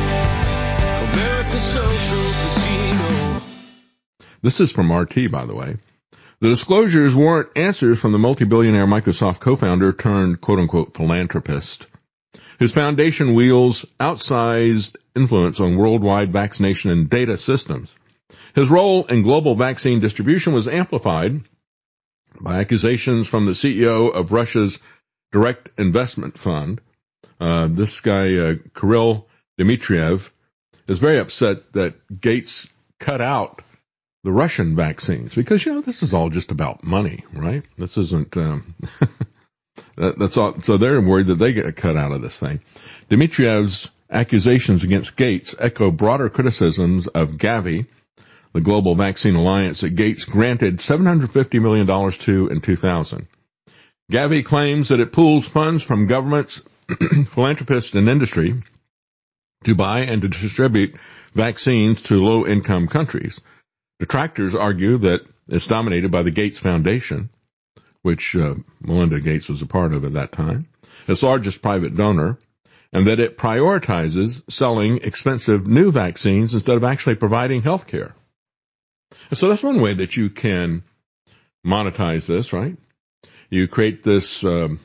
America's social casino. This is from RT, by the way. The disclosures warrant answers from the multi-billionaire Microsoft co-founder turned quote-unquote philanthropist, whose foundation wields outsized influence on worldwide vaccination and data systems. His role in global vaccine distribution was amplified by accusations from the CEO of Russia's Direct Investment Fund. This guy, Kirill Dmitriev, is very upset that Gates cut out the Russian vaccines because, this is all just about money, right? This isn't, that's all. So they're worried that they get cut out of this thing. Dmitriev's accusations against Gates echo broader criticisms of Gavi, the Global Vaccine Alliance that Gates granted $750 million to in 2000. Gavi claims that it pools funds from governments, philanthropists, and industry to buy and to distribute vaccines to low-income countries. Detractors argue that it's dominated by the Gates Foundation, which Melinda Gates was a part of at that time, its largest private donor, and that it prioritizes selling expensive new vaccines instead of actually providing health care. And so that's one way that you can monetize this, right? You create this fund,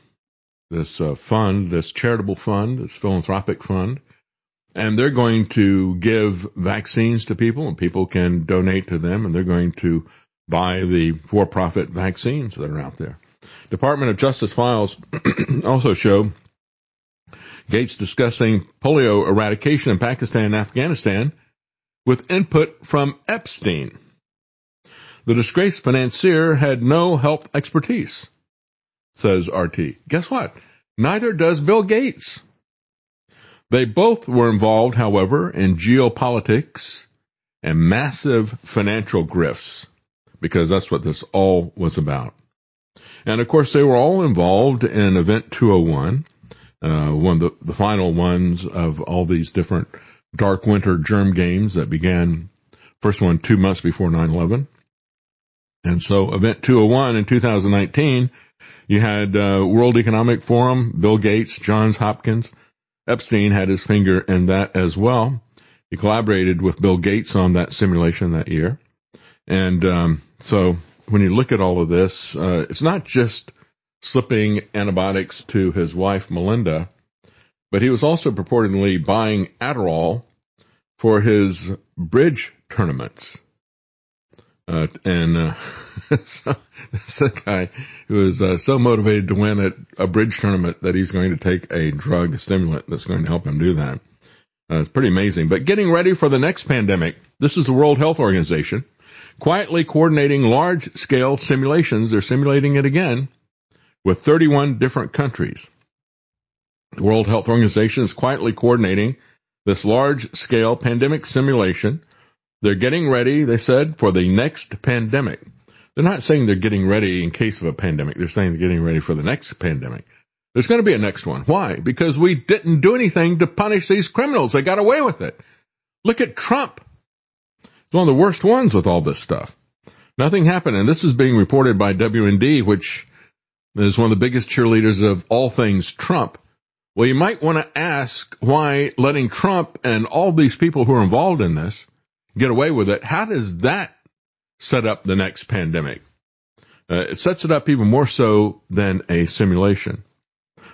this charitable fund, this philanthropic fund, and they're going to give vaccines to people, and people can donate to them, and they're going to buy the for-profit vaccines that are out there. Department of Justice files also show Gates discussing polio eradication in Pakistan and Afghanistan with input from Epstein. The disgraced financier had no health expertise, says RT. Guess what? Neither does Bill Gates. They both were involved, however, in geopolitics and massive financial grifts, because that's what this all was about. And, of course, they were all involved in Event 201, one of the final ones of all these different dark winter germ games that began, first one 2 months before 9/11. And so Event 201 in 2019, you had World Economic Forum, Bill Gates, Johns Hopkins. Epstein had his finger in that as well. He collaborated with Bill Gates on that simulation that year. And so when you look at all of this, it's not just slipping antibiotics to his wife, Melinda, but he was also purportedly buying Adderall for his bridge tournaments. So this guy who is so motivated to win at a bridge tournament that he's going to take a drug, a stimulant that's going to help him do that. It's pretty amazing. But getting ready for the next pandemic, this is the World Health Organization, quietly coordinating large-scale simulations. They're simulating it again with 31 different countries. The World Health Organization is quietly coordinating this large-scale pandemic simulation. They're getting ready, they said, for the next pandemic. They're not saying they're getting ready in case of a pandemic. They're saying they're getting ready for the next pandemic. There's going to be a next one. Why? Because we didn't do anything to punish these criminals. They got away with it. Look at Trump. He's one of the worst ones with all this stuff. Nothing happened. And this is being reported by WND, which is one of the biggest cheerleaders of all things Trump. Well, you might want to ask why letting Trump and all these people who are involved in this get away with it. How does that set up the next pandemic? It sets it up even more so than a simulation.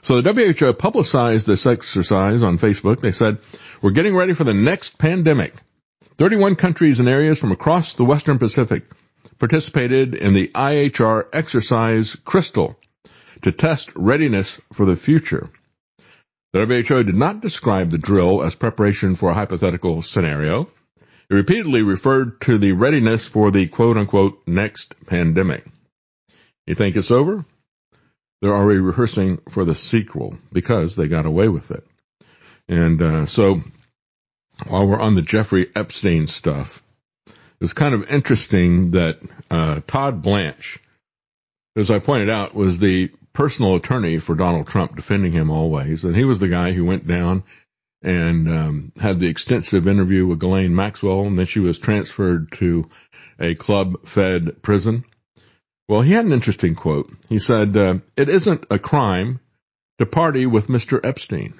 So the WHO publicized this exercise on Facebook. They said, we're getting ready for the next pandemic. 31 countries and areas from across the Western Pacific participated in the IHR exercise Crystal to test readiness for the future. The WHO did not describe the drill as preparation for a hypothetical scenario. It repeatedly referred to the readiness for the quote-unquote next pandemic. You think it's over? They're already rehearsing for the sequel because they got away with it. And so while we're on the Jeffrey Epstein stuff, it's kind of interesting that Todd Blanche, as I pointed out, was the personal attorney for Donald Trump, defending him always. And he was the guy who went down and had the extensive interview with Ghislaine Maxwell, and then she was transferred to a club-fed prison. Well, he had an interesting quote. He said, it isn't a crime to party with Mr. Epstein.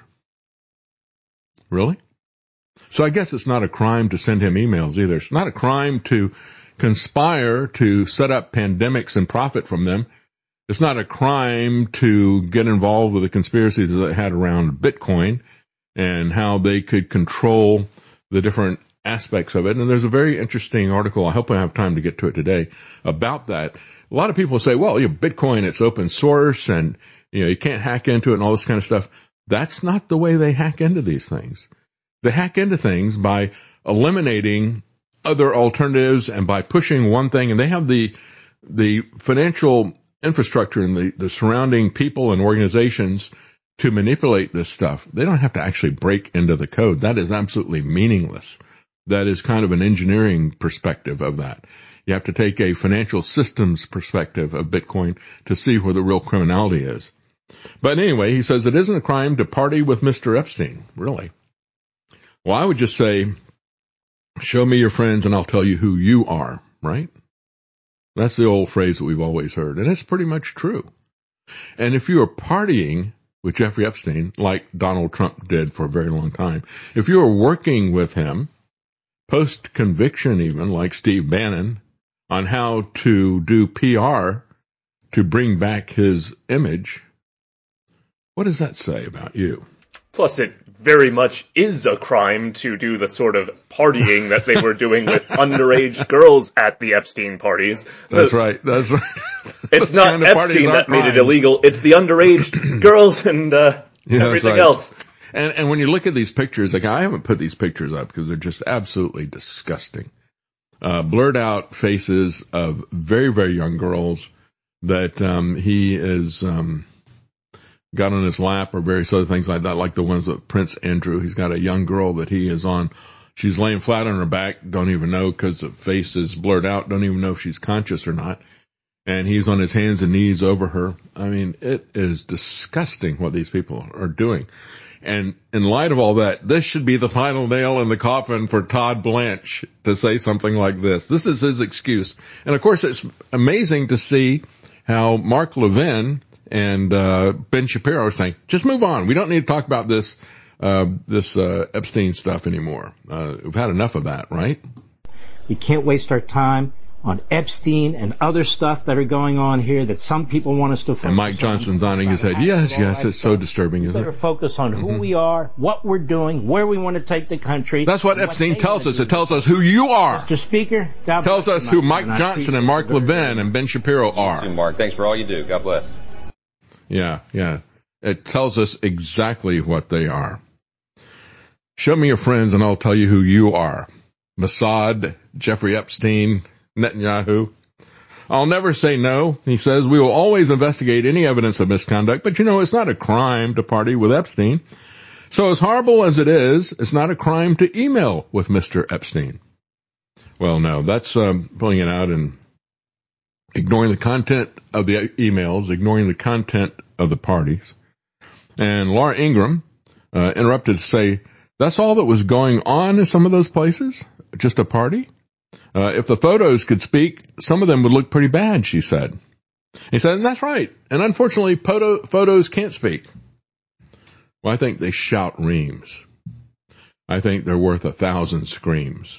Really? So I guess it's not a crime to send him emails either. It's not a crime to conspire to set up pandemics and profit from them. It's not a crime to get involved with the conspiracies that they had around Bitcoin and how they could control the different aspects of it. And there's a very interesting article, I hope I have time to get to it today, about that. A lot of people say, well, Bitcoin, it's open source and, you can't hack into it and all this kind of stuff. That's not the way they hack into these things. They hack into things by eliminating other alternatives and by pushing one thing. And they have the financial infrastructure and the surrounding people and organizations to manipulate this stuff. They don't have to actually break into the code. That is absolutely meaningless. That is kind of an engineering perspective of that. You have to take a financial systems perspective of Bitcoin to see where the real criminality is. But anyway, he says it isn't a crime to party with Mr. Epstein. Really? Well, I would just say, show me your friends and I'll tell you who you are, right? That's the old phrase that we've always heard, and it's pretty much true. And if you are partying with Jeffrey Epstein, like Donald Trump did for a very long time, if you are working with him, post-conviction even, like Steve Bannon, on how to do PR to bring back his image, what does that say about you? Plus, it very much is a crime to do the sort of partying that they were doing with underage girls at the Epstein parties. That's right. It's not kind of Epstein that made it illegal. It's the underage girls and everything else. And when you look at these pictures, like I haven't put these pictures up because they're just absolutely disgusting. Blurred out faces of very, very young girls that he is got on his lap or various other things like that, like the ones with Prince Andrew. He's got a young girl that he is on. She's laying flat on her back, don't even know because the face is blurred out, don't even know if she's conscious or not. And he's on his hands and knees over her. I mean, it is disgusting what these people are doing. And in light of all that, this should be the final nail in the coffin for Todd Blanche to say something like this. This is his excuse. And of course, it's amazing to see how Mark Levin and Ben Shapiro are saying, just move on. We don't need to talk about this Epstein stuff anymore. We've had enough of that, right? We can't waste our time on Epstein and other stuff that are going on here that some people want us to focus on. And Mike Johnson's nodding his head. Yes, it's so disturbing, isn't it? We better focus on who we are, what we're doing, where we want to take the country. That's what Epstein tells us. It tells us who you are. Mr. Speaker, God bless. Tells us who Mike Johnson and Mark Levin and Ben Shapiro are. Mark, thanks for all you do. God bless. Yeah. It tells us exactly what they are. Show me your friends and I'll tell you who you are. Mossad, Jeffrey Epstein, Netanyahu. I'll never say no. He says we will always investigate any evidence of misconduct, but it's not a crime to party with Epstein. So as horrible as it is, it's not a crime to email with Mr. Epstein. Well, no, that's pulling it out and ignoring the content of the emails, ignoring the content of the parties. And Laura Ingraham interrupted to say, that's all that was going on in some of those places? Just a party? If the photos could speak, some of them would look pretty bad, she said. He said, and that's right. And unfortunately, photos can't speak. Well, I think they shout reams. I think they're worth 1,000 screams.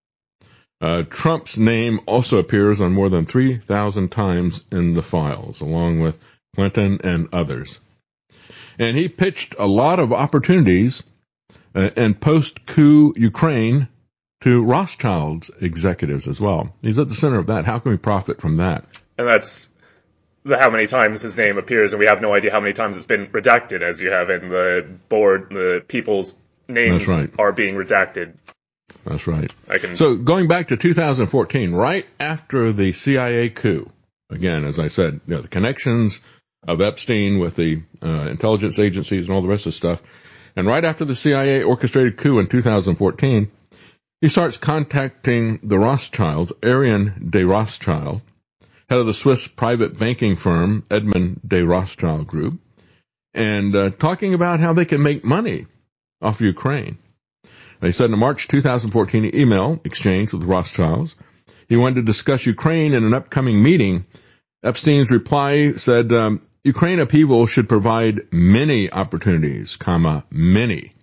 Trump's name also appears on more than 3,000 times in the files, along with Clinton and others. And he pitched a lot of opportunities in post-coup Ukraine to Rothschild's executives as well. He's at the center of that. How can we profit from that? And that's how many times his name appears, and we have no idea how many times it's been redacted, as you have in the board. The people's names are being redacted. That's right. So going back to 2014, right after the CIA coup, again, as I said, the connections of Epstein with the intelligence agencies and all the rest of the stuff, and right after the CIA orchestrated coup in 2014, he starts contacting the Rothschilds, Ariane de Rothschild, head of the Swiss private banking firm Edmond de Rothschild Group, and talking about how they can make money off of Ukraine. They said in a March 2014 email exchange with the Rothschilds, he wanted to discuss Ukraine in an upcoming meeting. Epstein's reply said, Ukraine upheaval should provide many opportunities, many.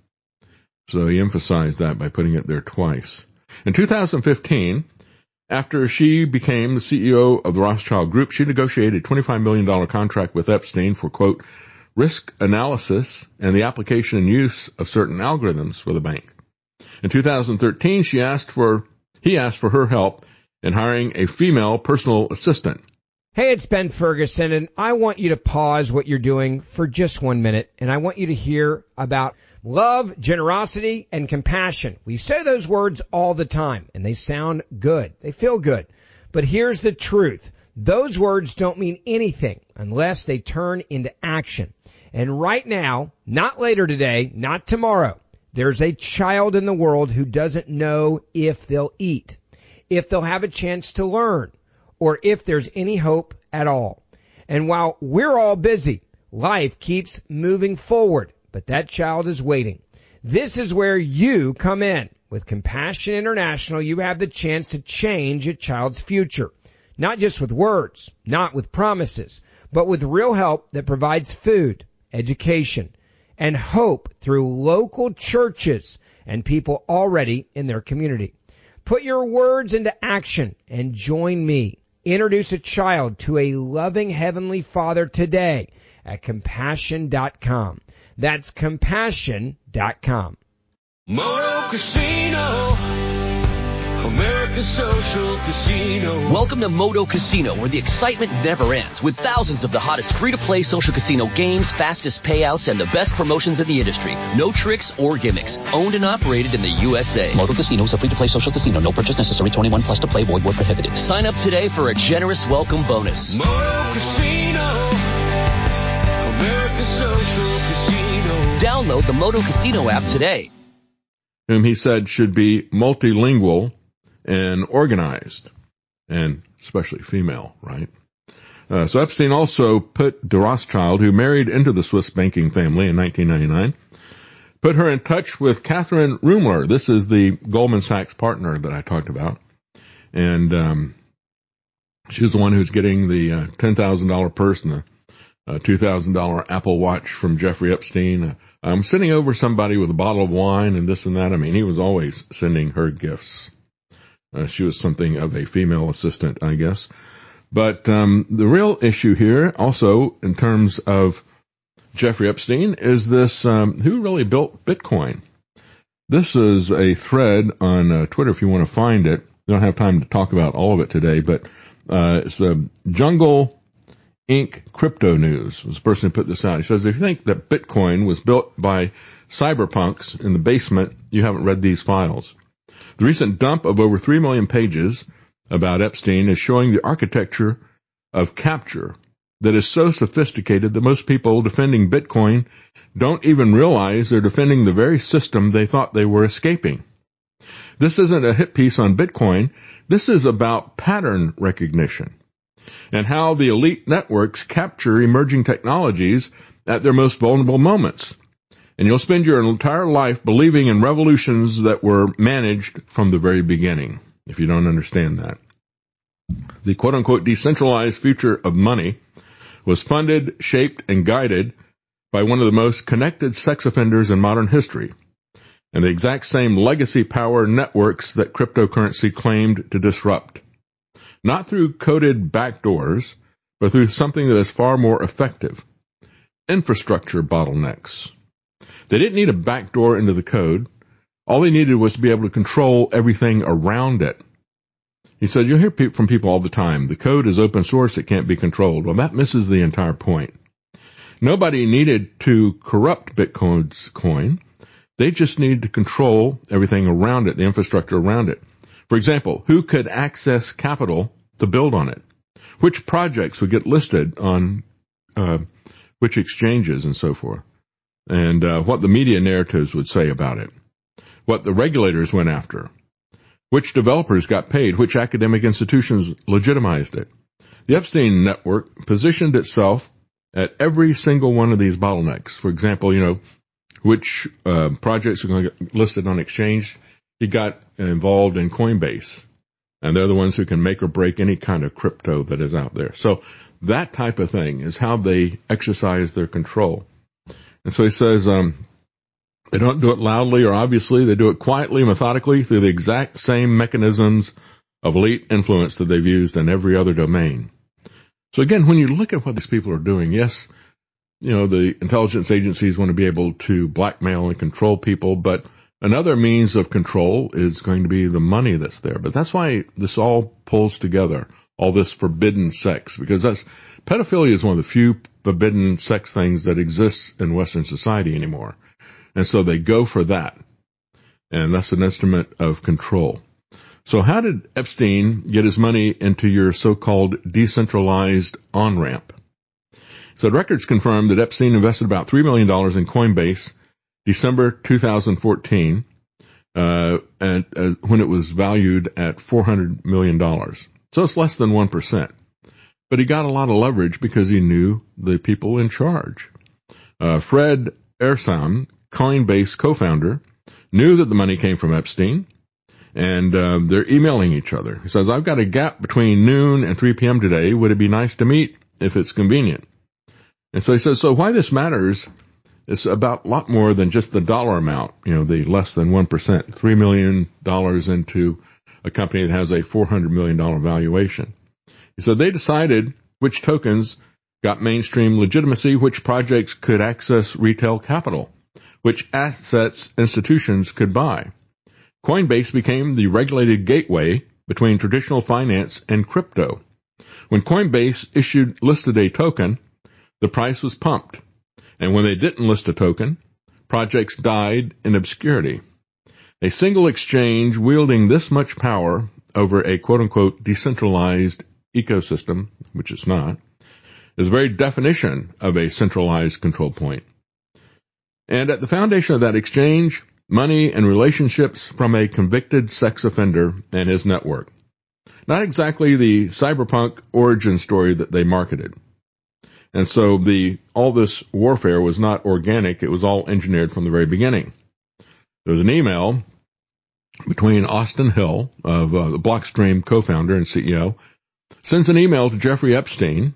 So he emphasized that by putting it there twice. In 2015, after she became the CEO of the Rothschild Group, she negotiated a $25 million contract with Epstein for, quote, risk analysis and the application and use of certain algorithms for the bank. In 2013, he asked for her help in hiring a female personal assistant. Hey, it's Ben Ferguson, and I want you to pause what you're doing for just 1 minute, and I want you to hear about love, generosity, and compassion. We say those words all the time, and they sound good. They feel good. But here's the truth. Those words don't mean anything unless they turn into action. And right now, not later today, not tomorrow, there's a child in the world who doesn't know if they'll eat, if they'll have a chance to learn, or if there's any hope at all. And while we're all busy, life keeps moving forward, but that child is waiting. This is where you come in. With Compassion International, you have the chance to change a child's future. Not just with words, not with promises, but with real help that provides food, education, and hope through local churches and people already in their community. Put your words into action and join me. Introduce a child to a loving Heavenly Father today at Compassion.com. That's Compassion.com. Moto Casino, America's social casino. Welcome to Moto Casino, where the excitement never ends, with thousands of the hottest free-to-play social casino games, fastest payouts, and the best promotions in the industry. No tricks or gimmicks. Owned and operated in the USA. Moto Casino is a free-to-play social casino. No purchase necessary. 21 plus to play. Void where prohibited. Sign up today for a generous welcome bonus. Moto Casino, America's social casino. Download the Moto Casino app today. Whom he said should be multilingual and organized, and especially female, right? So Epstein also put de Rothschild, who married into the Swiss banking family in 1999, put her in touch with Catherine Ruemmler. This is the Goldman Sachs partner that I talked about. And she's the one who's getting the $10,000 purse and the $2,000 Apple Watch from Jeffrey Epstein. I'm sending over somebody with a bottle of wine and this and that. I mean, he was always sending her gifts. She was something of a female assistant, I guess. But the real issue here, also in terms of Jeffrey Epstein, is this who really built Bitcoin? This is a thread on Twitter if you want to find it. We don't have time to talk about all of it today, but it's Jungle Inc. Crypto News. This person who put this out. He says, if you think that Bitcoin was built by cyberpunks in the basement, you haven't read these files. The recent dump of over 3 million pages about Epstein is showing the architecture of capture that is so sophisticated that most people defending Bitcoin don't even realize they're defending the very system they thought they were escaping. This isn't a hit piece on Bitcoin. This is about pattern recognition and how the elite networks capture emerging technologies at their most vulnerable moments. And you'll spend your entire life believing in revolutions that were managed from the very beginning, if you don't understand that. The quote-unquote decentralized future of money was funded, shaped, and guided by one of the most connected sex offenders in modern history, and the exact same legacy power networks that cryptocurrency claimed to disrupt. Not through coded backdoors, but through something that is far more effective. infrastructure bottlenecks. They didn't need a backdoor into the code. All they needed was to be able to control everything around it. He said, you'll hear from people all the time, the code is open source, it can't be controlled. Well, that misses the entire point. Nobody needed to corrupt Bitcoin's coin. They just needed to control everything around it, the infrastructure around it. For example, who could access capital to build on it? Which projects would get listed on which exchanges and so forth? And what the media narratives would say about it. What the regulators went after. Which developers got paid. Which academic institutions legitimized it. The Epstein network positioned itself at every single one of these bottlenecks. For example, which projects are going to get listed on exchange. He got involved in Coinbase. And they're the ones who can make or break any kind of crypto that is out there. So that type of thing is how they exercise their control. And so he says, they don't do it loudly or obviously. They do it quietly, methodically, through the exact same mechanisms of elite influence that they've used in every other domain. So again, when you look at what these people are doing, yes, the intelligence agencies want to be able to blackmail and control people, but another means of control is going to be the money that's there. But that's why this all pulls together, all this forbidden sex, because pedophilia is one of the few forbidden sex things that exists in Western society anymore. And so they go for that. And that's an instrument of control. So how did Epstein get his money into your so-called decentralized on-ramp? So records confirm that Epstein invested about $3 million in Coinbase December 2014, and when it was valued at $400 million. So it's less than 1%. But he got a lot of leverage because he knew the people in charge. Fred Ehrsam, Coinbase co-founder, knew that the money came from Epstein, and they're emailing each other. He says, I've got a gap between noon and 3 p.m. today. Would it be nice to meet if it's convenient? And so he says, so why this matters, it's about a lot more than just the dollar amount, the less than 1%, $3 million into a company that has a $400 million valuation. He said they decided which tokens got mainstream legitimacy, which projects could access retail capital, which assets institutions could buy. Coinbase became the regulated gateway between traditional finance and crypto. When Coinbase listed a token, the price was pumped. And when they didn't list a token, projects died in obscurity. A single exchange wielding this much power over a quote-unquote decentralized ecosystem, which it's not, is the very definition of a centralized control point. And at the foundation of that exchange, money and relationships from a convicted sex offender and his network. Not exactly the cyberpunk origin story that they marketed. And so all this warfare was not organic. It was all engineered from the very beginning. There was an email between Austin Hill, of the Blockstream co-founder and CEO, sends an email to Jeffrey Epstein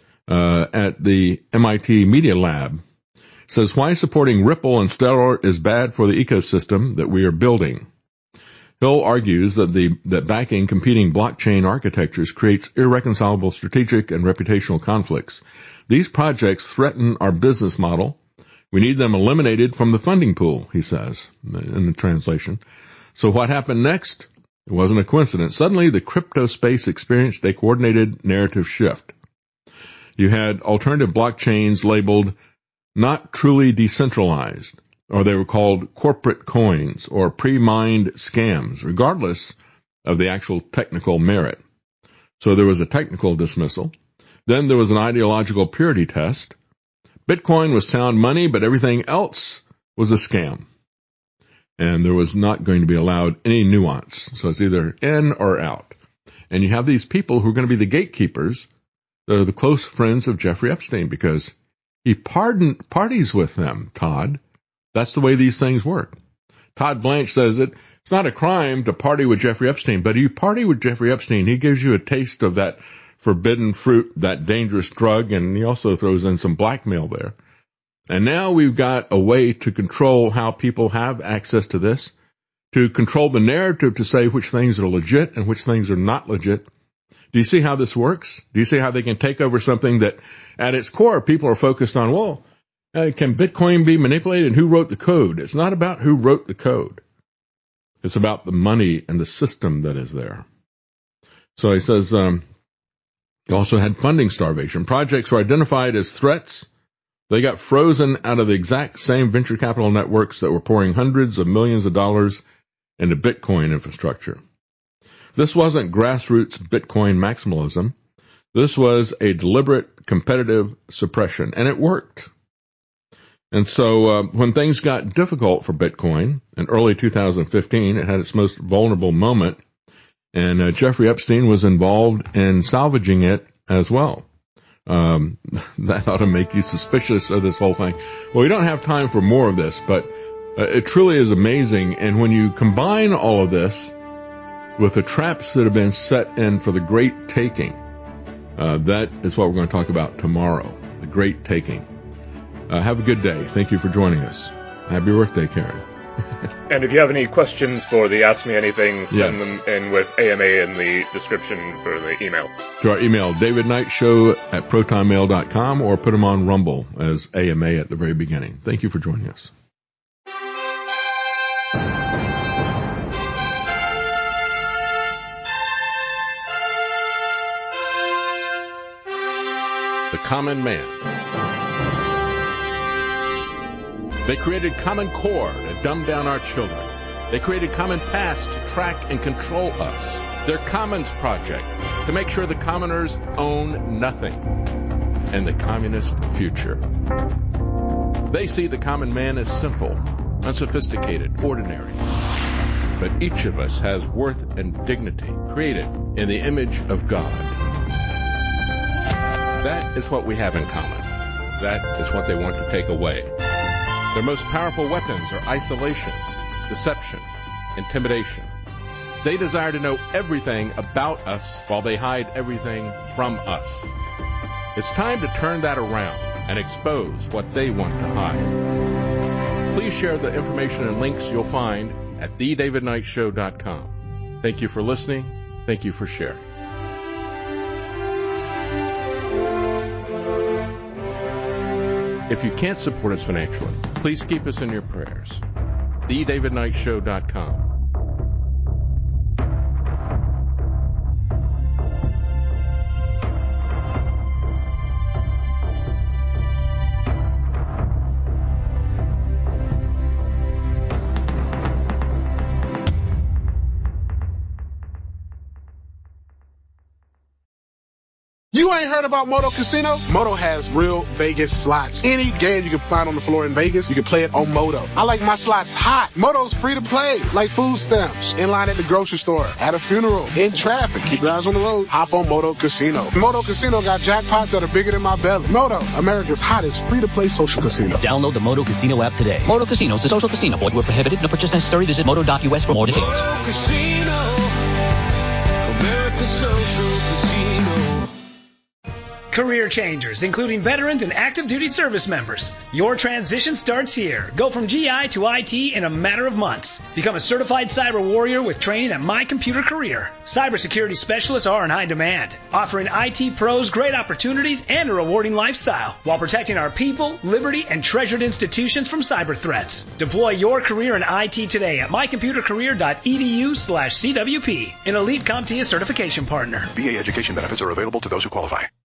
at the MIT Media Lab. Says, why supporting Ripple and Stellar is bad for the ecosystem that we are building. Hill argues that backing competing blockchain architectures creates irreconcilable strategic and reputational conflicts. These projects threaten our business model. We need them eliminated from the funding pool, he says, in the translation. So what happened next? It wasn't a coincidence. Suddenly, the crypto space experienced a coordinated narrative shift. You had alternative blockchains labeled not truly decentralized, or they were called corporate coins or pre-mined scams, regardless of the actual technical merit. So there was a technical dismissal. Then there was an ideological purity test. Bitcoin was sound money, but everything else was a scam. And there was not going to be allowed any nuance. So it's either in or out. And you have these people who are going to be the gatekeepers. They're the close friends of Jeffrey Epstein because he parties with them, Todd. That's the way these things work. Todd Blanche says it's not a crime to party with Jeffrey Epstein, but you party with Jeffrey Epstein, he gives you a taste of that forbidden fruit, that dangerous drug, and he also throws in some blackmail there. And now we've got a way to control how people have access to this, to control the narrative to say which things are legit and which things are not legit. Do you see how this works? Do you see how they can take over something that at its core people are focused on, well, Can Bitcoin be manipulated, and who wrote the code? It's not about who wrote the code. It's about the money and the system that is there. So he says, he also had funding starvation. Projects were identified as threats. They got frozen out of the exact same venture capital networks that were pouring hundreds of millions of dollars into Bitcoin infrastructure. This wasn't grassroots Bitcoin maximalism. This was a deliberate competitive suppression, and it worked. And so when things got difficult for Bitcoin in early 2015, it had its most vulnerable moment, and Jeffrey Epstein was involved in salvaging it as well. That ought to make you suspicious of this whole thing. Well, we don't have time for more of this, but it truly is amazing. And when you combine all of this with the traps that have been set in for the great taking, that is what we're going to talk about tomorrow, the great taking. Have a good day. Thank you for joining us. Happy birthday, Karen. And if you have any questions for the Ask Me Anything, send them in with AMA in the description for the email. To our email, davidknightshow@protonmail.com, or put them on Rumble as AMA at the very beginning. Thank you for joining us. The Common Man. They created Common Core to dumb down our children. They created Common Pass to track and control us. Their Commons Project to make sure the commoners own nothing. And the communist future. They see the common man as simple, unsophisticated, ordinary. But each of us has worth and dignity, created in the image of God. That is what we have in common. That is what they want to take away. Their most powerful weapons are isolation, deception, intimidation. They desire to know everything about us while they hide everything from us. It's time to turn that around and expose what they want to hide. Please share the information and links you'll find at thedavidknightshow.com. Thank you for listening. Thank you for sharing. If you can't support us financially, please keep us in your prayers. thedavidknightshow.com. You ain't heard about Moto Casino? Moto has real Vegas slots. Any game you can find on the floor in Vegas, you can play it on Moto. I like my slots hot. Moto's free to play, like food stamps. In line at the grocery store, at a funeral, in traffic. Keep your eyes on the road. Hop on Moto Casino. Moto Casino got jackpots that are bigger than my belly. Moto, America's hottest free-to-play social casino. Download the Moto Casino app today. Moto Casino is a social casino. Void where prohibited. No purchase necessary. Visit moto.us for more details. Moto Casino, America's social casino. Career changers, including veterans and active duty service members. Your transition starts here. Go from GI to IT in a matter of months. Become a certified cyber warrior with training at My Computer Career. Cybersecurity specialists are in high demand, offering IT pros great opportunities and a rewarding lifestyle while protecting our people, liberty, and treasured institutions from cyber threats. Deploy your career in IT today at mycomputercareer.edu/CWP, an elite CompTIA certification partner. VA education benefits are available to those who qualify.